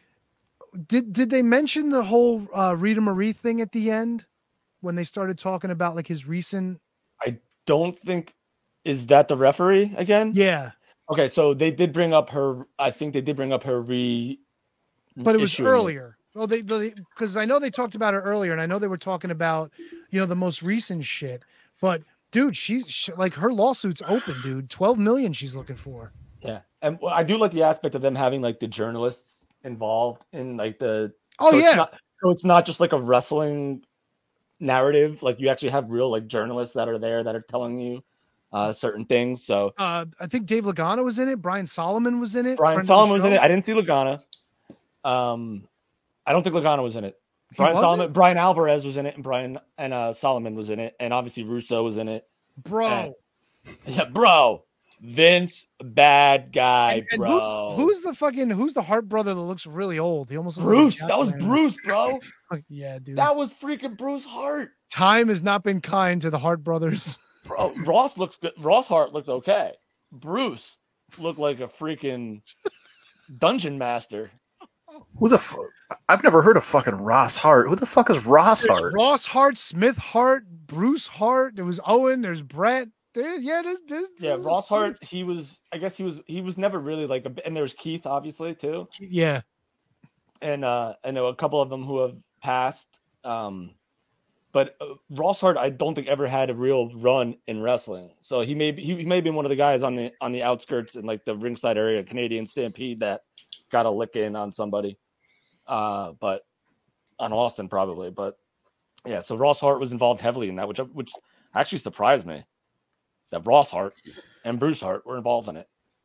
did did they mention the whole uh, Rita Marie thing at the end when they started talking about like his recent? I don't think, is that the referee again? Yeah. Okay, so they did bring up her. I think they did bring up her re. But it was issuing earlier. Oh, they because I know they talked about it earlier, and I know they were talking about, you know, the most recent shit. But dude, she's she, like her lawsuit's open, dude. Twelve million she's looking for. Yeah, and well, I do like the aspect of them having like the journalists involved in like the. Oh so yeah. It's not, so it's not just like a wrestling narrative. Like, you actually have real like journalists that are there that are telling you uh, certain things. So Uh, I think Dave Lagana was in it. Brian Solomon was in it. Brian friend of the Solomon was in show. it. I didn't see Lagana. Um, I don't think Lagana was in it. He Brian wasn't? Solomon, Brian Alvarez was in it, and Brian and uh, Solomon was in it, and obviously Russo was in it. Bro. And- yeah, bro. Vince, bad guy, And, and bro. who's, who's the fucking who's the Hart brother that looks really old? He almost looks Bruce? Like That was Jack Lemmon. Bruce, bro. Yeah, dude. That was freaking Bruce Hart. Time has not been kind to the Hart brothers. Bro, Ross looks good. Ross Hart looked okay. Bruce looked like a freaking dungeon master. Who the f- I've never heard of fucking Ross Hart. Who the fuck is Ross There's Hart? Ross Hart, Smith Hart, Bruce Hart. There was Owen. There's Brett. There, yeah, there's, there's Yeah, there's- Ross Hart. He was. I guess he was. He was never really like. A, and there's Keith, obviously, too. Yeah, And uh, I know a couple of them who have passed. Um, but uh, Ross Hart, I don't think ever had a real run in wrestling. So he may be, he, he may have been one of the guys on the on the outskirts in like the ringside area, Canadian Stampede, that got a lick in on somebody. Uh, but on Austin probably. But yeah, so Ross Hart was involved heavily in that, which which actually surprised me that Ross Hart and Bruce Hart were involved in it.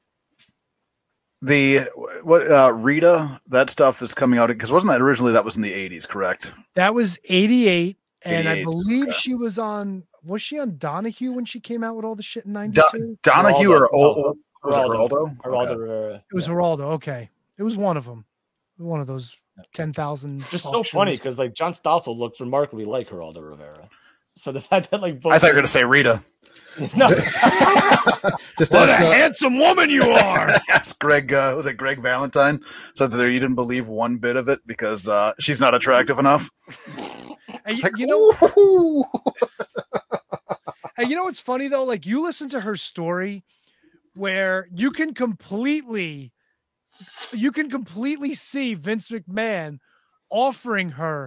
The what uh, Rita, that stuff is coming out because wasn't that originally that was in the eighties, correct? that was eighty-eight, and I eighty-eight, believe okay. she was on. Was she on Donahue when she came out with all the shit in ninety-two? Do- Donahue Geraldo. or old, was it Geraldo. Geraldo? Geraldo Okay. Rivera. It was Yeah. Geraldo. Okay, it was one of them. One of those ten thousand. Just so funny because like John Stossel looks remarkably like Geraldo Rivera. So the fact that like both I thought you were going to say Rita. no, Just What a ask, uh, handsome woman you are! ask Greg. Uh, was it Greg Valentine? Said that you didn't believe one bit of it because uh, she's not attractive enough. And you, Like, you know, ooh. and you know what's funny though? Like, you listen to her story, where you can completely, you can completely see Vince McMahon offering her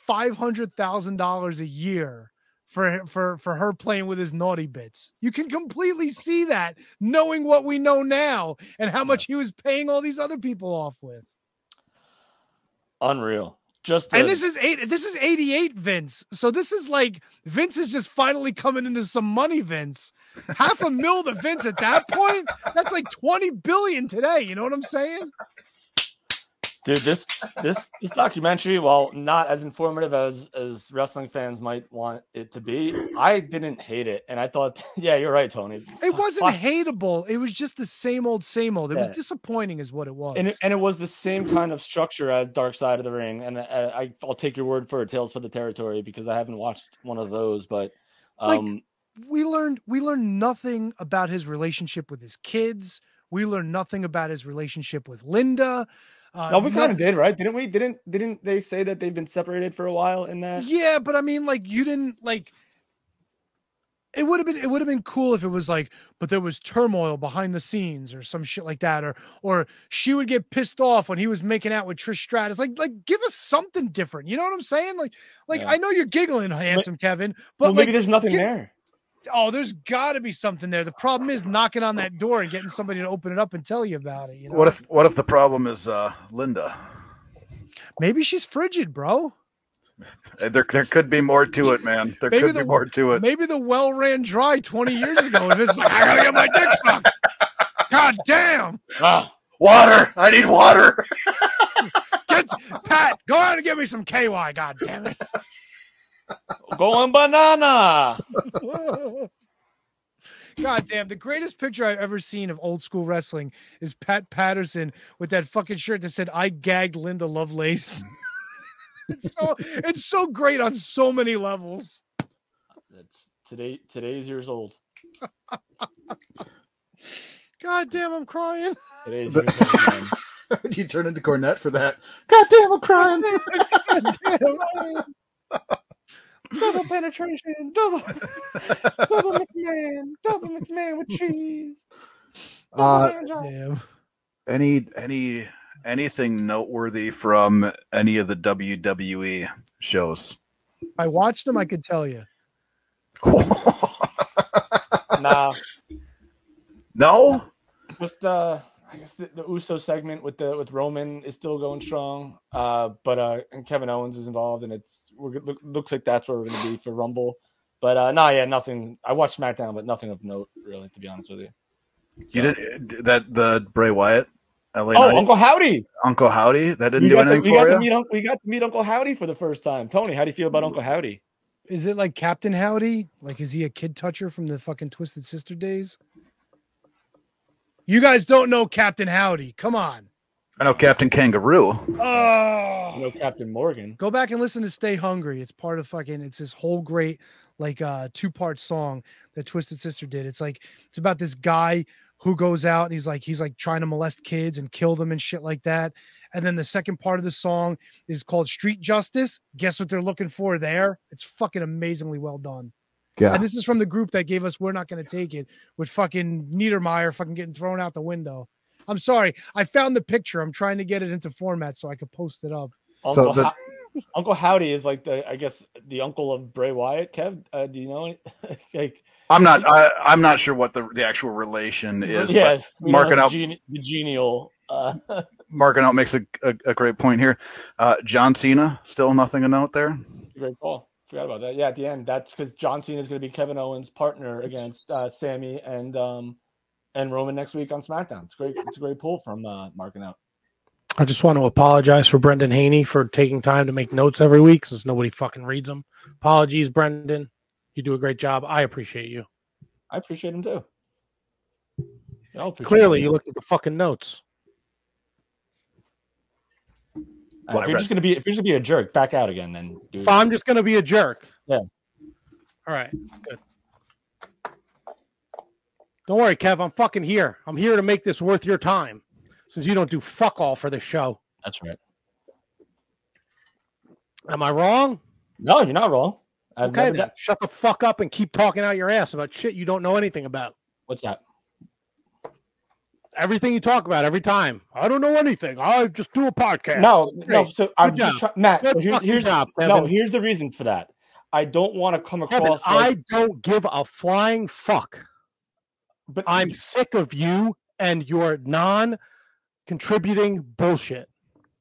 five hundred thousand dollars a year for for for her playing with his naughty bits. You can completely see that, knowing what we know now and how much he was paying all these other people off with. Unreal. Just and a- this is eight. This is eighty-eight, Vince. So this is like Vince is just finally coming into some money. Vince, half a mil to Vince at that point. That's like twenty billion today. You know what I'm saying? Dude, this this this documentary, while not as informative as as wrestling fans might want it to be, I didn't hate it, and I thought, yeah, you're right, Tony. It wasn't hateable. It was just the same old, same old. It Yeah. was disappointing, is what it was. And it, and it was the same kind of structure as Dark Side of the Ring, and I, I I'll take your word for it, Tales for the Territory, because I haven't watched one of those, but um, like we learned, we learned nothing about his relationship with his kids. We learned nothing about his relationship with Linda. Uh, no, we kind no- of did, right? Didn't we? Didn't didn't they say that they've been separated for a while in that? Yeah, but I mean, like, you didn't like. It would have been it would have been cool if it was like, but there was turmoil behind the scenes or some shit like that, or or she would get pissed off when he was making out with Trish Stratus. Like, like give us something different. You know what I'm saying? Like, like Yeah. I know you're giggling, handsome Kevin, but Well, maybe like, there's nothing give- there. Oh, there's got to be something there. The problem is knocking on that door and getting somebody to open it up and tell you about it. You know, What if what if the problem is uh, Linda? maybe she's frigid, bro? There there could be more to it, man. There Maybe could the be more to it. Maybe the well ran dry twenty years ago, and it's like I gotta get my dick sucked. God damn! Ah, Water! I need water. Get, Pat, go out and get me some K Y. God damn it! going banana. God damn, the greatest picture I've ever seen of old school wrestling is Pat Patterson with that fucking shirt that said "I gagged Linda Lovelace." It's so it's so great on so many levels. That's today. Today's years old. God damn, I'm crying. Today's The- years old, man. Do you turn into Cornette for that? God damn, I'm crying. God damn. Double penetration, double, double McMahon, double McMahon with cheese. Uh, Damn. any any anything noteworthy from any of the W W E shows? If I watched them, I could tell you. Nah, No. just uh, I guess the, the Uso segment with the with Roman is still going strong. Uh, but uh, and Kevin Owens is involved, and it's we're, look, looks like that's where we're going to be for Rumble. But uh, no, yeah, nothing. I watched SmackDown, but nothing of note, really, to be honest with you. You did that the Bray Wyatt L A Oh, Knight? Uncle Howdy! Uncle Howdy. That didn't We do got, to, anything we, got for to you. meet, Uncle- we got to meet Uncle Howdy for the first time. Tony, how do you feel about Uncle Howdy? Is it like Captain Howdy? Like, is he a kid toucher from the fucking Twisted Sister days? You guys don't know Captain Howdy. Come on. I know Captain Kangaroo. Oh. You know Captain Morgan. Go back and listen to Stay Hungry. It's part of fucking, it's this whole great, like, uh, two part song that Twisted Sister did. It's like, it's about this guy who goes out and he's like, he's like trying to molest kids and kill them and shit like that. And then the second part of the song is called Street Justice. Guess what they're looking for there? It's fucking amazingly well done. Yeah. And this is from the group that gave us We're Not Going to Take It with fucking Niedermeyer fucking getting thrown out the window. I'm sorry. I found the picture. I'm trying to get it into format so I could post it up. Uncle, the- Ho- Uncle Howdy is like the, I guess, the uncle of Bray Wyatt. Kev, uh, do you know? Any- like, I'm not. I, I'm not sure what the the actual relation is. yeah, but you marking know, out geni- the genial. Uh, marking out makes a, a, a great point here. Uh, John Cena, still nothing to note there. great call. Forgot about that. Yeah, at the end, that's because John Cena is going to be Kevin Owens' partner against uh, Sammy and um, and Roman next week on SmackDown. It's great. It's a great pull from uh, marking out. I just want to apologize for Brendan Haney for taking time to make notes every week since nobody fucking reads them. Apologies, Brendan. You do a great job. I appreciate you. I appreciate him too. Y'all appreciate Clearly, him. you looked at the fucking notes. Uh, Well, I if you're read- just gonna be, if you're just gonna be a jerk, back out again. Then, dude. If I'm just going to be a jerk. Yeah. All right. Good. Don't worry, Kev. I'm fucking here. I'm here to make this worth your time since you don't do fuck all for this show. That's right. Am I wrong? No, you're not wrong. I've Okay, never then done- shut the fuck up and keep talking out your ass about shit you don't know anything about. What's that? everything you talk about every time. I don't know anything. I just do a podcast. No, Great. no. So I'm Good just job. trying, Matt. Good Here's, fucking here's job, no. Kevin. Here's the reason for that. I don't want to come Kevin, across. I like, don't give a flying fuck. But I'm sick of you and your non-contributing bullshit.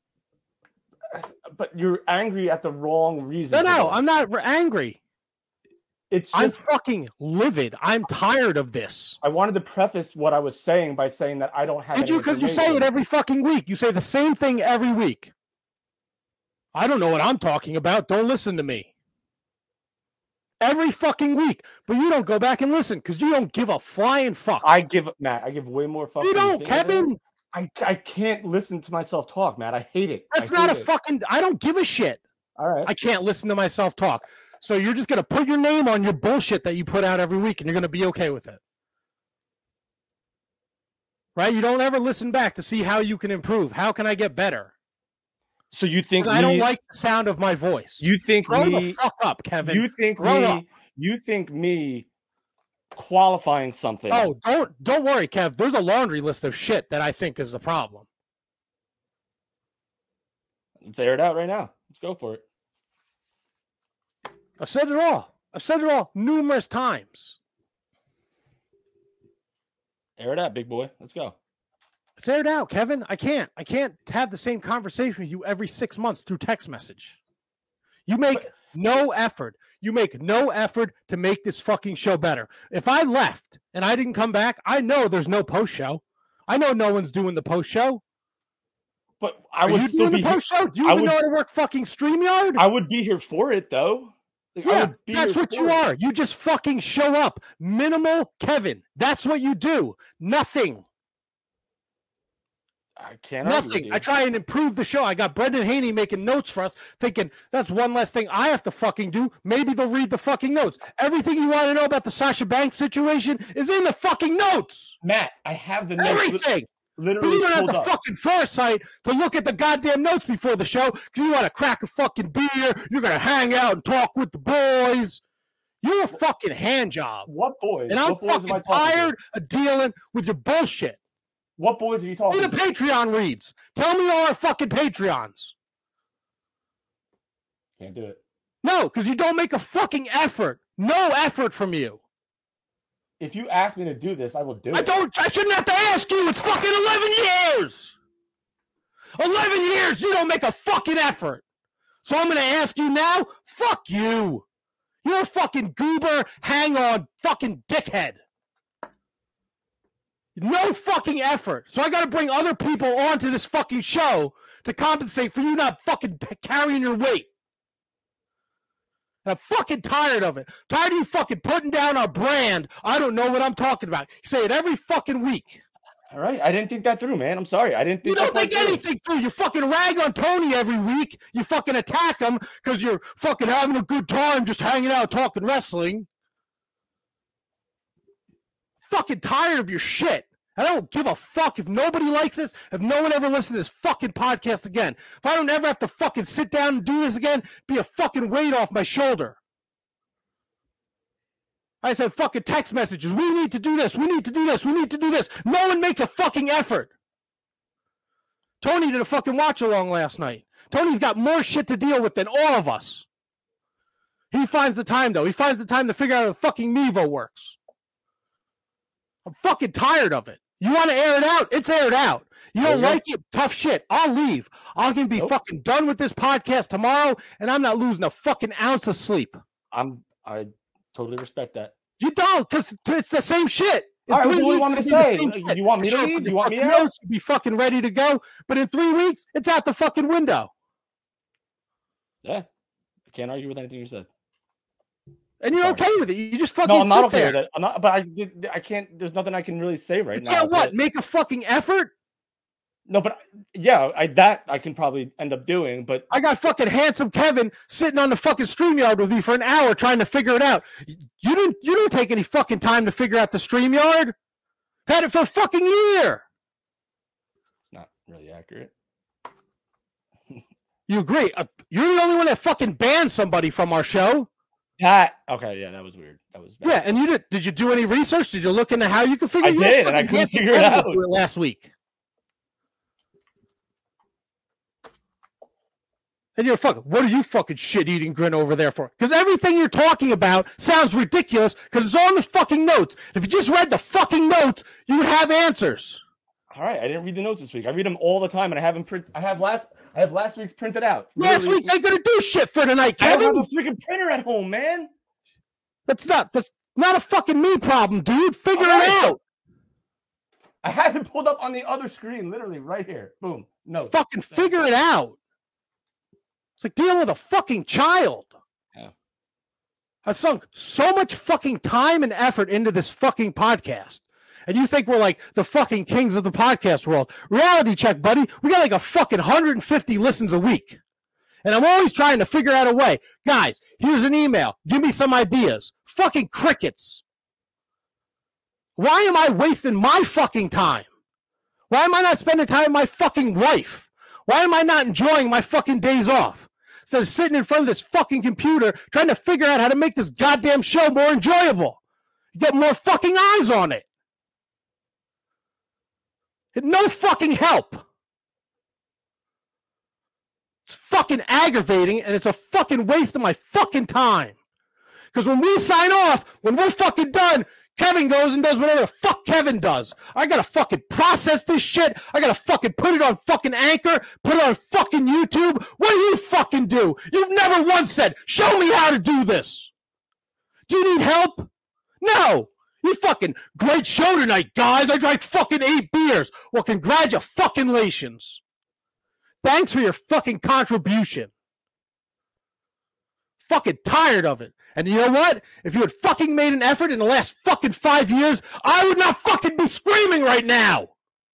But you're angry at the wrong reason. No, for no, this. I'm not angry. It's I'm just fucking livid. I'm tired of this. I wanted to preface what I was saying by saying that I don't have. Did any you? Because you say information. it every fucking week. You say the same thing every week. I don't know what I'm talking about. Don't listen to me. Every fucking week. But you don't go back and listen because you don't give a flying fuck. I give Matt. I give way more fuck. You than don't, think. Kevin. I I can't listen to myself talk, Matt. I hate it. That's I not a hate it. fucking. I don't give a shit. All right. I can't listen to myself talk. So you're just going to put your name on your bullshit that you put out every week and you're going to be okay with it. Right? You don't ever listen back to see how you can improve. How can I get better? So you think me, I don't like the sound of my voice. You think Grow me, the fuck up, Kevin. You think Grow me up. you think me qualifying something. Oh, don't don't worry, Kev. There's a laundry list of shit that I think is the problem. Let's air it out right now. Let's go for it. I've said it all. I've said it all numerous times. Air it out, big boy. Let's go. Let's air it out, Kevin. I can't. I can't have the same conversation with you every six months through text message. You make but, no effort. You make no effort to make this fucking show better. If I left and I didn't come back, I know there's no post show. I know no one's doing the post show. But I Are would you still doing be the post show. Do you I even would, know how to work fucking StreamYard? I would be here for it though. Like, yeah, I would be that's here what for you it. are. You just fucking show up. Minimal Kevin. That's what you do. Nothing. I can't argue with Nothing. you. I try and improve the show. I got Brendan Haney making notes for us, thinking that's one less thing I have to fucking do. Maybe they'll read the fucking notes. Everything you want to know about the Sasha Banks situation is in the fucking notes. Matt, I have the notes. Everything. Literally but you don't have pulled the up. fucking foresight to look at the goddamn notes before the show because you want to crack a fucking beer. You're going to hang out and talk with the boys. You're a fucking hand job. What boys? And I'm what boys am I fucking talking tired to? of dealing with your bullshit. What boys are you talking Who the to? Patreon reads? Tell me all our fucking Patreons. Can't do it. No, because you don't make a fucking effort. No effort from you. If you ask me to do this, I will do I it. don't. I shouldn't have to ask you. It's fucking eleven years. Eleven years. You don't make a fucking effort. So I'm going to ask you now. Fuck you. You're a fucking goober. Hang on, fucking dickhead. No fucking effort. So I got to bring other people onto this fucking show to compensate for you not fucking carrying your weight. And I'm fucking tired of it. Tired of you fucking putting down our brand. I don't know what I'm talking about. You say it every fucking week. All right. I didn't think that through, man. I'm sorry. I didn't think You don't that think through. anything through. You fucking rag on Tony every week. You fucking attack him because you're fucking having a good time just hanging out talking wrestling. Fucking tired of your shit. I don't give a fuck if nobody likes this, if no one ever listens to this fucking podcast again. If I don't ever have to fucking sit down and do this again, be a fucking weight off my shoulder. I said fucking text messages. We need to do this. We need to do this. We need to do this. No one makes a fucking effort. Tony did a fucking watch along last night. Tony's got more shit to deal with than all of us. He finds the time, though. He finds the time to figure out how the fucking Mevo works. I'm fucking tired of it. You want to air it out? It's aired out. You don't like it? Tough shit. I'll leave. I'm going to be Nope. fucking done with this podcast tomorrow, and I'm not losing a fucking ounce of sleep. I'm. I totally respect that. You don't, because it's the same shit. In All right, three what do you weeks, want me to it'll be the say? same shit. You want me to Sure, leave? for the You want me fucking out? notes to be fucking ready to go, but in three weeks, it's out the fucking window. Yeah. I can't argue with anything you said. And you're Sorry. okay with it. You just fucking No, I'm not sit okay there. with it. I'm not. But I did. I can't. There's nothing I can really say right now. Yeah, what? but- Make a fucking effort? No, but yeah, I that I can probably end up doing. But I got fucking handsome Kevin sitting on the fucking StreamYard with me for an hour trying to figure it out. You didn't you didn't take any fucking time to figure out the StreamYard? Had it for a fucking year. it's not really accurate. You agree? Uh, you're the only one that fucking banned somebody from our show. That okay, yeah, that was weird. That was bad. Yeah, and you did. Did you do any research? Did you look into how you could figure? I you did, and I couldn't figure it out. It last week. And you're fucking. What are you fucking shit eating grin over there for? Because everything you're talking about sounds ridiculous because it's all in the fucking notes. If you just read the fucking notes, you would have answers. All right, I didn't read the notes this week. I read them all the time, and I have them print. I have last. I have last week's printed out. Last Literally. week's ain't gonna do shit for tonight, Kevin. I don't have a freaking printer at home, man. That's not. That's not a fucking me problem, dude. Figure right. it out. I have it pulled up on the other screen, literally right here. Boom. No. Fucking figure it out. It's like dealing with a fucking child. Yeah. I've sunk so much fucking time and effort into this fucking podcast. And you think we're like the fucking kings of the podcast world. Reality check, buddy. We got like a fucking one hundred fifty listens a week. And I'm always trying to figure out a way. Guys, here's an email. Give me some ideas. Fucking crickets. Why am I wasting my fucking time? Why am I not spending time with my fucking wife? Why am I not enjoying my fucking days off? Instead of sitting in front of this fucking computer trying to figure out how to make this goddamn show more enjoyable. Get more fucking eyes on it. No fucking help. It's fucking aggravating, and it's a fucking waste of my fucking time. Because when we sign off, when we're fucking done, Kevin goes and does whatever the fuck Kevin does. I gotta fucking process this shit. I gotta fucking put it on fucking Anchor, put it on fucking YouTube. What do you fucking do? You've never once said, show me how to do this. Do you need help? No. You fucking great show tonight, guys. I drank fucking eight beers. Well, congratulations. Thanks for your fucking contribution. Fucking tired of it. And you know what? If you had fucking made an effort in the last fucking five years, I would not fucking be screaming right now.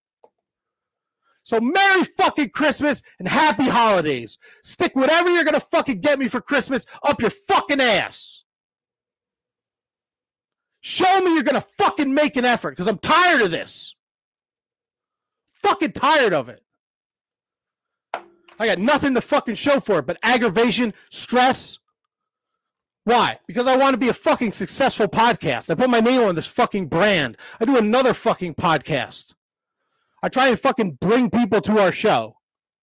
So Merry fucking Christmas and Happy Holidays. Stick whatever you're going to fucking get me for Christmas up your fucking ass. Show me you're going to fucking make an effort because I'm tired of this. Fucking tired of it. I got nothing to fucking show for it but aggravation, stress. Why? Because I want to be a fucking successful podcast. I put my name on this fucking brand. I do another fucking podcast. I try and fucking bring people to our show.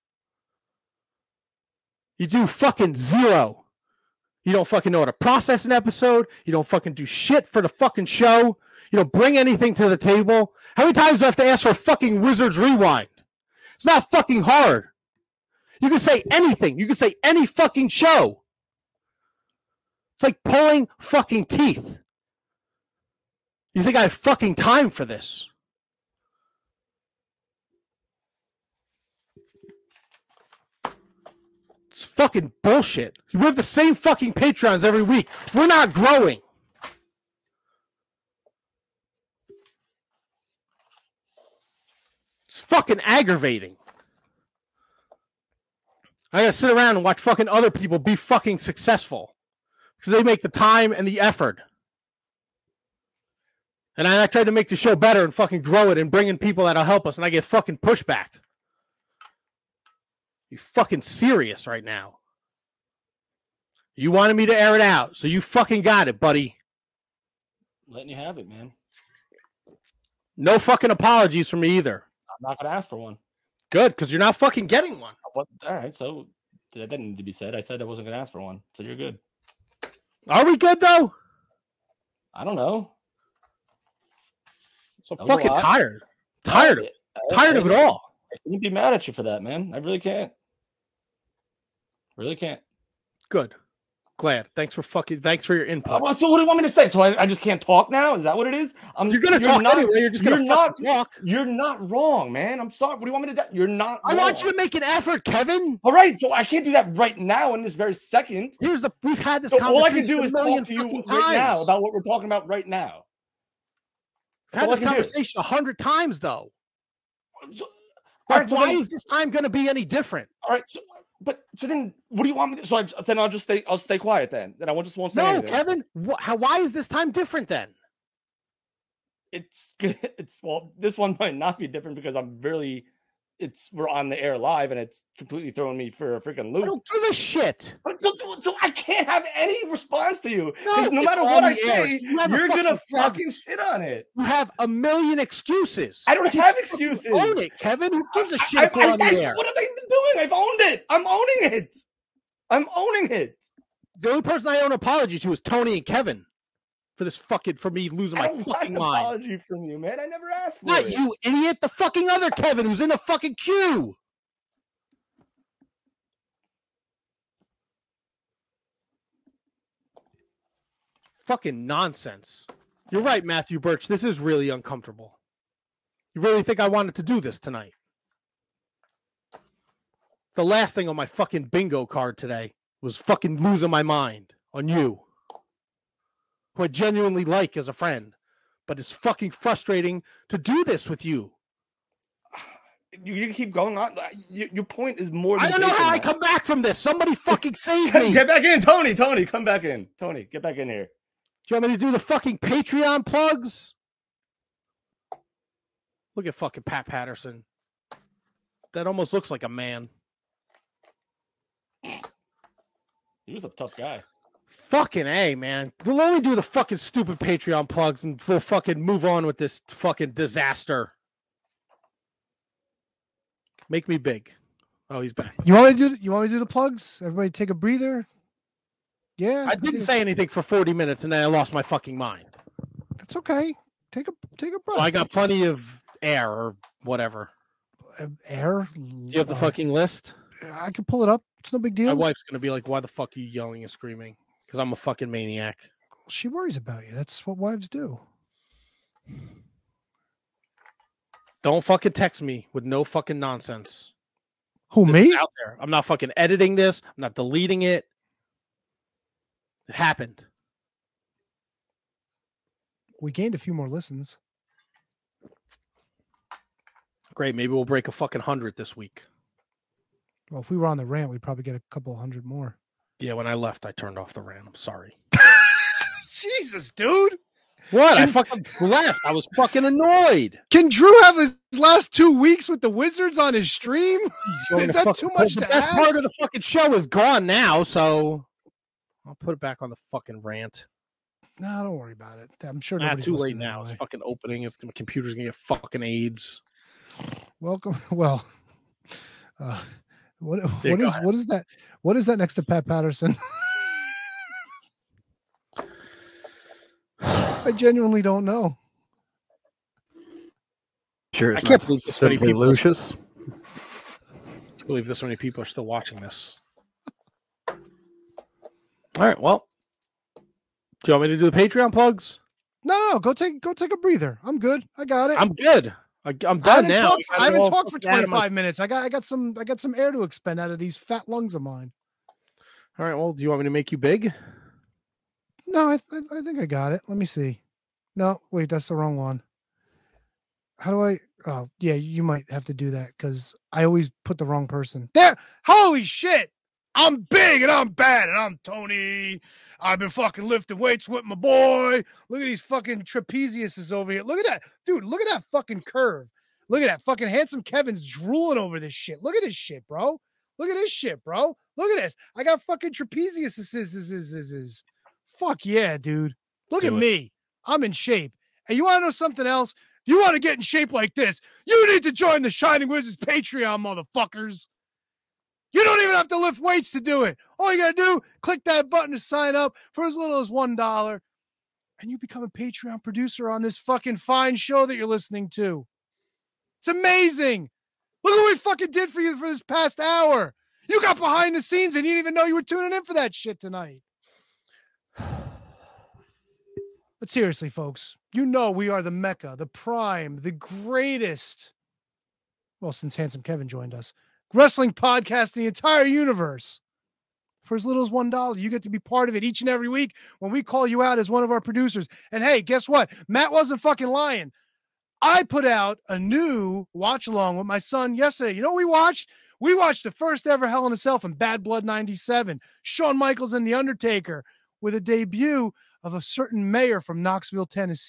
You do fucking zero. You don't fucking know how to process an episode. You don't fucking do shit for the fucking show. You don't bring anything to the table. How many times do I have to ask for a fucking Wizards Rewind? It's not fucking hard. You can say anything. You can say any fucking show. It's like pulling fucking teeth. You think I have fucking time for this? It's fucking bullshit. We have the same fucking Patreons every week. We're not growing. It's fucking aggravating. I gotta sit around and watch fucking other people be fucking successful. Because they make the time and the effort. And I, I try to make the show better and fucking grow it and bring in people that'll help us, and I get fucking pushback. You fucking serious right now? You wanted me to air it out, so you fucking got it, buddy. Letting you have it, man. No fucking apologies from me either. I'm not gonna ask for one. Good, because you're not fucking getting one. All right, so that didn't need to be said. I said I wasn't gonna ask for one, so you're good. Are we good though? I don't know. So I'm fucking tired. Tired of it. Tired of it all. I can't be mad at you for that, man. I really can't. Really can't. Good. Glad. Thanks for fucking. Thanks for your input. Uh, so what do you want me to say? So I, I just can't talk now? Is that what it is? I'm, you're gonna you're talk not, anyway. You're just gonna you're not talk. You're not wrong, man. I'm sorry. What do you want me to do? You're not. I wrong. want you to make an effort, Kevin. All right. So I can't do that right now in this very second. Here's the. We've had this. So conversation all I can do is talk to you times. right now about what we're talking about right now. We've had this conversation a hundred times though. So, like, right, so why then, is this time going to be any different? All right. So, but so then, what do you want me to? So I, then I'll just stay. I'll stay quiet. Then then I just won't say no, anything. Kevin. Wh- how? Why is this time different then? It's it's well, this one might not be different because I'm really it's we're on the air live and it's completely throwing me for a freaking loop. I don't give a shit. But so, so I can't have any response to you No, because no it's matter on what I the air. say, You have a you're gonna fucking- fucking shit on it. You have a million excuses. I don't Just have excuses. Own it, Kevin. Who gives a shit I, if we're I, on the I, air? what have I been doing? I've owned it. I'm owning it. I'm owning it. The only person I owe an apology to is Tony and Kevin for this fucking for me losing I my don't want fucking an mind. apology from you, man. I never asked for Not it. you, idiot. The fucking other Kevin who's in the fucking queue. Fucking nonsense. You're right, Matthew Birch. This is really uncomfortable. You really think I wanted to do this tonight? The last thing on my fucking bingo card today was fucking losing my mind on you, who I genuinely like as a friend, but it's fucking frustrating to do this with you. You, you keep going on. Your, your point is more than I don't know how I come back from this. Somebody fucking save me. Get back in, Tony. Tony, come back in. Tony, get back in here. Do you want me to do the fucking Patreon plugs? Look at fucking Pat Patterson. That almost looks like a man. He was a tough guy. Fucking A, man. Let me do the fucking stupid Patreon plugs and we'll fucking move on with this fucking disaster. Make me big. Oh, he's back. You want me to do? You want me to do the plugs? Everybody, take a breather. Yeah, I didn't say anything for forty minutes and then I lost my fucking mind. That's okay. Take a take a breath. So I got plenty of air or whatever. Air. Do you have the fucking list? I can pull it up. It's no big deal. My wife's gonna be like, "Why the fuck are you yelling and screaming?" Because I'm a fucking maniac. She worries about you. That's what wives do. Don't fucking text me with no fucking nonsense. Who, This me? is out there. I'm not fucking editing this. I'm not deleting it. It happened. We gained a few more listens. Great. Maybe we'll break a fucking hundred this week. Well, if we were on the rant, we'd probably get a couple hundred more. Yeah, when I left, I turned off the rant. I'm sorry. Jesus, dude. What? I Can- fucking left. I was fucking annoyed. Can Drew have his last two weeks with the Wizards on his stream? Is that too much The to best ask? part of the fucking show is gone now, so I'll put it back on the fucking rant. No, don't worry about it. I'm sure Not nobody's too late listening now. anyway. It's fucking opening. It's my computer's gonna get fucking AIDS. Welcome. Well, uh, what Yeah, what go is ahead. what is that? What is that next to Pat Patterson? I genuinely don't know. Sure, it's I can't not believe this many simply people- Lucius. I can't believe this many people are still watching this. All right. Well, do you want me to do the Patreon plugs? No, no, go take go take a breather. I'm good. I got it. I'm good. I, I'm I done haven't now. talked, I haven't all talked for fucking out of my- twenty-five minutes. I got I got some I got some air to expend out of these fat lungs of mine. All right. Well, do you want me to make you big? No, I th- I think I got it. Let me see. No, wait, that's the wrong one. How do I? Oh, yeah, you might have to do that because I always put the wrong person there. Holy shit! I'm big and I'm bad and I'm Tony. I've been fucking lifting weights with my boy. Look at these fucking trapeziuses over here. Look at that, dude. Look at that fucking curve. Look at that fucking handsome Kevin's drooling over this shit. Look at this shit, bro. Look at this shit, bro. Look at this. I got fucking trapeziuses. Fuck yeah, dude. Look Do at it. me. I'm in shape. And you want to know something else? If you want to get in shape like this, you need to join the Shining Wizards Patreon, motherfuckers. You don't even have to lift weights to do it. All you got to do, click that button to sign up for as little as one dollar, and you become a Patreon producer on this fucking fine show that you're listening to. It's amazing. Look what we fucking did for you for this past hour. You got behind the scenes and you didn't even know you were tuning in for that shit tonight. But seriously, folks, you know we are the Mecca, the prime, the greatest. Well, since Handsome Kevin joined us, wrestling podcast in the entire universe. For as little as one dollar, you get to be part of it each and every week when we call you out as one of our producers. And hey, guess what? Matt wasn't fucking lying. I put out a new watch along with my son yesterday. You know what we watched? We watched the first ever Hell in a Cell from Bad Blood ninety-seven. Shawn Michaels and The Undertaker with a debut of a certain mayor from Knoxville, Tennessee.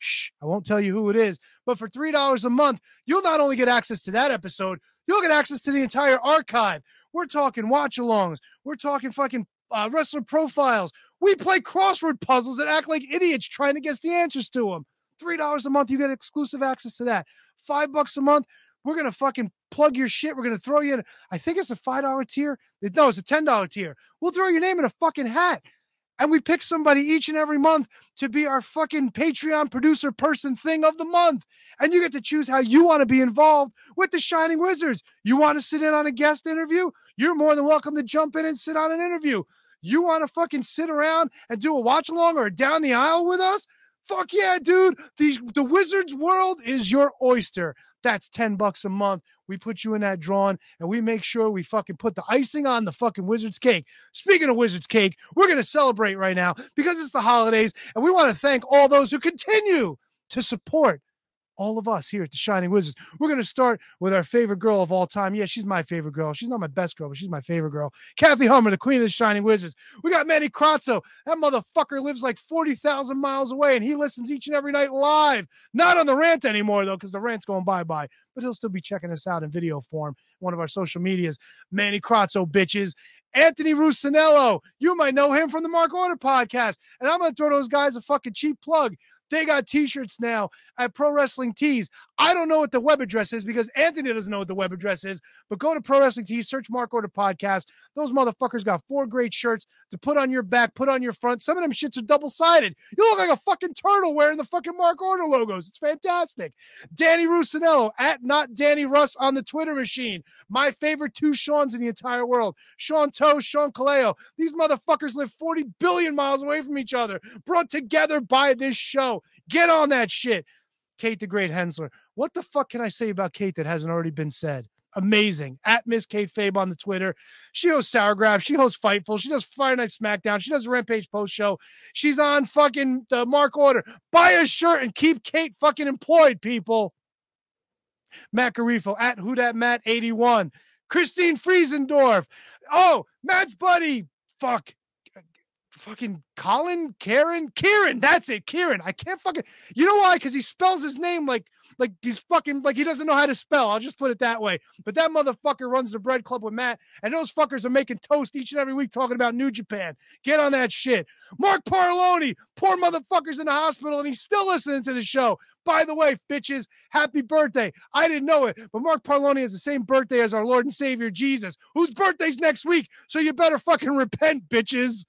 Shh, I won't tell you who it is. But for three dollars a month, you'll not only get access to that episode, you'll get access to the entire archive. We're talking watch-alongs. We're talking fucking uh, wrestler profiles. We play crossword puzzles and act like idiots trying to guess the answers to them. three dollars a month, you get exclusive access to that. Five bucks a month, we're going to fucking plug your shit. We're going to throw you in. I think it's a five dollar tier. No, it's a ten dollar tier. We'll throw your name in a fucking hat. And we pick somebody each and every month to be our fucking Patreon producer person thing of the month. And you get to choose how you want to be involved with the Shining Wizards. You want to sit in on a guest interview? You're more than welcome to jump in and sit on an interview. You want to fucking sit around and do a watch along or down the aisle with us? Fuck yeah, dude. The, the Wizards world is your oyster. That's ten bucks a month. We put you in that drawing and we make sure we fucking put the icing on the fucking Wizards cake. Speaking of Wizards cake, we're going to celebrate right now because it's the holidays and we want to thank all those who continue to support all of us here at the Shining Wizards. We're going to start with our favorite girl of all time. Yeah, she's my favorite girl. She's not my best girl, but she's my favorite girl. Kathy Hummer, the queen of the Shining Wizards. We got Manny Kratzo. That motherfucker lives like forty thousand miles away, and he listens each and every night live. Not on the rant anymore, though, because the rant's going bye-bye. But he'll still be checking us out in video form. One of our social medias. Manny Kratzo, bitches. Anthony Rusinello. You might know him from the Mark Order podcast. And I'm going to throw those guys a fucking cheap plug. They got t-shirts now at Pro Wrestling Tees. I don't know what the web address is because Anthony doesn't know what the web address is, but go to Pro Wrestling Tees, search Mark Order Podcast. Those motherfuckers got four great shirts to put on your back, put on your front. Some of them shits are double-sided. You look like a fucking turtle wearing the fucking Mark Order logos. It's fantastic. Danny Rusinello at Not Danny Russ on the Twitter machine. My favorite two Seans in the entire world. Sean Toe, Sean Kaleo. These motherfuckers live forty billion miles away from each other, brought together by this show. Get on that shit. Kate the Great Hensler. What the fuck can I say about Kate that hasn't already been said? Amazing. At Miss Kate Fabe on the Twitter. She hosts Sour Grab. She hosts Fightful. She does Friday Night SmackDown. She does a Rampage post show. She's on fucking the Mark Order. Buy a shirt and keep Kate fucking employed, people. Matt Garifo at Who Dat Matt eighty-one. Christine Friesendorf. Oh, Matt's buddy. Fuck. Fucking Colin, Karen, Kieran. That's it, Kieran. I can't fucking. You know why? Because he spells his name like like he's fucking like he doesn't know how to spell. I'll just put it that way. But that motherfucker runs the Bread Club with Matt, and those fuckers are making toast each and every week talking about New Japan. Get on that shit. Mark Parloni, poor motherfucker's in the hospital, and he's still listening to the show. By the way, bitches, happy birthday. I didn't know it, but Mark Parloni has the same birthday as our Lord and Savior Jesus, whose birthday's next week. So you better fucking repent, bitches.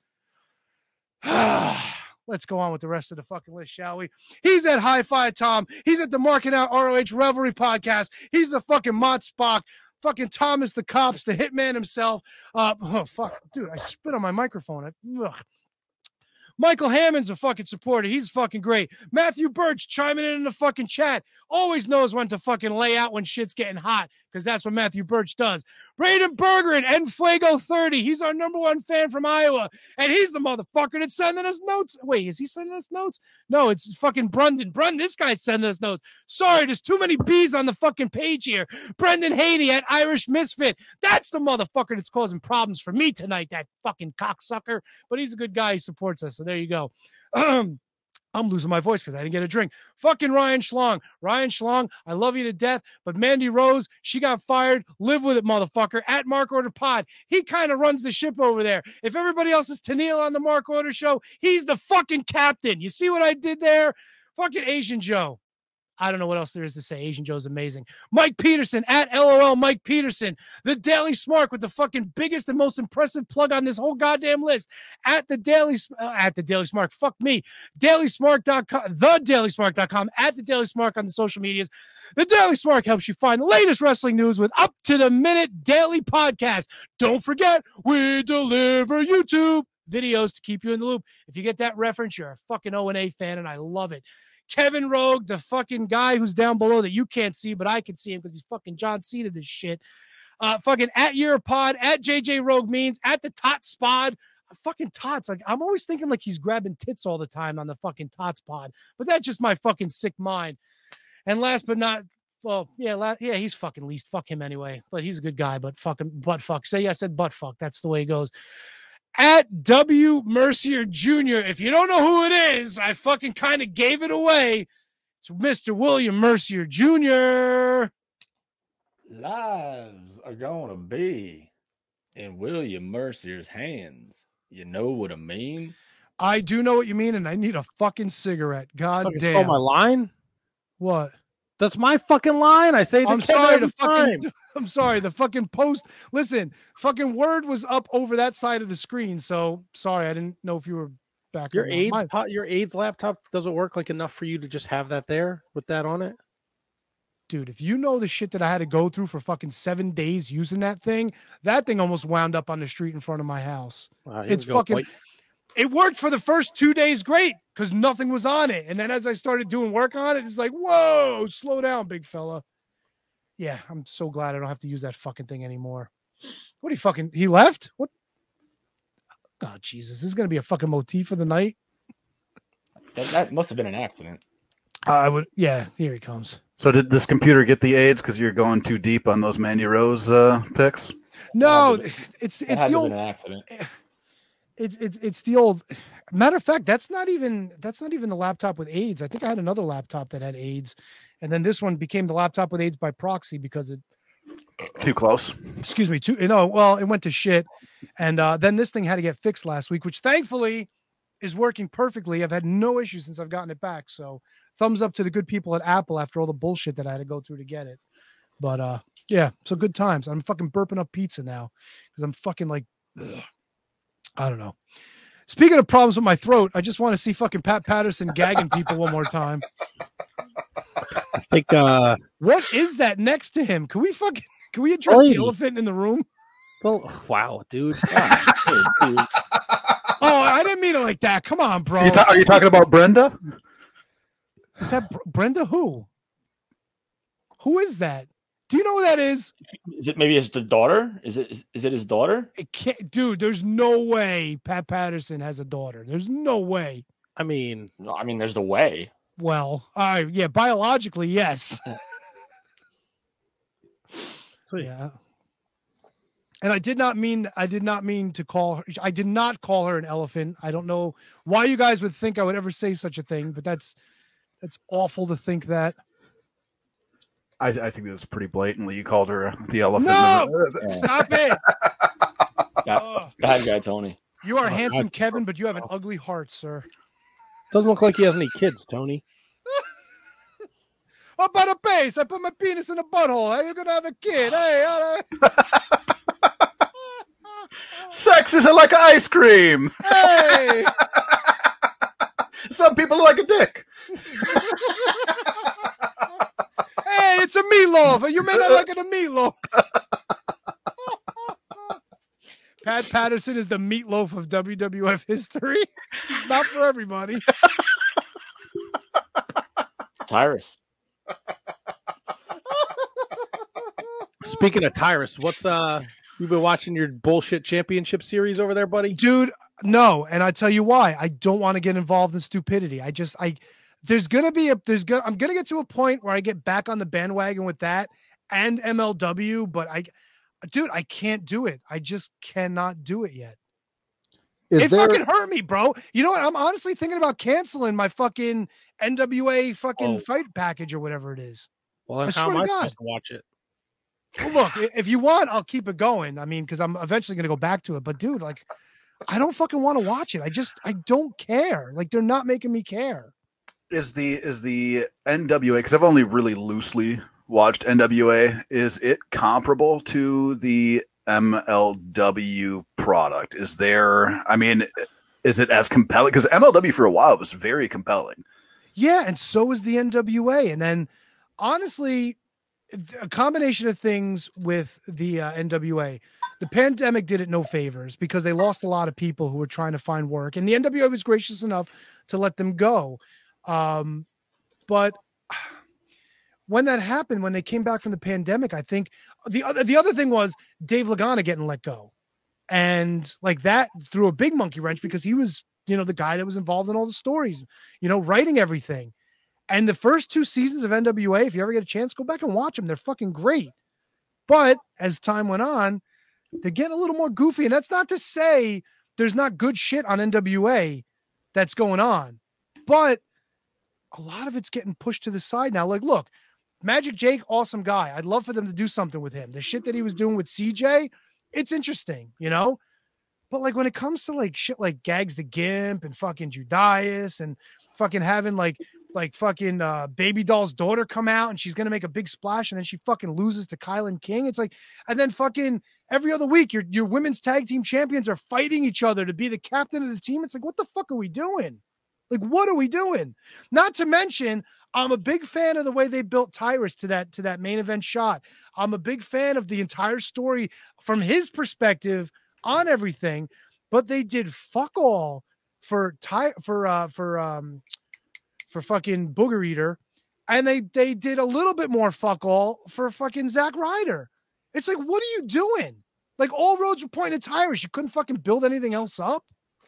Let's go on with the rest of the fucking list, shall we? He's at Hi-Fi Tom. He's at the Marking Out R O H Revelry podcast. He's the fucking Mott Spock. Fucking Thomas the Cops, the hitman himself. Uh, oh, fuck. Dude, I spit on my microphone. I, ugh. Michael Hammond's a fucking supporter. He's fucking great. Matthew Birch chiming in in the fucking chat. Always knows when to fucking lay out when shit's getting hot, because that's what Matthew Birch does. Braden Berger and Enfuego thirty. He's our number one fan from Iowa, and he's the motherfucker that's sending us notes. Wait, is he sending us notes? No, it's fucking Brendan. Brendan, this guy's sending us notes. Sorry, there's too many B's on the fucking page here. Brendan Haney at Irish Misfit. That's the motherfucker that's causing problems for me tonight, that fucking cocksucker. But he's a good guy. He supports us, so there you go. I'm losing my voice because I didn't get a drink. Fucking Ryan Schlong. Ryan Schlong, I love you to death, but Mandy Rose, she got fired. Live with it, motherfucker. At Mark Order Pod. He kind of runs the ship over there. If everybody else is Tennille on the Mark Order show, he's the fucking captain. You see what I did there? Fucking Asian Joe. I don't know what else there is to say. Asian Joe's amazing. Mike Peterson at LOL Mike Peterson. The Daily Smart with the fucking biggest and most impressive plug on this whole goddamn list. At the Daily uh, at the Daily Smart. Fuck me. daily smart dot com. the daily smart dot com. At the Daily Smart on the social medias. The Daily Smart helps you find the latest wrestling news with up to the minute daily podcast. Don't forget, we deliver YouTube videos to keep you in the loop. If you get that reference, you're a fucking O and A fan, and I love it. Kevin Rogue, the fucking guy who's down below that you can't see, but I can see him because he's fucking John Cena this shit. Uh, fucking at Europod, at J J Rogue Means, at the Tot Spod. Fucking Tots. Like, I'm always thinking like he's grabbing tits all the time on the fucking Tots pod, but that's just my fucking sick mind. And last but not, well, yeah, la- yeah, he's fucking least. Fuck him anyway, but he's a good guy, but fucking butt fuck. Say I said butt fuck. That's the way it goes. At W Mercier Junior If you don't know who it is, I fucking kind of gave it away. It's Mister William Mercier Junior Lives are going to be in William Mercier's hands. You know what I mean? I do know what you mean, and I need a fucking cigarette. God Fucking damn. stole my line. What? That's my fucking line. I say. I'm to sorry. every The fucking. time. I'm sorry. The fucking post. Listen, fucking word was up over that side of the screen. So sorry, I didn't know if you were back. Your or not. AIDS, My- po- your AIDS laptop doesn't work like enough for you to just have that there with that on it. Dude, if you know the shit that I had to go through for fucking seven days using that thing, that thing almost wound up on the street in front of my house. Wow, here It's we go. fucking. White- It worked for the first two days great because nothing was on it. And then as I started doing work on it, it's like, whoa, slow down, big fella. Yeah, I'm so glad I don't have to use that fucking thing anymore. What do you fucking, he left? What? Oh, Jesus. This is going to be a fucking motif for the night. That, that must have been an accident. I would, yeah, here he comes. So did this computer get the AIDS because you're going too deep on those Mandy Rose uh, picks? No, That had to be- it's, That it's had the to have old, been an accident. it's, it's, it's the old, matter of fact, that's not even, that's not even the laptop with AIDS. I think I had another laptop that had AIDS. And then this one became the laptop with AIDS by proxy because it, Too close. excuse me, too, you know, well, it went to shit. And uh, then this thing had to get fixed last week, which thankfully is working perfectly. I've had no issues since I've gotten it back. So thumbs up to the good people at Apple after all the bullshit that I had to go through to get it. But uh, yeah, so good times. I'm fucking burping up pizza now because I'm fucking like, ugh. I don't know. Speaking of problems with my throat, I just want to see fucking Pat Patterson gagging people one more time. I think. uh What is that next to him? Can we fucking, can we address Hey. the elephant in the room? Well, wow, dude. Oh, I didn't mean it like that. Come on, bro. You ta- are you talking about Brenda? Is that Br- Brenda? Who? Who is that? Do you know who that is? Is it maybe it's the daughter? Is it is, is it his daughter? It can't, dude. There's no way Pat Patterson has a daughter. There's no way. I mean, No, I mean there's the way. Well, all right, yeah, biologically, yes. sweet. Yeah. And I did not mean I did not mean to call her. I did not call her an elephant. I don't know why you guys would think I would ever say such a thing, but that's that's awful to think that. I, I think that was pretty blatantly. You called her the elephant. No, stop it. Bad, bad guy, Tony. You are Oh, handsome, God. Kevin, but you have an ugly heart, sir. Doesn't look like he has any kids, Tony. How about a base? I put my penis in a butthole. How you gonna have a kid? Hey, all right. Sex isn't like ice cream. Hey. Some people like a dick. Hey, it's a meatloaf. You may not like it a meatloaf. Pat Patterson is the meatloaf of W W F history. It's not for everybody. Tyrus. Speaking of Tyrus, what's uh you've been watching your bullshit championship series over there, buddy? Dude, no, and I tell you why. I don't want to get involved in stupidity. I just I there's gonna be a there's gonna I'm gonna get to a point where I get back on the bandwagon with that and M L W, but I dude, I can't do it. I just cannot do it yet. Is it there fucking hurt me, bro. You know what? I'm honestly thinking about canceling my fucking N W A fucking Oh. fight package or whatever it is. Well, then I how swear am to I God. supposed to watch it? Well, look, i- if you want, I'll keep it going. I mean, because I'm eventually going to go back to it. But dude, like, I don't fucking want to watch it. I just, I don't care. Like, they're not making me care. is the is the N W A, because I've only really loosely watched N W A, is it comparable to the M L W product? Is there, I mean, is it as compelling? Because M L W for a while was very compelling. Yeah, and so is the N W A. And then, honestly, a combination of things with the uh, N W A. The pandemic did it no favors because they lost a lot of people who were trying to find work, and the N W A was gracious enough to let them go. Um, but when that happened, when they came back from the pandemic, I think the other the other thing was Dave Lagana getting let go, and like that threw a big monkey wrench because he was, you know, the guy that was involved in all the stories, you know, writing everything. And the first two seasons of N W A, if you ever get a chance, go back and watch them. They're fucking great. But as time went on, they're getting a little more goofy. And that's not to say there's not good shit on N W A that's going on. But a lot of it's getting pushed to the side now. Like, look, Magic Jake, awesome guy. I'd love for them to do something with him. The shit that he was doing with C J, it's interesting, you know? But like when it comes to like shit like Gags the Gimp and fucking Judas and fucking having like like fucking uh, Baby Doll's daughter come out and she's gonna make a big splash and then she fucking loses to Kylan King. It's like, and then fucking every other week your your women's tag team champions are fighting each other to be the captain of the team. It's like, what the fuck are we doing? Like, what are we doing? Not to mention, I'm a big fan of the way they built Tyrus to that to that main event shot. I'm a big fan of the entire story from his perspective on everything, but they did fuck all for Ty for uh for um for fucking Booger Eater, and they they did a little bit more fuck all for fucking Zack Ryder. It's like, what are you doing? Like, all roads were pointing to Tyrus. You couldn't fucking build anything else up.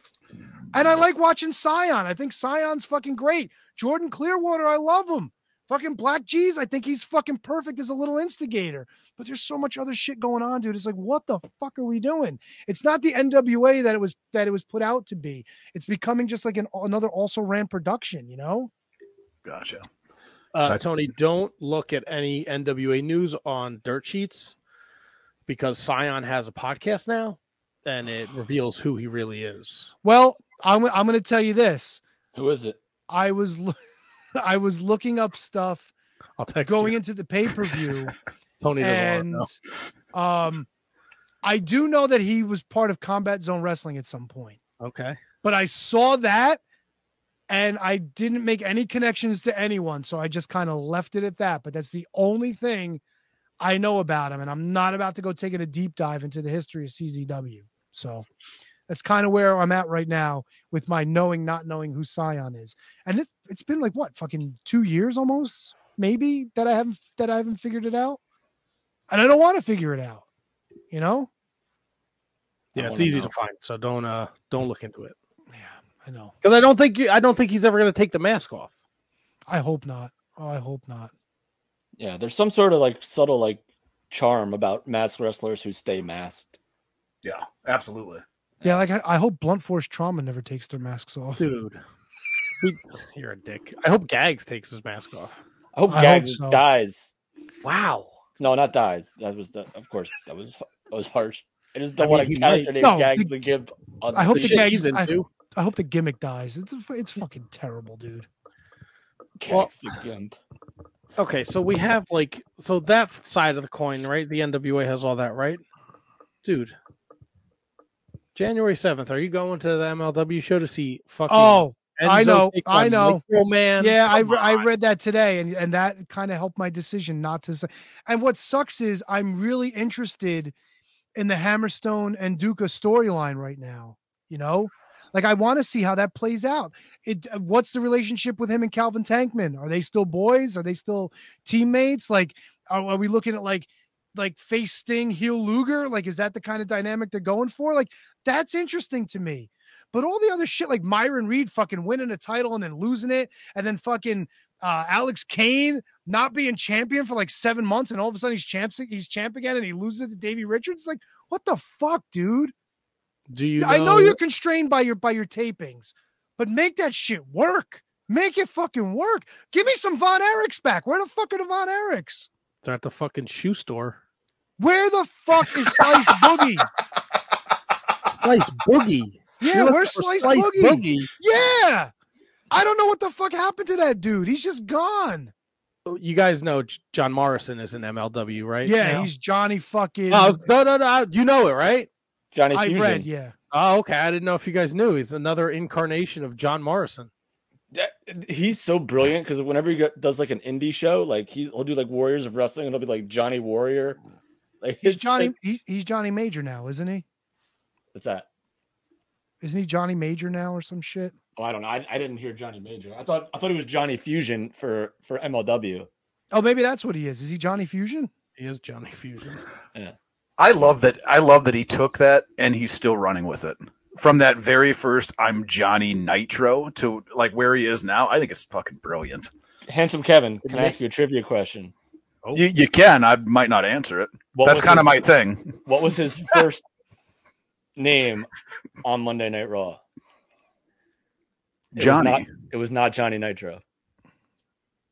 And I like watching Scion. I think Scion's fucking great. Jordan Clearwater, I love him. Fucking Black G's, I think he's fucking perfect as a little instigator. But there's so much other shit going on, dude. It's like, what the fuck are we doing? It's not the N W A that it was that it was put out to be. It's becoming just like an another also ran production, you know? Gotcha. Uh, Tony, don't look at any N W A news on Dirt Sheets because Scion has a podcast now, and it reveals who he really is. Well, I'm I'm going to tell you this. Who is it? I was I was looking up stuff I'll text going you. into the pay-per-view. Tony and um I do know that he was part of Combat Zone Wrestling at some point. Okay. But I saw that and I didn't make any connections to anyone, so I just kind of left it at that. But that's the only thing I know about him, and I'm not about to go taking a deep dive into the history of C Z W. So that's kind of where I'm at right now with my knowing, not knowing who Scion is. And it's, it's been like, what, fucking two years almost, maybe, that I haven't that I haven't figured it out. And I don't want to figure it out, you know? Yeah, it's easy know. to find, so don't uh don't look into it. Yeah, I know. Because I don't think you, I don't think he's ever going to take the mask off. I hope not. Oh, I hope not. Yeah, there's some sort of like subtle like charm about masked wrestlers who stay masked. Yeah, absolutely. Yeah, like I, I hope Blunt Force Trauma never takes their masks off. Dude, you're a dick. I hope Gags takes his mask off. I hope I Gags hope so. dies. Wow. No, not dies. That was the, of course, that was that was harsh. I just don't I want mean, a he character might- named No, Gags the- the Gimp. On I hope the the shit Gags. he's I, into. I hope the gimmick dies. It's a, it's fucking terrible, dude. Gags the Gimp. Okay, so we have like so that side of the coin, right? The N W A has all that, right? Dude. January seventh, are you going to the M L W show to see fucking Oh, Enzo I know, take I on know. Micro Man? Yeah, I, Come re- I on. read that today, and, and that kind of helped my decision not to say. And what sucks is I'm really interested in the Hammerstone and Duca storyline right now. You know, like I want to see how that plays out. It what's the relationship with him and Calvin Tankman? Are they still boys? Are they still teammates? Like, are, are we looking at like like face Sting, heel Luger? Like, is that the kind of dynamic they're going for? Like, that's interesting to me. But all the other shit, like Myron Reed fucking winning a title and then losing it, and then fucking uh, Alex Kane not being champion for like seven months, and all of a sudden he's champ, he's champ again, and he loses it to Davey Richards. Like, what the fuck, dude? Do you? Know, I know you're constrained by your by your tapings, but make that shit work. Make it fucking work. Give me some Von Erichs back. Where the fuck are the Von Erichs? they're at the fucking shoe store. Where the fuck is Slice Boogie? Slice Boogie. Yeah, You're where's looking for Slice, Slice Boogie? Boogie? Yeah. I don't know what the fuck happened to that dude. He's just gone. You guys know J- John Morrison is in M L W, right? Yeah, now? he's Johnny fucking. Oh, no, no, no. You know it, right? Johnny I Fusion. read, yeah. Oh, okay. I didn't know if you guys knew. He's another incarnation of John Morrison. That- he's so brilliant because whenever he go- does like an indie show, like he, he'll do like Warriors of Wrestling, and it'll be like Johnny Warrior. Like He's it's Johnny. like- He, he's Johnny Major now, isn't he? what's that? Isn't he Johnny Major now or some shit? Oh, I don't know. I, I didn't hear Johnny Major. I thought I thought he was Johnny Fusion for for M L W. Oh, maybe that's what he is. Is he Johnny Fusion? He is Johnny Fusion. Yeah. I love that. I love that he took that and he's still running with it. From that very first "I'm Johnny Nitro" to like where he is now, I think it's fucking brilliant. Handsome Kevin, can I ask you a trivia question? Oh. You, you can. I might not answer it. What That's was kind of his- my thing. What was his first name on Monday Night Raw? It was Johnny. not- It was not Johnny Nitro.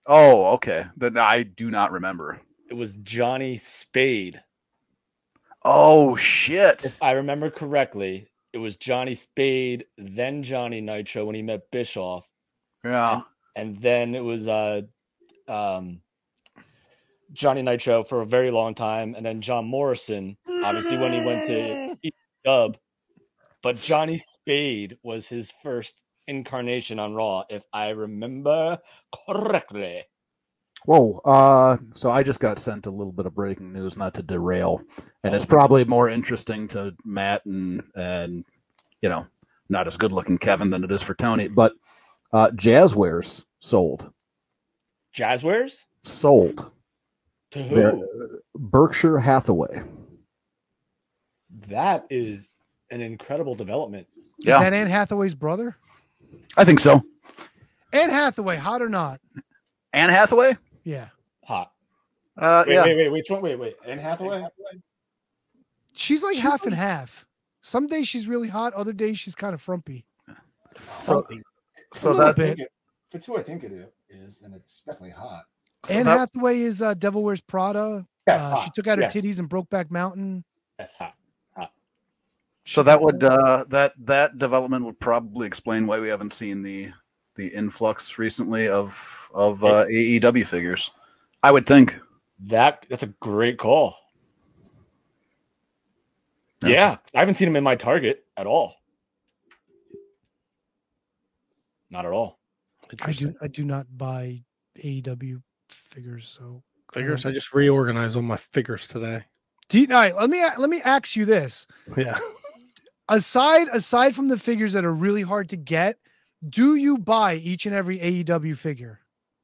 Oh, okay. Then I do not remember. It was Johnny Spade. Oh shit! If I remember correctly, it was Johnny Spade, then Johnny Nitro when he met Bischoff. Yeah, and, and then it was uh, um, Johnny Nitro for a very long time, and then John Morrison, obviously when he went to E Dub. But Johnny Spade was his first incarnation on Raw, if I remember correctly. Whoa. Uh, so I just got sent a little bit of breaking news, not to derail, and it's probably more interesting to Matt and and you know, not as good looking Kevin than it is for Tony. But uh, Jazzwares sold. Jazzwares sold to who? They're, Berkshire Hathaway. That is an incredible development. Yeah. Is that Anne Hathaway's brother? I think so. Anne Hathaway, hot or not? Anne Hathaway? Yeah. Hot. Uh, wait, yeah. wait, wait, wait, wait, wait, wait. Anne Hathaway? She's like she's half and half. Some days she's really hot. Other days she's kind of frumpy. So, so that bit. It, if it's who I think it is, then it's definitely hot. So Anne that, Hathaway is uh, Devil Wears Prada. That's uh, hot. She took out her yes. titties in Brokeback Mountain. That's hot. Hot. So that would uh, that that development would probably explain why we haven't seen the the influx recently of of uh, A E W figures. I would think that that's a great call. Yeah. yeah, I haven't seen him in my Target at all. Not at all. I do. I do not buy A E W figures. So figures. I, I just reorganized all my figures today. Do you, all right, let me let me ask you this. Yeah. Aside aside from the figures that are really hard to get, do you buy each and every A E W figure?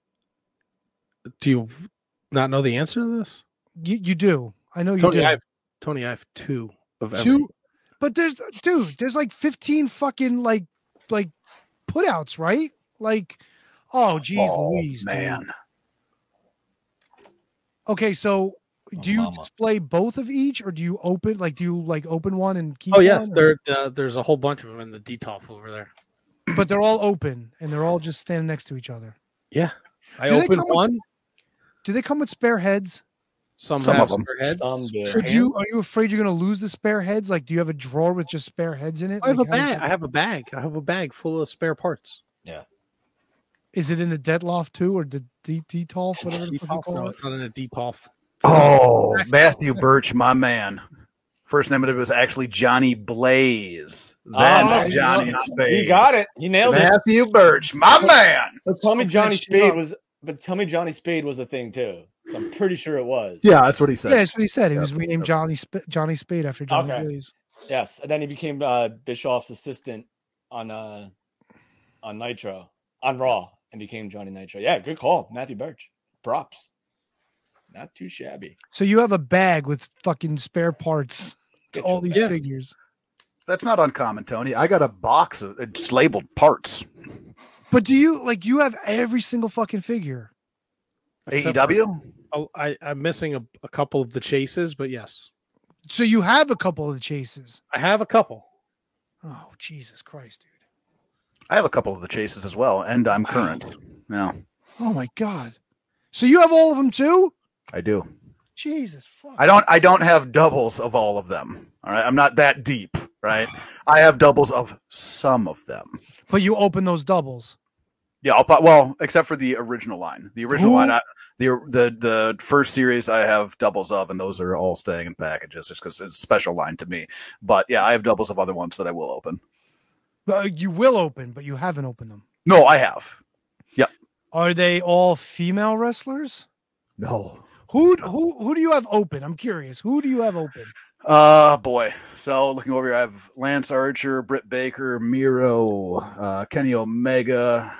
Do you not know the answer to this? You you do. I know you Tony, do. I have, Tony, I have two of every. Two, but there's dude, there's like fifteen fucking like like putouts, right? Like, oh geez, oh, Louise, man. Dude. Okay, so do oh, you mama. display both of each, or do you open like do you like open one and keep? Oh yes, one, there uh, there's a whole bunch of them in the D T O F over there. But they're all open and they're all just standing next to each other. Yeah, I do opened one. With, do they come with spare heads? Some, Some have of them. spare heads. Some do. So do you are you afraid you're going to lose the spare heads? Like, do you have a drawer with just spare heads in it? I have like, a bag. I have a bag. I have a bag full of spare parts. Yeah. Is it in the Deadloft too, or the D T T O F, whatever the fuck you call no, it? it's not in a D T O F. Oh, Matthew Birch, my man. First name of it was actually Johnny Blaze. Then Oh, Johnny he Spade. got it. He nailed it. Matthew Birch, my man. But tell me Johnny shit Spade up. was but tell me Johnny Spade was a thing too. So I'm pretty sure it was. Yeah, that's what he said. Yeah, that's what he said. He was Yep. renamed Johnny Sp- Johnny Spade after Johnny Okay. Blaze. Yes. And then he became uh, Bischoff's assistant on uh on Nitro. On Raw and became Johnny Nitro. Yeah, good call. Matthew Birch. Props. Not too shabby. So you have a bag with fucking spare parts to Get all your these bag. figures. That's not uncommon, Tony. I got a box of it's labeled parts. But do you like you have every single fucking figure? A E W? Oh, I, I'm missing a, a couple of the chases, but yes, So you have a couple of the chases. I have a couple. Oh Jesus Christ, dude! I have a couple of the chases as well, and I'm current. Yeah, Oh my God! So you have all of them too? I do. Jesus fuck! I don't I don't have doubles of all of them. All right. I'm not that deep, right? I have doubles of some of them. But you open those doubles. Yeah, I'll, put- well, except for the original line. The original Who- line, I, the the the first series, I have doubles of, and those are all staying in packages just because it's a special line to me. But yeah, I have doubles of other ones that I will open. Uh, you will open, but you haven't opened them. No, I have. Are they all female wrestlers? No. Who who who do you have open? I'm curious. Who do you have open? Uh boy. So looking over here, I have Lance Archer, Britt Baker, Miro, uh, Kenny Omega.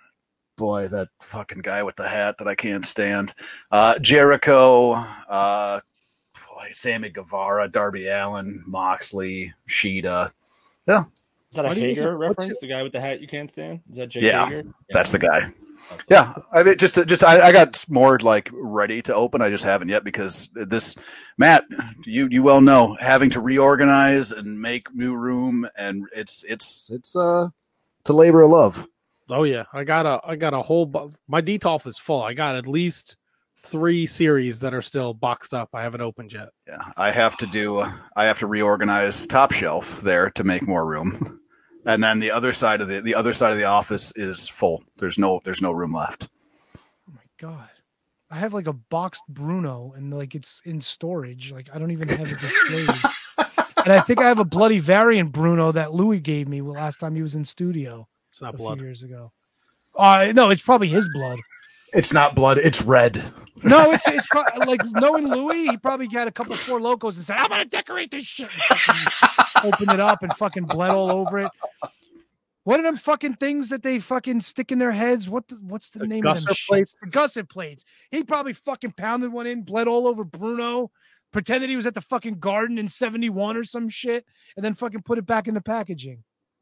Boy, that fucking guy with the hat that I can't stand. Uh, Jericho, uh, boy, Sammy Guevara, Darby Allin, Moxley, Sheeta. Yeah, Is that a Why do you Hager think- what's reference? it- The guy with the hat you can't stand? Is that Jake Yeah, Hager? that's the guy. That's Yeah, I mean, just just I, I got more like ready to open. I just haven't yet because this, Matt, you you well know, having to reorganize and make new room, and it's it's it's uh it's a labor of love. Oh yeah, I got a I got a whole bu- my Detolf is full. I got at least three series that are still boxed up. I haven't opened yet. Yeah, I have to do. I have to reorganize Top Shelf there to make more room, and then the other side of the the other side of the office is full. There's no there's no room left. Oh my god, I have like a boxed Bruno, and like it's in storage. Like I don't even have it displayed. And I think I have a bloody variant Bruno that Louis gave me last time he was in studio. It's not a blood. few years ago. Uh no, it's probably his blood. It's not blood. It's red. No, it's it's pro- like knowing Louis, he probably got a couple four locos and said, "I'm gonna decorate this shit." And open it up and fucking bled all over it. What are them fucking things that they fucking stick in their heads? What the, what's the, The name of them? gusset plates? Shits? The gusset plates. He probably fucking pounded one in, bled all over Bruno, pretended he was at the fucking garden in seventy-one or some shit, and then fucking put it back in the packaging.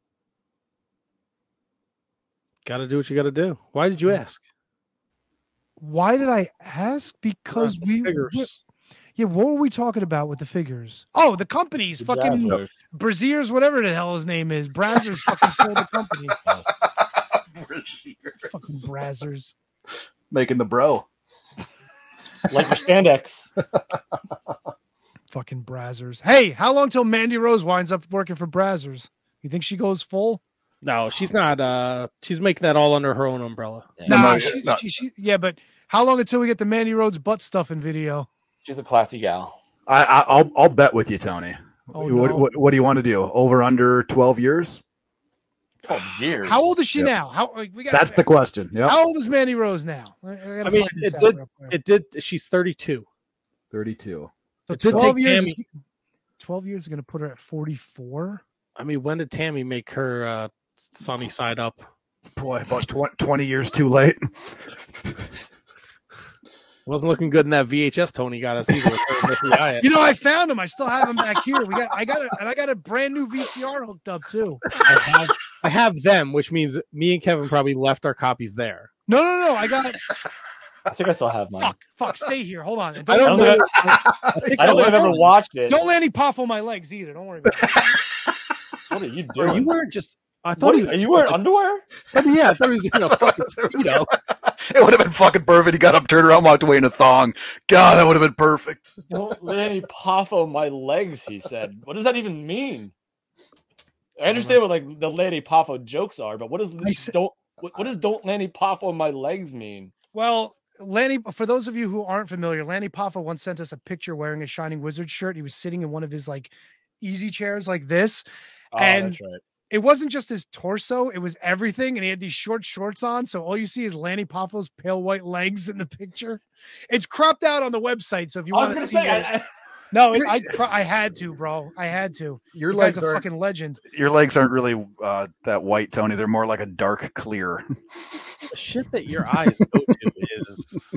Got to do what you got to do. Why did you ask? Why did I ask? Because we, figures. yeah. What were we talking about with the figures? Oh, the companies, The fucking Jazzers. Braziers, whatever the hell his name is. Brazzers fucking sold the company. Fucking Brazzers. Making the bro. Like your spandex. Fucking Brazzers. Hey, how long till Mandy Rose winds up working for Brazzers? You think she goes full? No, she's not. Uh, she's making that all under her own umbrella. Nah, no, she, no. She, she, yeah, but how long until we get the Mandy Rhodes butt stuffing video? She's a classy gal. I, I I'll I'll bet with you, Tony. Oh, what, no. what what do you want to do? Over under twelve years? twelve years. How old is she Yep. now? How like, we got? That's the question. Yeah, How old is Mandy Rose now? I, I, gotta I mean, find this it out did. real quick. It did. She's thirty-two. thirty-two. So it did twelve take years. Tammy- Twelve years is going to put her at forty-four. I mean, when did Tammy make her uh, sunny side up? Boy, about tw- twenty years too late. Wasn't looking good in that V H S Tony got us either. with her Missy Hyatt. You know, I found them. I still have them back here. We got, I got, a, and I got a brand new V C R hooked up too. I have, I have them, which means me and Kevin probably left our copies there. No, no, no. I got. I think I still have mine. Fuck, fuck. Stay here. Hold on. I don't, Don't, think I, I don't think I've ever watched it. don't Lanny Poffo my legs either. Don't worry about it. What are you Are doing? you wearing just? I thought What, he was are you just wearing like- underwear? Yeah, I thought he was in a fucking speedo. It would have been fucking perfect. He got up, turned around, walked away in a thong. God, that would have been perfect. Don't Lanny Poffo my legs, he said. What does that even mean? I understand what like the Lanny Poffo jokes are, but what does I said- don't what, what does don't Lanny Poffo my legs mean? Well, Lanny, for those of you who aren't familiar, Lanny Poffo once sent us a picture wearing a Shining Wizard shirt. He was sitting in one of his like easy chairs like this. Oh, And- that's right. It wasn't just his torso, it was everything. And he had these short shorts on. So all you see is Lanny Poffo's pale white legs in the picture. It's cropped out on the website. So if you I was want gonna to say see I, it, I, no, it, I, cr- I had to, bro. I had to. Your You legs guy's a aren't fucking legend. your legs aren't really uh, that white, Tony. They're more like a dark clear. The shit that your eyes go to is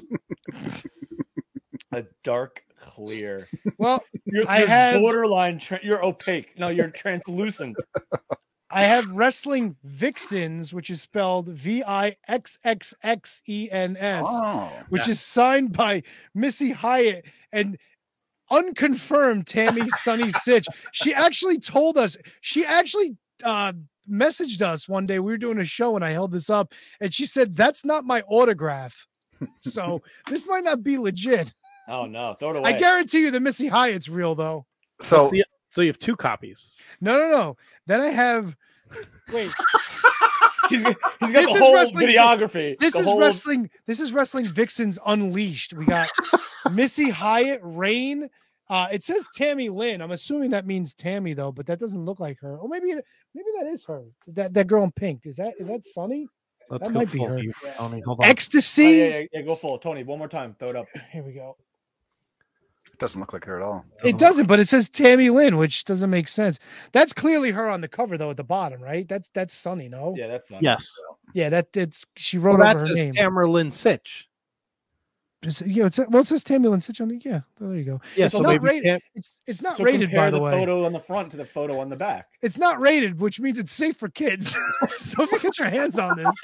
a dark clear. Well, You're, I you're have- borderline. Tra- you're opaque. No, you're translucent. I have Wrestling Vixens, which is spelled V I X X X E N S, Oh, which is signed by Missy Hyatt and unconfirmed Tammy Sunny Sitch. She actually told us, she actually uh, messaged us one day. We were doing a show and I held this up and she said, "That's not my autograph." So this might not be legit. Oh no, throw it away. I guarantee you the Missy Hyatt's real though. so the, so you have two copies. No, no, no. Then I have, wait, he's, got- he's got This the is whole wrestling- videography. this the is whole, wrestling. This is Wrestling Vixens Unleashed. We got Missy Hyatt, Rain. Uh, it says Tammy Lynn. I'm assuming that means Tammy though, but that doesn't look like her. Or maybe, it, maybe that is her. That that girl in pink. Is that is that Sunny? Let's That go might be full her. view, Tony. Hold on. Oh, Ecstasy. yeah, yeah, yeah, go full. Tony, one more time. Throw it up. Here we go. it doesn't look like her at all. It doesn't, but it says Tammy Lynn, which doesn't make sense. That's clearly her on the cover though at the bottom, right? That's that's Sunny, no? Yeah, that's not. Yes. Yeah, that it's she Well, wrote that over her says name. Tamara Lynn Sitch. Is it- yeah, it's well, it says Tammy Lynn Sitch on the yeah. There you go. Yeah, It's so not maybe rated. Tam- It's it's not So rated compare by the, the way. photo on the front to the photo on the back. It's not rated, which means it's safe for kids. So if you get your hands on this.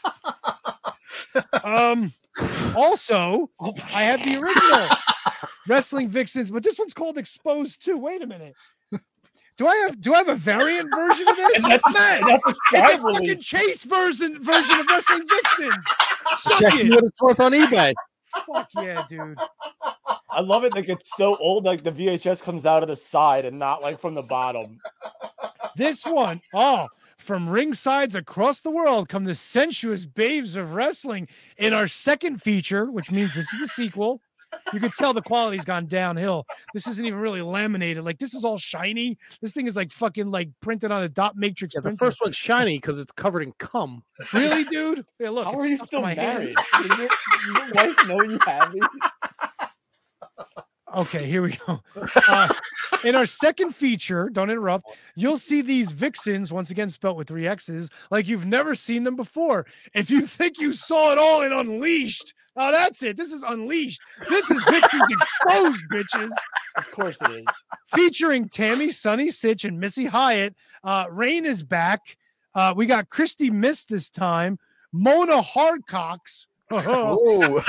Um also I have the original Wrestling Vixens, but this one's called Exposed too. Wait a minute. Do I have do I have a variant version of this? And that's, Man, that's a it's Sky a fucking release. Chase version version of Wrestling Vixens. Suck Check see it. what it's worth on eBay. Fuck yeah, dude. I love it. Like it's so old. Like the V H S comes out of the side and not like from the bottom. This one, oh, from ringsides across the world come the sensuous babes of wrestling in our second feature, which means this is the sequel. You can tell the quality's gone downhill. This isn't even really laminated. Like this is all shiny. This thing is like fucking like printed on a dot matrix Yeah, the printer. first one's shiny because it's covered in cum. Really, dude? Yeah, look. How it's are you stuck to still my married? hand. Does your, does your wife know you have these? Okay, here we go. Uh, in our second feature, don't interrupt, you'll see these vixens, once again spelt with three X's, like you've never seen them before. If you think you saw it all in Unleashed, oh, that's it. This is Unleashed. This is Vixens Exposed, bitches. Of course it is. Featuring Tammy, Sunny Sitch, and Missy Hyatt. Uh, Rain is back. Uh, we got Christy Mist this time. Mona Hardcocks. Oh.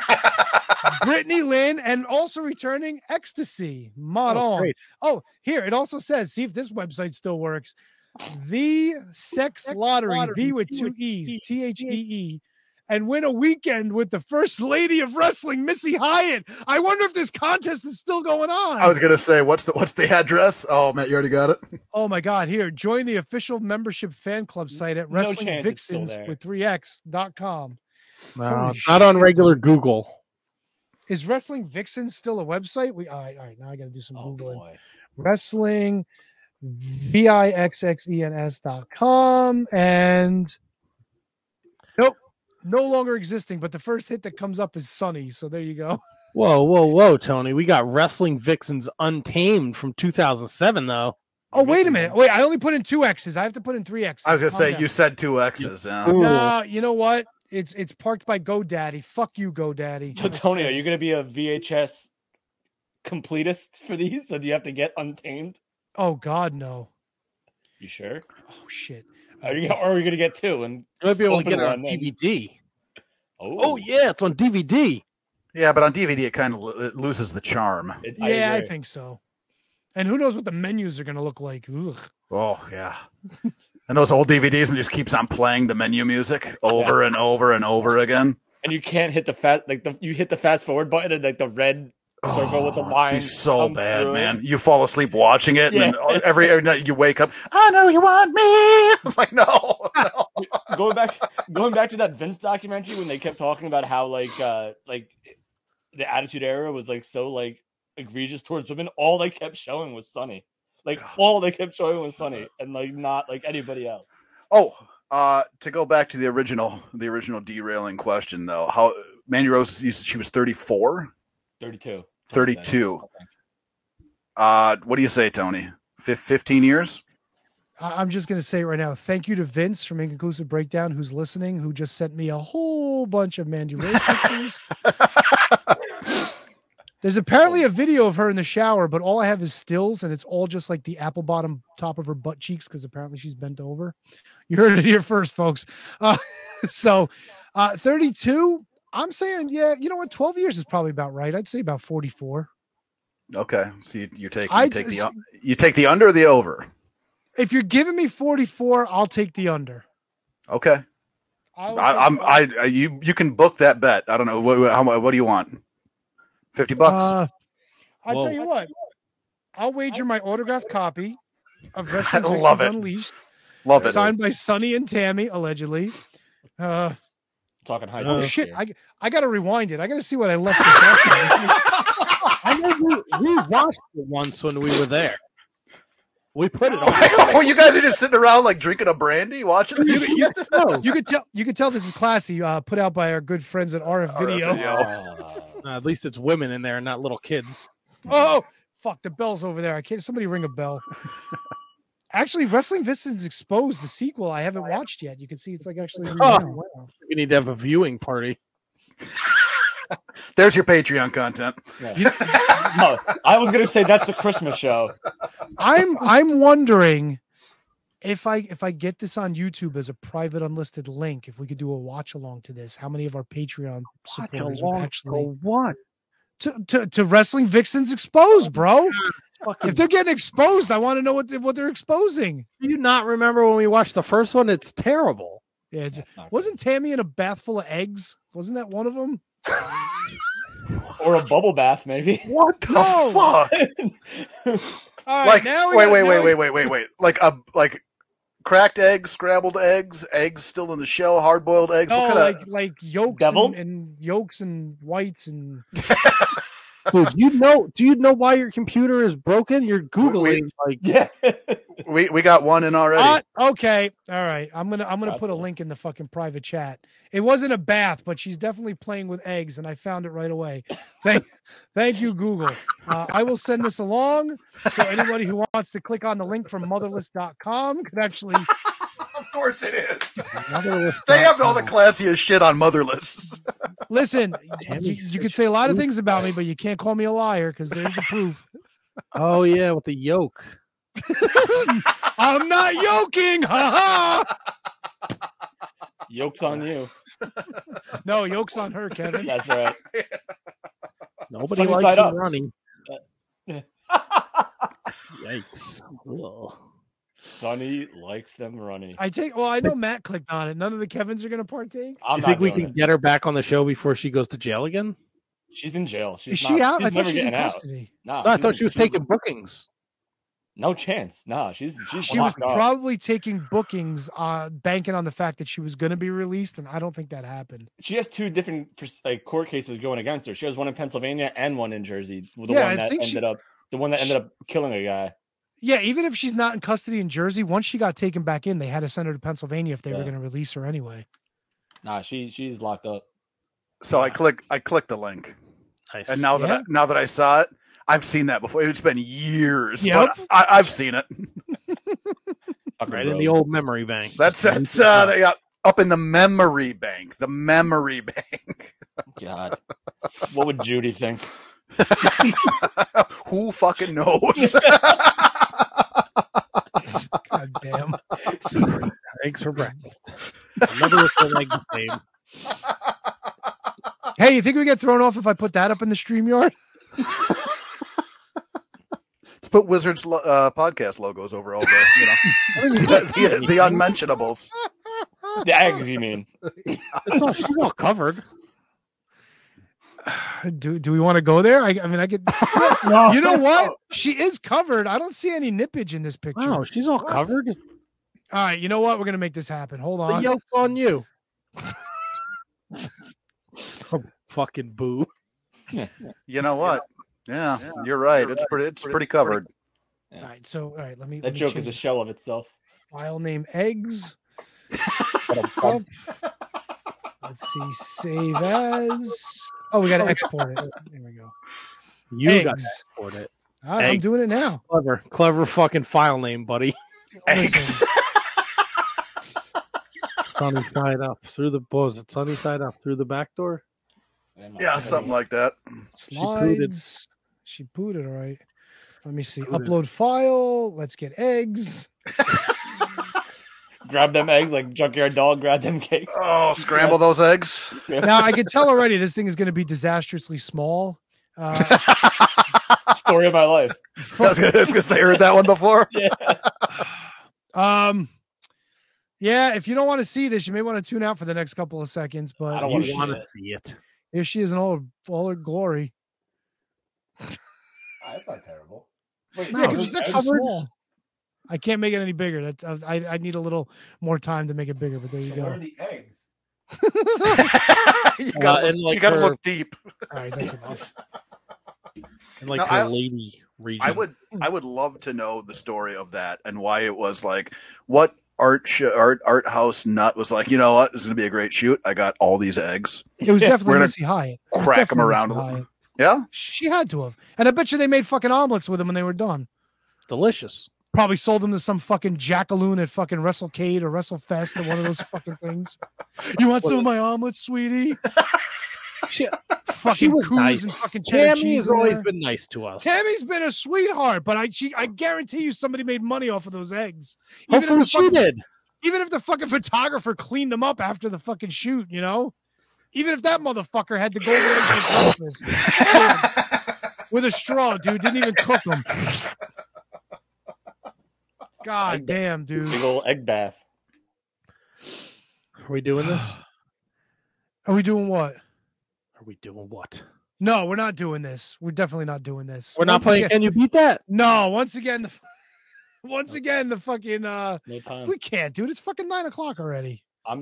Brittany Lynn, and also returning Ecstasy. Mod Oh, on. great. Oh, here it also says, see if this website still works. The Sex Lottery, Lottery, the with two E's, T H E E, and win a weekend with the First Lady of Wrestling, Missy Hyatt. I wonder if this contest is still going on. I was gonna say, what's the what's the address? Oh, Matt, you already got it. Oh my God! Here, join the official membership fan club site at No Wrestling chance it's still Vixens there. with three X dot com. No, Holy it's not on shit. regular Google. Is Wrestling Vixens still a website? We all right, all right. Now I got to do some Oh googling. boy. Wrestling V I X X E N S dot com and nope, no longer existing. But the first hit that comes up is Sunny. So there you go. Whoa, whoa, whoa, Tony. We got Wrestling Vixens Untamed from two thousand seven, though. Oh, wait a minute. Wait, I only put in two X's. I have to put in three X's. I was gonna Calm say down. you said two X's. Yeah. Ooh. No, you know what? It's it's parked by GoDaddy. Fuck you, GoDaddy. So Tony, are you going to be a V H S completist for these? So do you have to get Untamed? Oh God, no. You sure? Oh shit. Are you? Or are we going to get two? And You might be able to open get it one on then? D V D. Oh, Oh, yeah, it's on D V D. Yeah, but on D V D it kind of it loses the charm. It- Yeah, I, agree. think so. And who knows what the menus are going to look like? Ugh. Oh yeah. And those old D V Ds and just keeps on playing the menu music over and over and over again. And you can't hit the fast like the you hit the fast forward button and like the red circle with the it'd line. be so comes bad, through it. man. You fall asleep watching it, Yeah. and then every, every night you wake up. I know you want me. It's like no, no. going back going back to that Vince documentary when they kept talking about how like uh like the Attitude Era was like so like egregious towards women, all they kept showing was Sunny. Like all they kept showing was Sunny and like not like anybody else. Oh, uh, to go back to the original, the original derailing question though, how Mandy Rose, you said she was thirty-four, thirty-two. thirty-two. Uh, what do you say, Tony? Fif- fifteen years? I- I'm just going to say it right now. Thank you to Vince from Inconclusive Breakdown, who's listening, who just sent me a whole bunch of Mandy Rose pictures. There's apparently a video of her in the shower, but all I have is stills, and it's all just like the apple bottom top of her butt cheeks because apparently she's bent over. You heard it here first, folks. Uh, so, uh, thirty-two. I'm saying, yeah, you know what? twelve years is probably about right. I'd say about forty-four. Okay, so you, you take you I'd- take the you take the under or the over? If you're giving me forty-four, I'll take the under. Okay, I'll I, take- I'm I, I you you can book that bet. I don't know what what- how mu- what do you want? Fifty bucks. Uh, I'll Whoa. tell you what. I'll wager my autographed copy of Wrestling I love Vixens it. Unleashed, Love it. signed by Sonny and Tammy, allegedly. Uh, Talking high oh school. shit! I I got to rewind it. I got to see what I left. This off I know we, we watched it once when we were there. We put it on. Oh, you guys are just sitting around like drinking a brandy, watching You, this you, shit? you, you could tell. You could tell this is classy. Uh, put out by our good friends at R F Video. Uh, at least it's women in there, not little kids. Oh, fuck! The bell's over there. I can't. Somebody ring a bell. Actually, Wrestling Vixens Exposed, the sequel, I haven't watched yet. You can see it's like actually. Oh. Wow. We need to have a viewing party. There's your Patreon content. Yeah. No, I was gonna say that's the Christmas show. I'm I'm wondering if I if I get this on YouTube as a private unlisted link, if we could do a watch along to this, how many of our Patreon supporters would actually what? to, to to Wrestling Vixens Exposed, bro? Fucking, If they're getting exposed, I want to know what they, what they're exposing. do you not remember when we watched the first one? It's terrible. Yeah, it's, wasn't Tammy in a bath full of eggs? Wasn't that one of them? Or a bubble bath, maybe. What the No. fuck? All right, Like, now we wait, got- wait, now wait, we- wait, wait, wait, wait. Like a like cracked eggs, scrambled eggs, eggs still in the shell, hard boiled eggs. No, what kind like of like yolks Deviled? and, and yolks and whites and Dude, you know? Do you know why your computer is broken? You're googling like Yeah. we we got one in already. Uh, okay, all right. I'm gonna I'm gonna put a Gotcha. link in the fucking private chat. It wasn't a bath, but she's definitely playing with eggs, and I found it right away. Thank, thank you, Google. Uh, I will send this along so anybody who wants to click on the link from motherless dot com can actually. Of course it is. Motherless They have dot all the com. classiest shit on Motherless. Listen, Tammy you, you said could she say a lot of proved things about me, but you can't call me a liar because there's the proof. Oh yeah, with the yolk. I'm not yoking. Ha Yolks on you. ha. No, yoke's on her, Kevin. That's right. Nobody Sunny likes side him up. running. Yikes. Ugh. Sonny likes them running. I take. Well, I know Matt clicked on it. None of the Kevins are going to partake. I'm You not think we doing can it. get her back on the show before she goes to jail again? She's in jail. She's Is she not, out? She's I thought never she's in getting out. custody. Nah, No, I she's thought in- she was she's- taking bookings. No chance. Nah, she's she's She was locked up. probably taking bookings, uh, banking on the fact that she was going to be released, and I don't think that happened. She has two different pers- like court cases going against her. She has one in Pennsylvania and one in Jersey. The Yeah, I one that think ended she- up the one that ended up killing a guy. Yeah, even if she's not in custody in Jersey, once she got taken back in, they had to send her to Pennsylvania if they were Yeah. going to release her anyway. Nah, she she's locked up. So I click I clicked the link. Nice. And now that Yeah. I, now that I saw it, I've seen that before. It's been years, Yep. but I, I've seen it. Fucking right in rogue. the old memory bank. That's that's uh, they got up in the memory bank. The memory bank. God. What would Judy think? Who fucking knows? God damn. Eggs for breakfast. Never looked like the same. Hey, you think we get thrown off if I put that up in the StreamYard? Let's put Wizards lo- uh, podcast logos over all the you know the, the, the unmentionables. The eggs, you mean? It's all, she's all covered. Do do we want to go there? I, I mean, I could. You know what? She is covered. I don't see any nippage in this picture. Wow, she's all What? covered. All right, you know what? We're gonna make this happen. Hold The on. yolk's on you. Oh, fucking boo. You know what? Yeah, you're right. It's pretty. It's pretty covered. All right, so all right, let me. let That me joke change is a this. shell of itself. File name eggs. Up. Let's see. Save as. Oh, we got to export it. There we go. You got to Eggs. export it. All right, I'm Eggs. doing it now. Clever, clever fucking file name, buddy. Eggs. Sunny side up through the was it sunny side up through the back door? Yeah, something like that. Slides. She booted, all right. Let me see. Booted. Upload file. Let's get eggs. Grab them eggs like junkyard dog. Grab them cakes. Oh, scramble those eggs. Now I can tell already this thing is going to be disastrously small. Uh, Story of my life. I was gonna, I was gonna say, I heard that one before. Yeah. um, yeah. If you don't want to see this, you may want to tune out for the next couple of seconds. I But don't You wanna see want to it. see it? here she is in all her, all her glory. Ah, that's not terrible. Wait, Yeah, because no, it's eggs- extra small. I can't make it any bigger. That's uh, I. I need a little more time to make it bigger. But there you so where are go. the eggs? you gotta, Uh, look, and like you gotta her- look deep. All right, that's enough. In like No, her I- lady region. I would I would love to know the story of that and why it was like what art sh- art art house nut was like, you know what, this is gonna be a great shoot. I got all these eggs. It was Yeah, we're definitely gonna Missy Hyatt. It was Crack them definitely around a Missy little. Hyatt. Yeah? She had to have, and I bet you they made fucking omelets with them when they were done. delicious. Probably sold them to some fucking jackaloon at fucking WrestleCade or WrestleFest or one of those fucking things. You want some of my omelets, sweetie? She, Fucking she was coos nice. and fucking cheddar Tammy cheese. has in always there. been nice to us. Tammy's been a sweetheart, but I she, I guarantee you somebody made money off of those eggs. Even Hopefully if the she fucking, did. even if the fucking photographer cleaned them up after the fucking shoot, you know? Even if that motherfucker had to go over eggs for breakfast. with a straw, dude. Didn't even cook them. God Egg damn, dude. Big old egg bath. Are we doing this? Are we doing what? Are we doing what? No, we're not doing this. We're definitely not doing this. We're not Once playing again- Can You Beat That? No, once again, the once again the fucking uh No time. we can't, dude. It's fucking nine o'clock already. I'm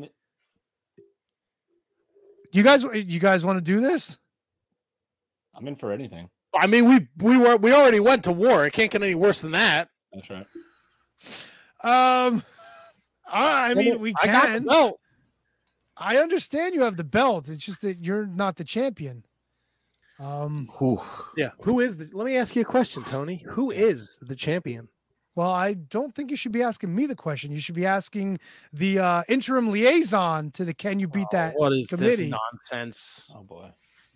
You guys, you guys want to do this? I'm in for anything. I mean, we we were we already went to war. It can't get any worse than that. That's right. Um, I mean, we I got can. the belt. I understand you have the belt. It's just that you're not the champion. Um, Yeah. Who is the? Let me ask you a question, Tony. Who is the champion? well, I don't think you should be asking me the question. You should be asking the uh, interim liaison to the Can You Beat That What is committee. this nonsense? Oh boy.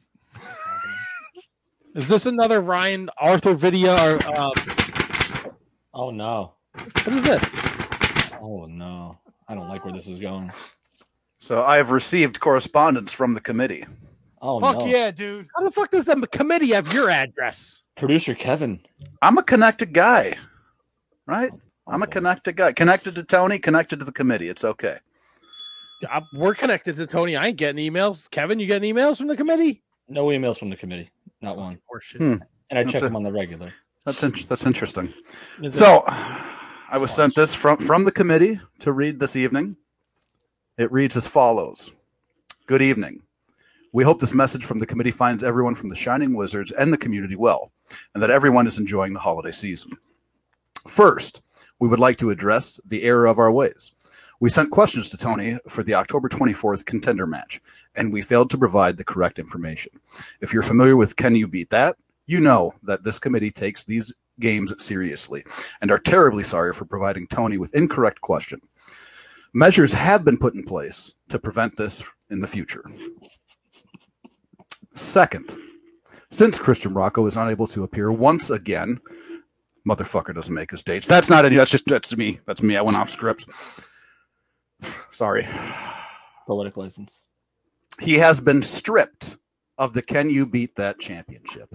Is this another Ryan Arthur video? Or, uh, Oh no. what is this? Oh no. I don't like where this is going. So I have received correspondence from the committee. Oh Fuck no. yeah, dude. How the fuck does the committee have your address? Producer Kevin. I'm a connected guy, right? I'm a connected guy. Connected to Tony, connected to the committee. It's okay. Uh, We're connected to Tony. I ain't getting emails. Kevin, you getting emails from the committee? No emails from the committee. Not one. Horseshit. Hmm. And I That's check a- them on the regular. That's in- that's interesting. Is So I was sent this from, from the committee to read this evening. It reads as follows. Good evening. We hope this message from the committee finds everyone from the Shining Wizards and the community well, and that everyone is enjoying the holiday season. First, we would like to address the error of our ways. We sent questions to Tony for the October twenty-fourth contender match, and we failed to provide the correct information. If you're familiar with Can You Beat That, you know that this committee takes these games seriously and are terribly sorry for providing Tony with incorrect question. Measures have been put in place to prevent this in the future. Second, since Christian Rocco is unable to appear once again, motherfucker doesn't make his dates. That's not any. That's just that's me. That's me. I went off script. Sorry. Poetic license. He has been stripped of the Can You Beat That championship.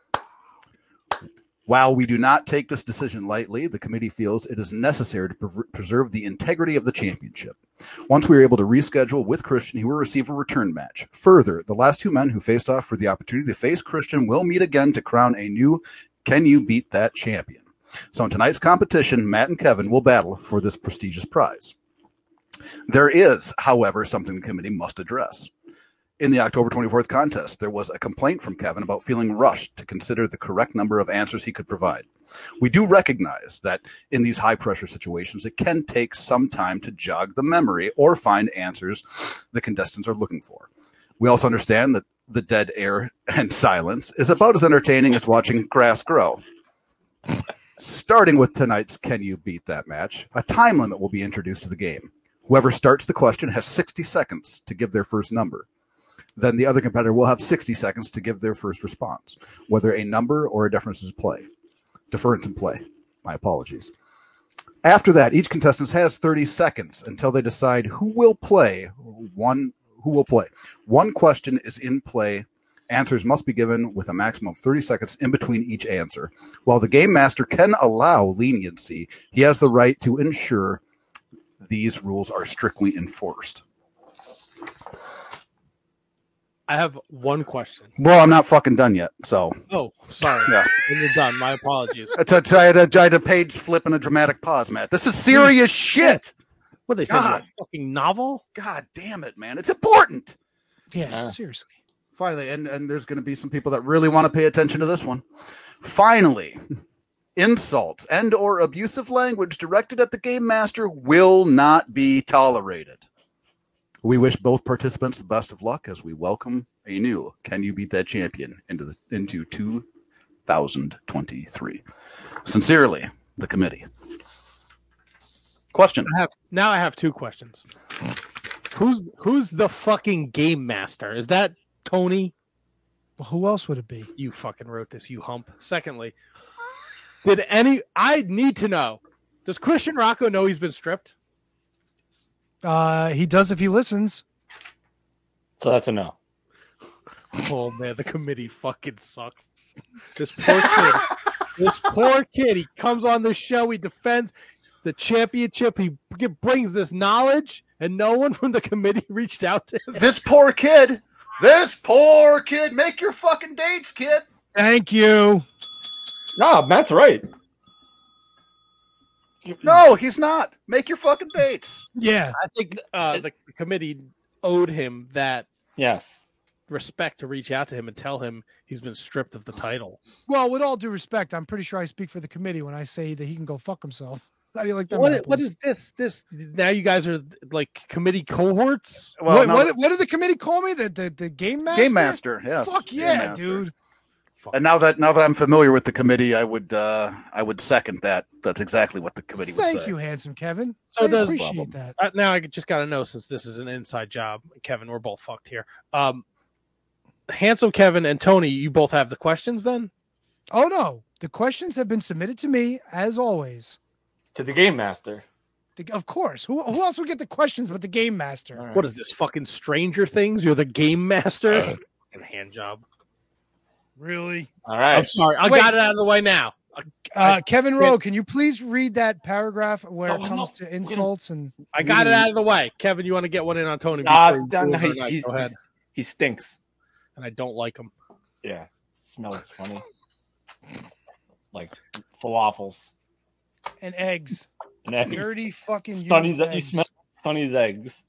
While we do not take this decision lightly, the committee feels it is necessary to pre- preserve the integrity of the championship. Once we are able to reschedule with Christian, he will receive a return match. Further, the last two men who faced off for the opportunity to face Christian will meet again to crown a new Can You Beat That champion. So in tonight's competition, Matt and Kevin will battle for this prestigious prize. There is, however, something the committee must address. In the October twenty-fourth contest, there was a complaint from Kevin about feeling rushed to consider the correct number of answers he could provide. We do recognize that in these high-pressure situations, it can take some time to jog the memory or find answers the contestants are looking for. We also understand that the dead air and silence is about as entertaining as watching grass grow. Starting with tonight's Can You Beat That match, a time limit will be introduced to the game. Whoever starts the question has sixty seconds to give their first number. Then the other competitor will have sixty seconds to give their first response, whether a number or a difference in play. Deference in play. My apologies. After that, each contestant has thirty seconds until they decide who will play. One who will play. One question is in play. Answers must be given with a maximum of thirty seconds in between each answer. While the game master can allow leniency, he has the right to ensure these rules are strictly enforced. I have one question. Well, I'm not fucking done yet, so. Oh, sorry. Yeah. When you're done, my apologies. I t- t- I had a, I had a page flip and a dramatic pause, Matt. This is serious shit. What they said, God. a fucking novel? God damn it, man. It's important. Yeah, Uh. seriously. Finally, and, and there's going to be some people that really want to pay attention to this one. Finally, insults and or abusive language directed at the game master will not be tolerated. We wish both participants the best of luck as we welcome a new Can You Beat That champion into the into two thousand twenty-three. Sincerely, the committee. Question. I have now I have two questions. Who's who's the fucking game master? Is that Tony? Well, who else would it be? You fucking wrote this, you hump. Secondly, did any I need to know, does Christian Rocco know he's been stripped? Uh, he does if he listens. So that's a no. Oh man, the committee fucking sucks. This poor kid. This poor kid. He comes on the show. He defends the championship. He brings this knowledge, and no one from the committee reached out to him. This poor kid. This poor kid. Make your fucking dates, kid. Thank you. No, Matt's right. No, he's not. Make your fucking dates. Yeah. I think uh, the, the committee owed him that yes respect to reach out to him and tell him he's been stripped of the title. Well, with all due respect, I'm pretty sure I speak for the committee when I say that he can go fuck himself. How do you like that? What, what is this? This now you guys are like committee cohorts? Well, what, what, what did the committee call me? The the, the game master? Game master, yes. Fuck yeah, dude. And now that now that I'm familiar with the committee, I would uh, I would second that. That's exactly what the committee would say. Thank you, handsome Kevin. So I does appreciate that. Uh, now I just got to know, since this is an inside job, Kevin, we're both fucked here. Um, handsome Kevin and Tony, you both have the questions then? Oh no, the questions have been submitted to me as always. To the game master. The, of course. Who who else would get the questions but the game master? Right. What is this, fucking Stranger Things? You're the game master? Fucking hand job. Really? All right. I'm sorry. I Wait. got it out of the way now. Uh, I, Kevin Rowe, can you please read that paragraph where it No, comes no. to insults and? I got it out of the way. Kevin, you want to get one in on Tony? Nah, before you nah, do nah, it, he's, or not? he's, Go ahead. he's- he stinks. And I don't like him. Yeah. Smells funny. Like falafels. And eggs. And eggs. Dirty fucking Sonny's, used you eggs. smell Sonny's eggs.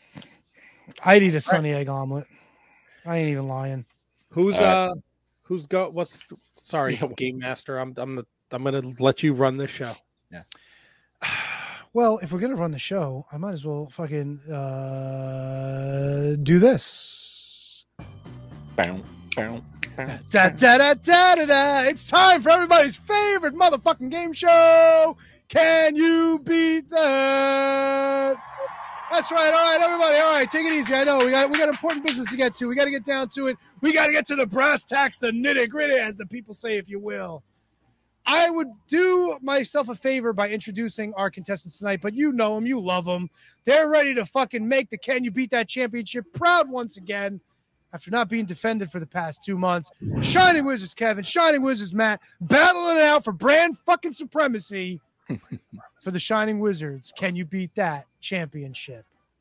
I'd eat a sunny egg omelet. I ain't even lying. Who's All right. uh, who's go? What's sorry, game master? I'm I'm I'm gonna let you run this show. Yeah. Well, if we're gonna run the show, I might as well fucking uh, do this. Bow, bow, bow. Da, da, da, da, da, da. It's time for everybody's favorite motherfucking game show. Can you beat that? That's right. All right, everybody. All right, take it easy. I know we got we got important business to get to. We got to get down to it. We got to get to the brass tacks, the nitty gritty, as the people say, if you will. I would do myself a favor by introducing our contestants tonight, but you know them, you love them. They're ready to fucking make the Can You Beat That Championship proud once again after not being defended for the past two months. Shining Wizards Kevin, Shining Wizards Matt, battling it out for brand fucking supremacy for the Shining Wizards. Can you beat that championship?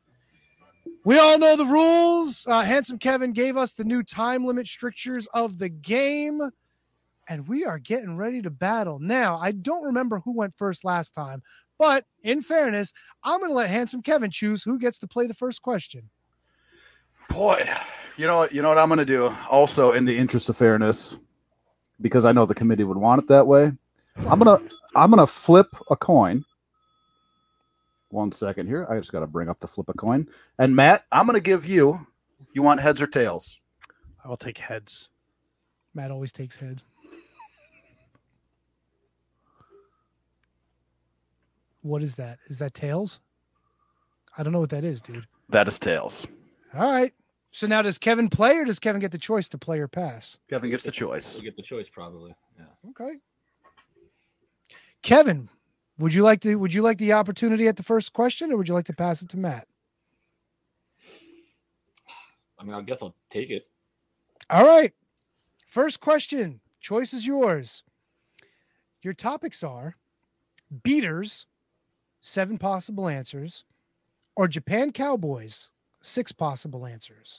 We all know the rules. Uh, handsome Kevin gave us the new time limit strictures of the game, and we are getting ready to battle. Now, I don't remember who went first last time, but in fairness, I'm going to let handsome Kevin choose who gets to play the first question. Boy, you know what? You know what I'm going to do. Also, in the interest of fairness, because I know the committee would want it that way, I'm gonna I'm gonna flip a coin. One second here. I just got to bring up the flip a coin. And Matt, I'm going to give you. You want heads or tails? I'll take heads. Matt always takes heads. What is that? Is that tails? I don't know what that is, dude. That is tails. All right. So now does Kevin play or does Kevin get the choice to play or pass? Kevin gets the choice. You get the choice, probably. Yeah. Okay. Kevin, would you like to would you like the opportunity at the first question or would you like to pass it to Matt? I mean, I guess I'll take it. All right. First question. Choice is yours. Your topics are beaters, seven possible answers, or Japan Cowboys, six possible answers.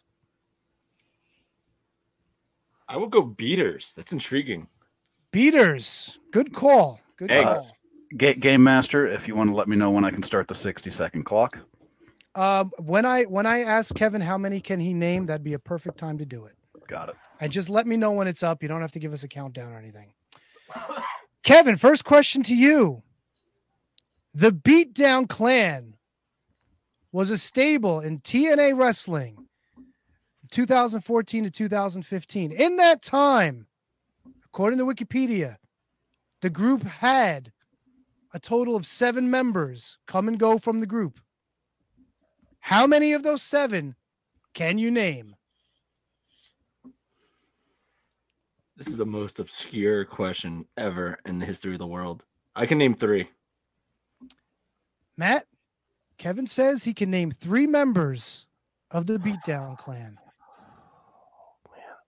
I would go beaters. That's intriguing. Beaters. Good call. Good Eggs. call. Ga- Game Master, if you want to let me know when I can start the sixty second clock. Um, when I when I ask Kevin how many can he name, that'd be a perfect time to do it. Got it. And just let me know when it's up. You don't have to give us a countdown or anything. Kevin, first question to you. The Beatdown Clan was a stable in T N A Wrestling two thousand fourteen to two thousand fifteen. In that time, according to Wikipedia, the group had a total of seven members come and go from the group. How many of those seven can you name? This is the most obscure question ever in the history of the world. I can name three. Matt, Kevin says he can name three members of the Beatdown Clan.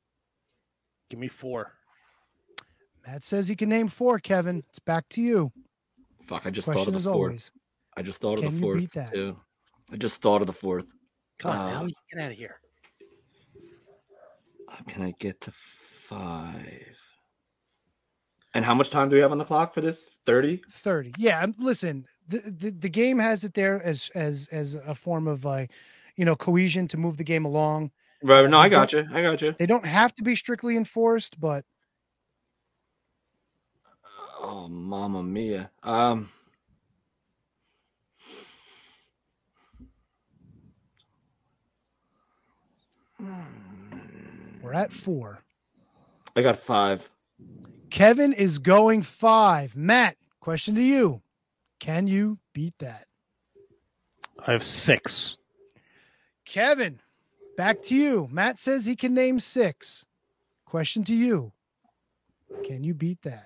Give me four. Matt says he can name four, Kevin. It's back to you. Fuck, I just Question thought of as the fourth. always. I just thought of Can the you fourth beat that? too. I just thought of the fourth. Come on, Uh, Allie, get out of here. Can I get to five? And how much time do we have on the clock for this? thirty? thirty. Yeah, I'm- listen, the, the the game has it there as as as a form of like, you know, cohesion to move the game along. Right. Uh, No, I they got don't- you. I got you. They don't have to be strictly enforced, but Oh, Mamma Mia. Um, we're at four. I got five. Kevin is going five. Matt, question to you. Can you beat that? I have six. Kevin, back to you. Matt says he can name six. Question to you. Can you beat that?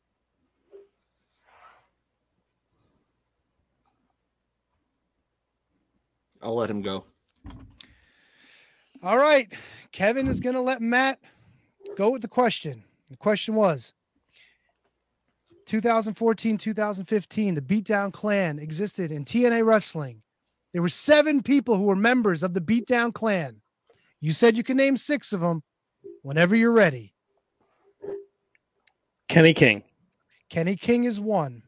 I'll let him go. All right. Kevin is going to let Matt go with the question. The question was twenty fourteen, twenty fifteen, the Beatdown Clan existed in T N A Wrestling. There were seven people who were members of the Beatdown Clan. You said you can name six of them whenever you're ready. Kenny King. Kenny King is one.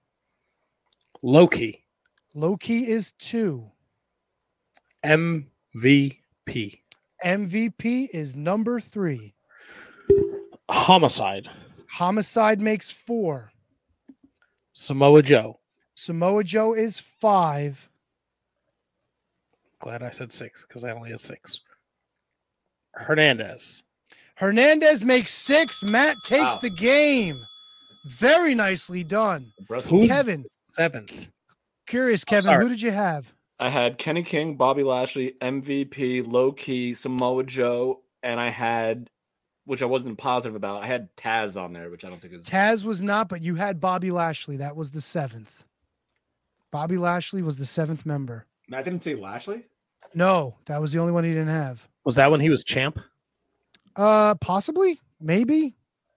Loki. Loki is two. M V P. M V P is number three. Homicide. Homicide makes four. Samoa Joe. Samoa Joe is five. Glad I said six because I only had six. Hernandez. Hernandez makes six. Matt takes Wow. the game. Very nicely done. Who's Kevin. seventh? Curious, Oh, Kevin, sorry. who did you have? I had Kenny King, Bobby Lashley, M V P, Low Key, Samoa Joe, and I had, which I wasn't positive about, I had Taz on there, which I don't think is. Taz was not, but you had Bobby Lashley. That was the seventh. Bobby Lashley was the seventh member. I didn't say Lashley? No, that was the only one he didn't have. Was that when he was champ? Uh, possibly, maybe.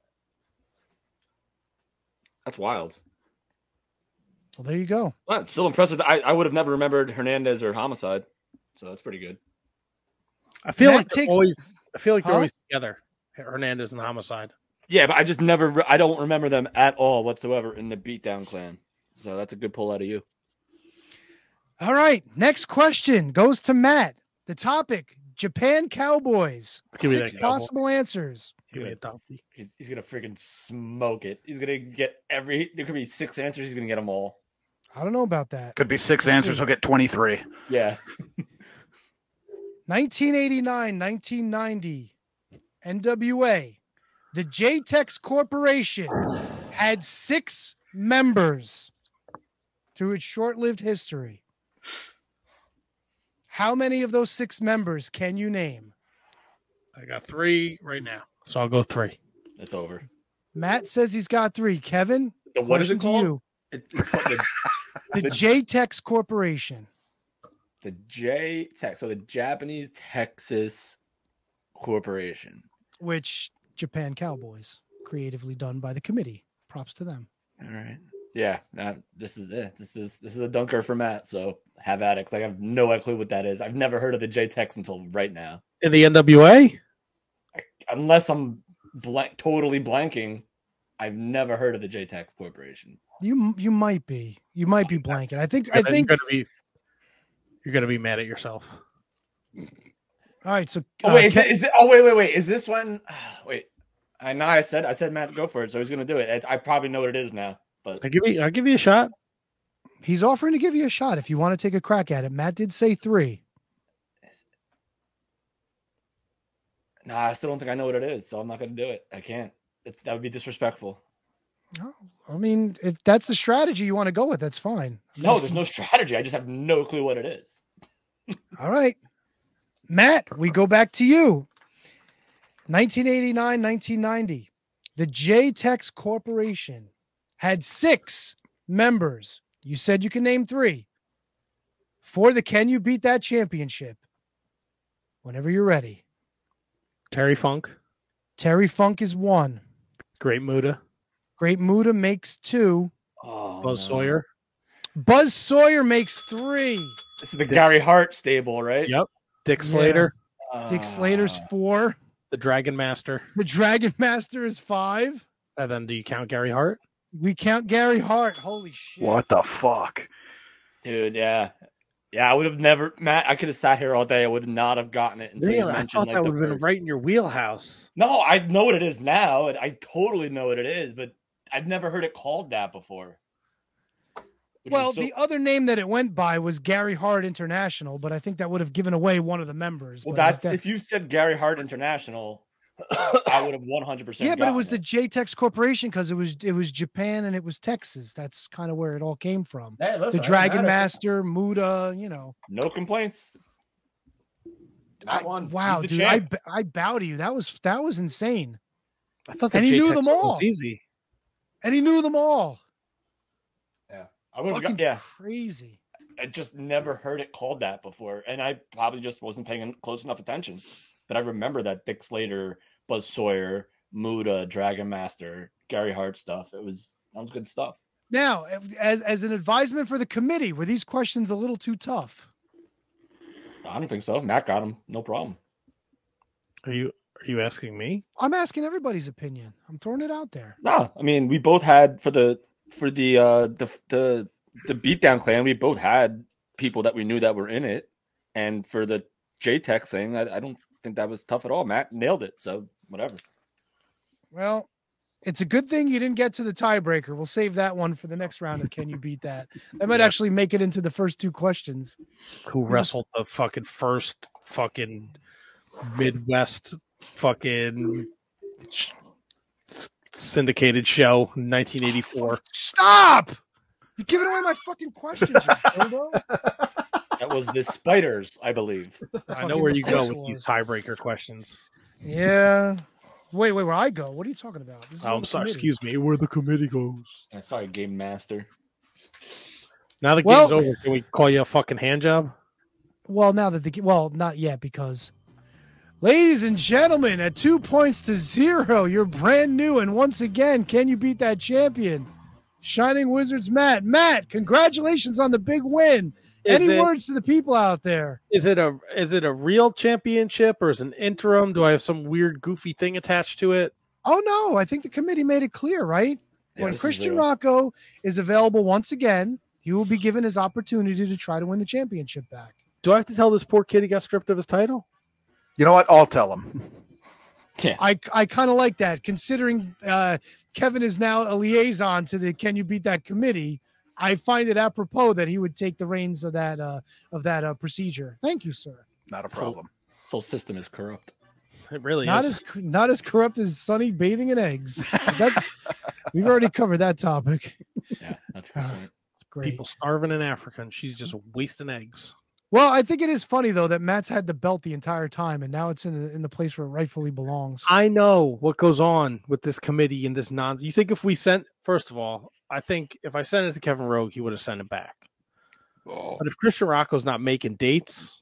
That's wild. Well, there you go. Well, it's still impressive. I, I would have never remembered Hernandez or Homicide, so that's pretty good. I feel Matt like they're takes- always. I feel like they're Huh? always together. Hernandez and Homicide. Yeah, but I just never, re- I don't remember them at all whatsoever in the Beatdown Clan. So that's a good pull out of you. All right, next question goes to Matt. The topic: Japan Cowboys. Give me Six that cowboy. possible answers. Give me a donkey. He's, he's gonna freaking smoke it. He's gonna get every. There could be six answers. He's gonna get them all. I don't know about that. Could be six We'll answers. see. He'll get twenty-three. Yeah. nineteen eighty-nine, nineteen ninety, N W A. The J-Tex Corporation had six members through its short-lived history. How many of those six members can you name? I got three right now, so I'll go three. It's over. Matt says he's got three. Kevin, The, what is question it to called? you. It's, it's called the, The J-Tex Corporation. the J Tech. So the Japanese Texas Corporation. Which Japan Cowboys, creatively done by the committee. Props to them. All right. Yeah. Nah, this is it. This is this is a dunker for Matt. So have at it. 'Cause I have no clue what that is. I've never heard of the J Tex until right now. In the N W A, Unless I'm blank, totally blanking, I've never heard of the J Tex Corporation. You you might be. You might be blanking. I think I You're think gonna be. You're gonna be mad at yourself. all right, so Oh uh, wait, is, Ke- it, is it? Oh wait, wait, wait. Is this when? Wait, I know I said I said Matt go for it, so he's gonna do it. I, I probably know what it is now, but I give you. I'll give you a shot. he's offering to give you a shot if you want to take a crack at it. Matt did say three. nah, I still don't think I know what it is, so I'm not gonna do it. I can't. It's, that would be disrespectful. Oh, I mean, if that's the strategy you want to go with, that's fine. No, there's no strategy. I just have no clue what it is. All right. Matt, we go back to you. nineteen eighty-nine, nineteen ninety. The J-Tex Corporation had six members. You said you can name three. For the Can You Beat That Championship. Whenever you're ready. Terry Funk, Terry Funk is one. Great Muda. Great Muda makes two. Oh, Buzz no. Sawyer. Buzz Sawyer makes three. This is the Dick- Gary Hart stable, right? Yep. Dick Yeah. Slater. Dick Ah. Slater's four. The Dragon Master. The Dragon Master is five. And then do you count Gary Hart? We count Gary Hart. Holy shit. What the fuck? Dude, yeah. Yeah, I would have never, Matt, I could have sat here all day. I would not have gotten it. Until you Really? I mentioned, thought like, that the would have been first- right in your wheelhouse. No, I know what it is now. and I totally know what it is, but I've never heard it called that before. Which Well, is so- the other name that it went by was Gary Hart International, but I think that would have given away one of the members. well, but it was that's that- if you said Gary Hart International, I would have one hundred percent. yeah, but it was the J Tex Corporation because it was it was Japan and it was Texas. That's kind of where it all came from. Hey, listen, The I didn't Dragon matter. Master, Muda, you know. no complaints. I- Not one. wow, He's the dude, I, champ. b- I bow to you. That was that was insane, I thought the And he knew J-Tex them one was all. easy. and he knew them all. I would have Fucking got, yeah. crazy. I just never heard it called that before, and I probably just wasn't paying close enough attention. But I remember that Dick Slater, Buzz Sawyer, Muda, Dragon Master, Gary Hart stuff. It was that was good stuff. Now, as as an advisement for the committee, were these questions a little too tough? I don't think so. Matt got him, no problem. Are you are you asking me? I'm asking everybody's opinion. I'm throwing it out there. No, I mean we both had for the for the uh the the the beatdown clan. We both had people that we knew that were in it, and for the J Tech thing, I, I don't think that was tough at all. Matt nailed it, so whatever. Well, it's a good thing you didn't get to the tiebreaker. We'll save that one for the next round of Can You Beat That? That might Yeah. actually make it into the first two questions. Who wrestled the fucking first fucking Midwest fucking sh- s- syndicated show in nineteen eighty-four? Stop! You're giving away my fucking questions, you dildo. That was the Spiders, I believe. I know where you go Of with course it these was. tiebreaker questions. Yeah. Wait, wait, where I go? What are you talking about? This is Oh, on I'm the sorry. committee. Excuse me. Where the committee goes. I sorry, Game Master. Now the Well- game's over. Can we call you a fucking hand job? Well, now that the well, not yet because, ladies and gentlemen, at two points to zero, you're brand new, and once again, Can You Beat That champion, Shining Wizards Matt. Matt, congratulations on the big win. Is Any it- words to the people out there? Is it a is it a real championship or is it an interim? Do I have some weird goofy thing attached to it? Oh no, I think the committee made it clear, right? Yeah, when this is Christian real. Rocco is available once again, he will be given his opportunity to try to win the championship back. Do I have to tell this poor kid he got stripped of his title? You know what? I'll tell him. Yeah. I I kind of like that, considering uh, Kevin is now a liaison to the Can You Beat That committee. I find it apropos that he would take the reins of that uh, of that uh, procedure. Thank you, sir. Not a So- problem. This whole system is corrupt. It really Not is. as not as corrupt as Sonny bathing in eggs. That's we've already covered that topic. Yeah, that's a good point. Great. People starving in Africa and she's just wasting eggs. Well, I think it is funny though that Matt's had the belt the entire time, and now it's in the, in the place where it rightfully belongs. I know what goes on with this committee and this nonsense. You think if we sent, first of all, I think if I sent it to Kevin Rogue, he would have sent it back. But if Christian Rocco's not making dates,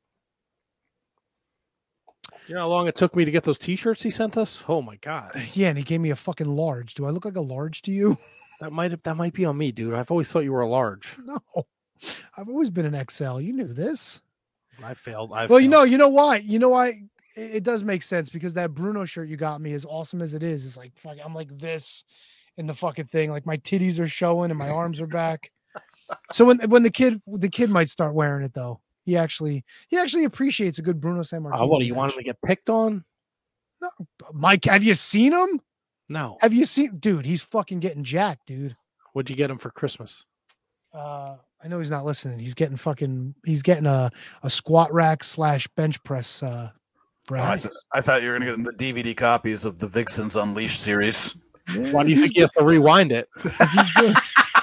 you know how long it took me to get those T-shirts he sent us? Oh my god, Yeah, and he gave me a fucking large. Do I look like a large to you? that might have, that might be on me, dude. I've always thought you were a large. No, I've always been an X L. You knew this. I failed. I Well, you failed. know, you know why? You know why? It, it does make sense because that Bruno shirt you got me, as awesome as it is, is like fuck. I'm like this in the fucking thing. Like my titties are showing and my arms are back. So when when the kid the kid might start wearing it though, he actually he actually appreciates a good Bruno San Martino. Uh, what do you match. want him to get picked on? Mike, have you seen him? No. Have you seen, dude? He's fucking getting jacked, dude. What'd you get him for Christmas? Uh, I know he's not listening. He's getting fucking. He's getting a a squat rack slash bench press. Uh, Oh, I, rack. th- I thought you were going to get the D V D copies of the Vixens Unleashed series. Yeah, Why do you he's think you have to rewind it? good. He's good.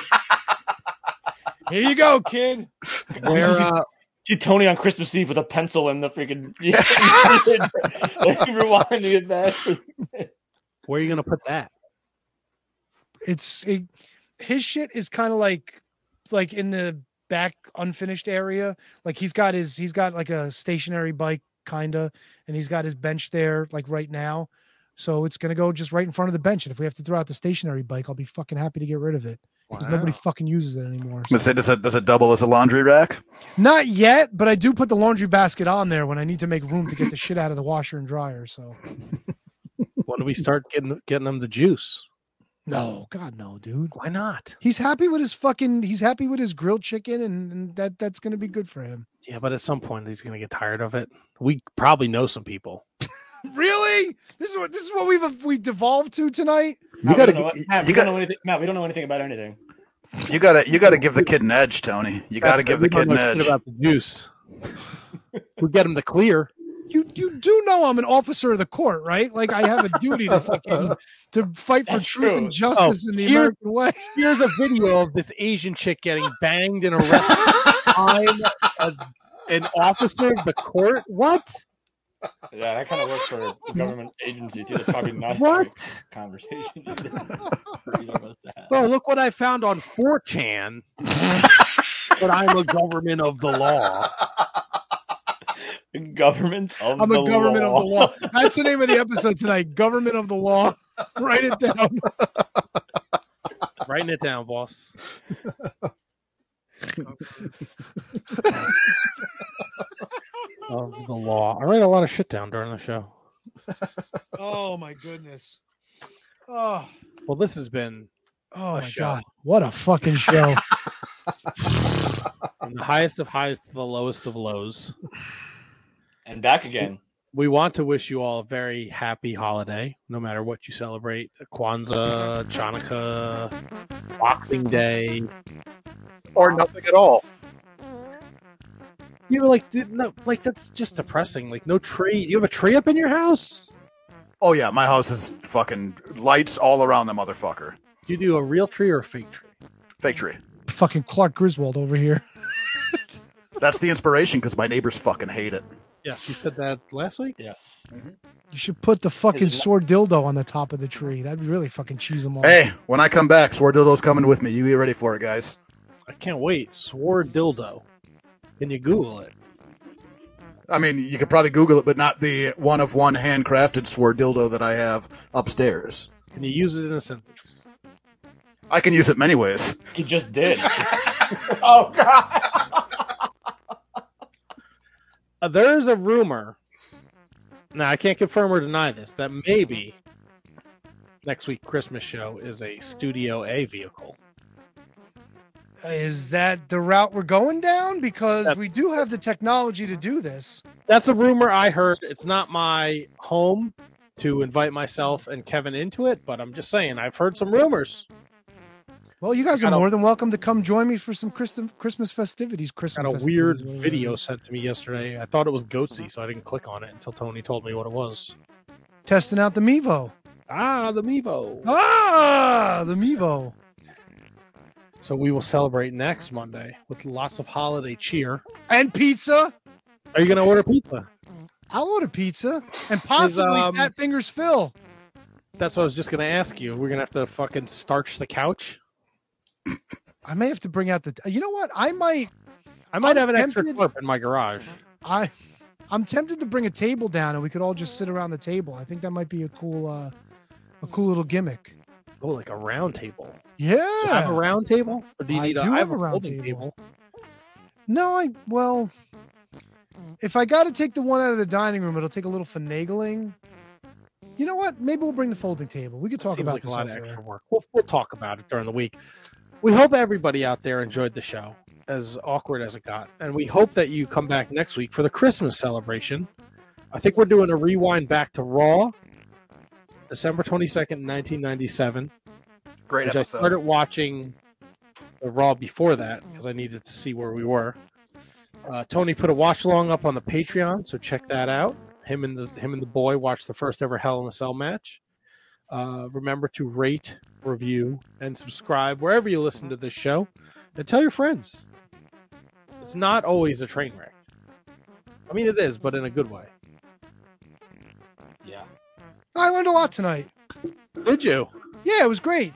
Here you go, kid. Where, uh, See Tony on Christmas Eve with a pencil and the freaking rewinding it back. where are you going to put that? It's it, his shit is kind of like like in the back unfinished area. Like he's got his he's got like a stationary bike kinda, and he's got his bench there like right now. So it's going to go just right in front of the bench. And if we have to throw out the stationary bike, I'll be fucking happy to get rid of it because Wow. nobody fucking uses it anymore. I'm gonna say, does it does it double as a laundry rack? Not yet, but I do put the laundry basket on there when I need to make room to get the shit out of the washer and dryer. So When do we start getting getting them the juice? no, God, no, dude. Why not? He's happy with his fucking. He's happy with his grilled chicken, and, and that that's going to be good for him. Yeah, but at some point he's gonna get tired of it. We probably know some people. Really? This is what this is what we've we've devolved to tonight. You Matt, gotta, we don't know, you, Matt, we you don't got, know anything. Matt, we don't know anything about anything. you gotta, you gotta give the kid an edge, Tony. You gotta give the We don't kid an know shit edge. about the juice. We get him to clear. You you do know I'm an officer of the court, right? Like I have a duty to fucking to fight for That's truth true. and justice Oh, in the here- American way. Here's a video of this Asian chick getting banged and arrested. I'm a, an officer of the court. What? Yeah, that kind of works for a government agency too. That's probably not a What? great conversation for either of us to have. Well, look what I found on four chan. But I'm a government of the law. Government of I'm the a government law. of the law. That's the name of the episode tonight. Government of the law. Write it down. Writing it down, boss. Of the law. I write a lot of shit down during the show. Oh my goodness. Oh, Well, this has been oh A my show. god. What a fucking show. from the highest of highs to the lowest of lows. And back again. We want to wish you all a very happy holiday, no matter what you celebrate. Kwanzaa, Chanukah, Boxing Day. Or nothing at all. You were like, dude, no, like that's just depressing. Like no tree. You have a tree up in your house? Oh yeah, my house is fucking lights all around the motherfucker. Do you do a real tree or a fake tree? Fake tree. Fucking Clark Griswold over here. That's the inspiration because my neighbors fucking hate it. Yes, you said that last week. Yes. You should put the fucking Is it- sword dildo on the top of the tree. That'd really fucking cheese them all. Hey, when I come back, Sword Dildo's coming with me. You be ready for it, guys. I can't wait. Sword dildo. Can you Google it? I mean, you could probably Google it, but not the one of one handcrafted Sword Dildo that I have upstairs. Can you use it in a sentence? I can use it many ways. He just did. Oh god. Uh, there's a rumor. Now I can't confirm or deny this. That maybe next week Christmas show is a Studio A vehicle. Is that the route we're going down? Because That's- we do have the technology to do this. That's a rumor I heard. It's not my home to invite myself and Kevin into it, but I'm just saying I've heard some rumors. Well, you guys are Got a- more than welcome to come join me for some Christmas Christmas festivities. Christmas Got a festivities, weird whatever it video is. sent to me yesterday. I thought it was Goatsy, so I didn't click on it until Tony told me what it was. Testing out the Mevo. Ah, the Mevo. Ah, the Mevo. So we will celebrate next Monday with lots of holiday cheer. And pizza. Are you going to order pizza? I'll order pizza. And possibly um, Fat Fingers Phil. That's what I was just going to ask you. We're going to have to fucking starch the couch. I may have to bring out the. You know what? I might. I might I'm have an extra tempted- tarp in my garage. I. I'm tempted to bring a table down and we could all just sit around the table. I think that might be a cool, uh, a cool little gimmick. Oh, like a round table. Yeah. Do you have a round table? Or do you I need a, do I have have a round folding table. No, I well, if I got to take the one out of the dining room, it'll take a little finagling. You know what? Maybe we'll bring the folding table. We could talk Seems about like a this lot of off extra air. work. We'll, we'll talk about it during the week. We hope everybody out there enjoyed the show, as awkward as it got. And we hope that you come back next week for the Christmas celebration. I think we're doing a rewind back to Raw, December twenty-second, nineteen ninety-seven. Great which episode. I started watching the Raw before that because I needed to see where we were. Uh, Tony put a watch along up on the Patreon, so check that out. Him and the him and the boy watched the first ever Hell in a Cell match. Uh, remember to rate, review, and subscribe wherever you listen to this show, and tell your friends. It's not always a train wreck. I mean, it is, but in a good way. Yeah. I learned a lot tonight. Did you? Yeah, it was great.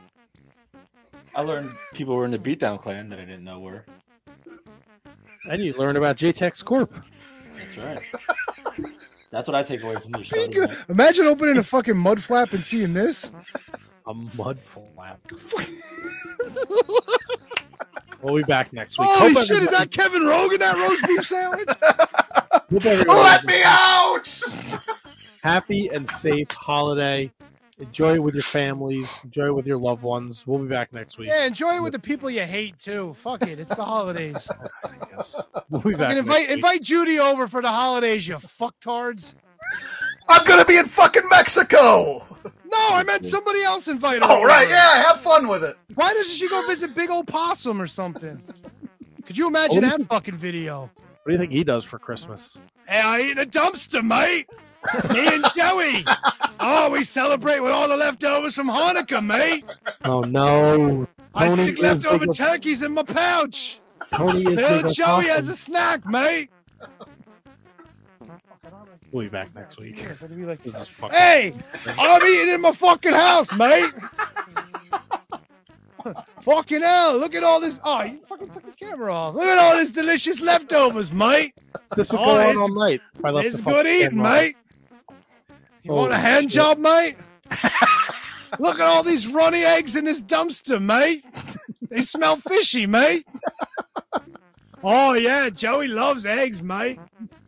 I learned people were in the Beatdown Clan that I didn't know were. And you learned about J TEX Corp. That's right. That's what I take away from the show. Be good. tonight. Imagine opening a fucking mud flap and seeing this. A mud flap. We'll be back next week. Holy Hope shit, is everybody- that Kevin Rogan, that roast beef sandwich? hope everybody Let has a me out! happy and safe holiday. Enjoy it with your families. Enjoy it with your loved ones. We'll be back next week. Yeah, enjoy it with the people you hate, too. Fuck it. It's the holidays. Yes. We'll be back Fucking next invite, week. invite Judy over for the holidays, you fucktards. I'm gonna be in fucking Mexico. No, I meant somebody else invite her. Oh over. right, yeah, have fun with it. Why doesn't she go visit Big Old Possum or something? Could you imagine Oh, that fucking video? What do you think he does for Christmas? Hey, I eat in a dumpster, mate. Me and Joey. Oh, we celebrate with all the leftovers from Hanukkah, mate. Oh no! I Tony stick is leftover big- turkeys in my pouch. Tony is Little big Joey Possum. has a snack, mate. We'll be back next week. This is fucking Hey, I'm eating in my fucking house, mate. Fucking hell, look at all this. Oh, you fucking took the camera off. Look at all this delicious leftovers, mate. This will Oh, go on it's- all night. if I left It's the good fucking eating, camera on. mate. You want a Holy hand shit. job, mate? Look at all these runny eggs in this dumpster, mate. They smell fishy, mate. Oh, yeah, Joey loves eggs, mate.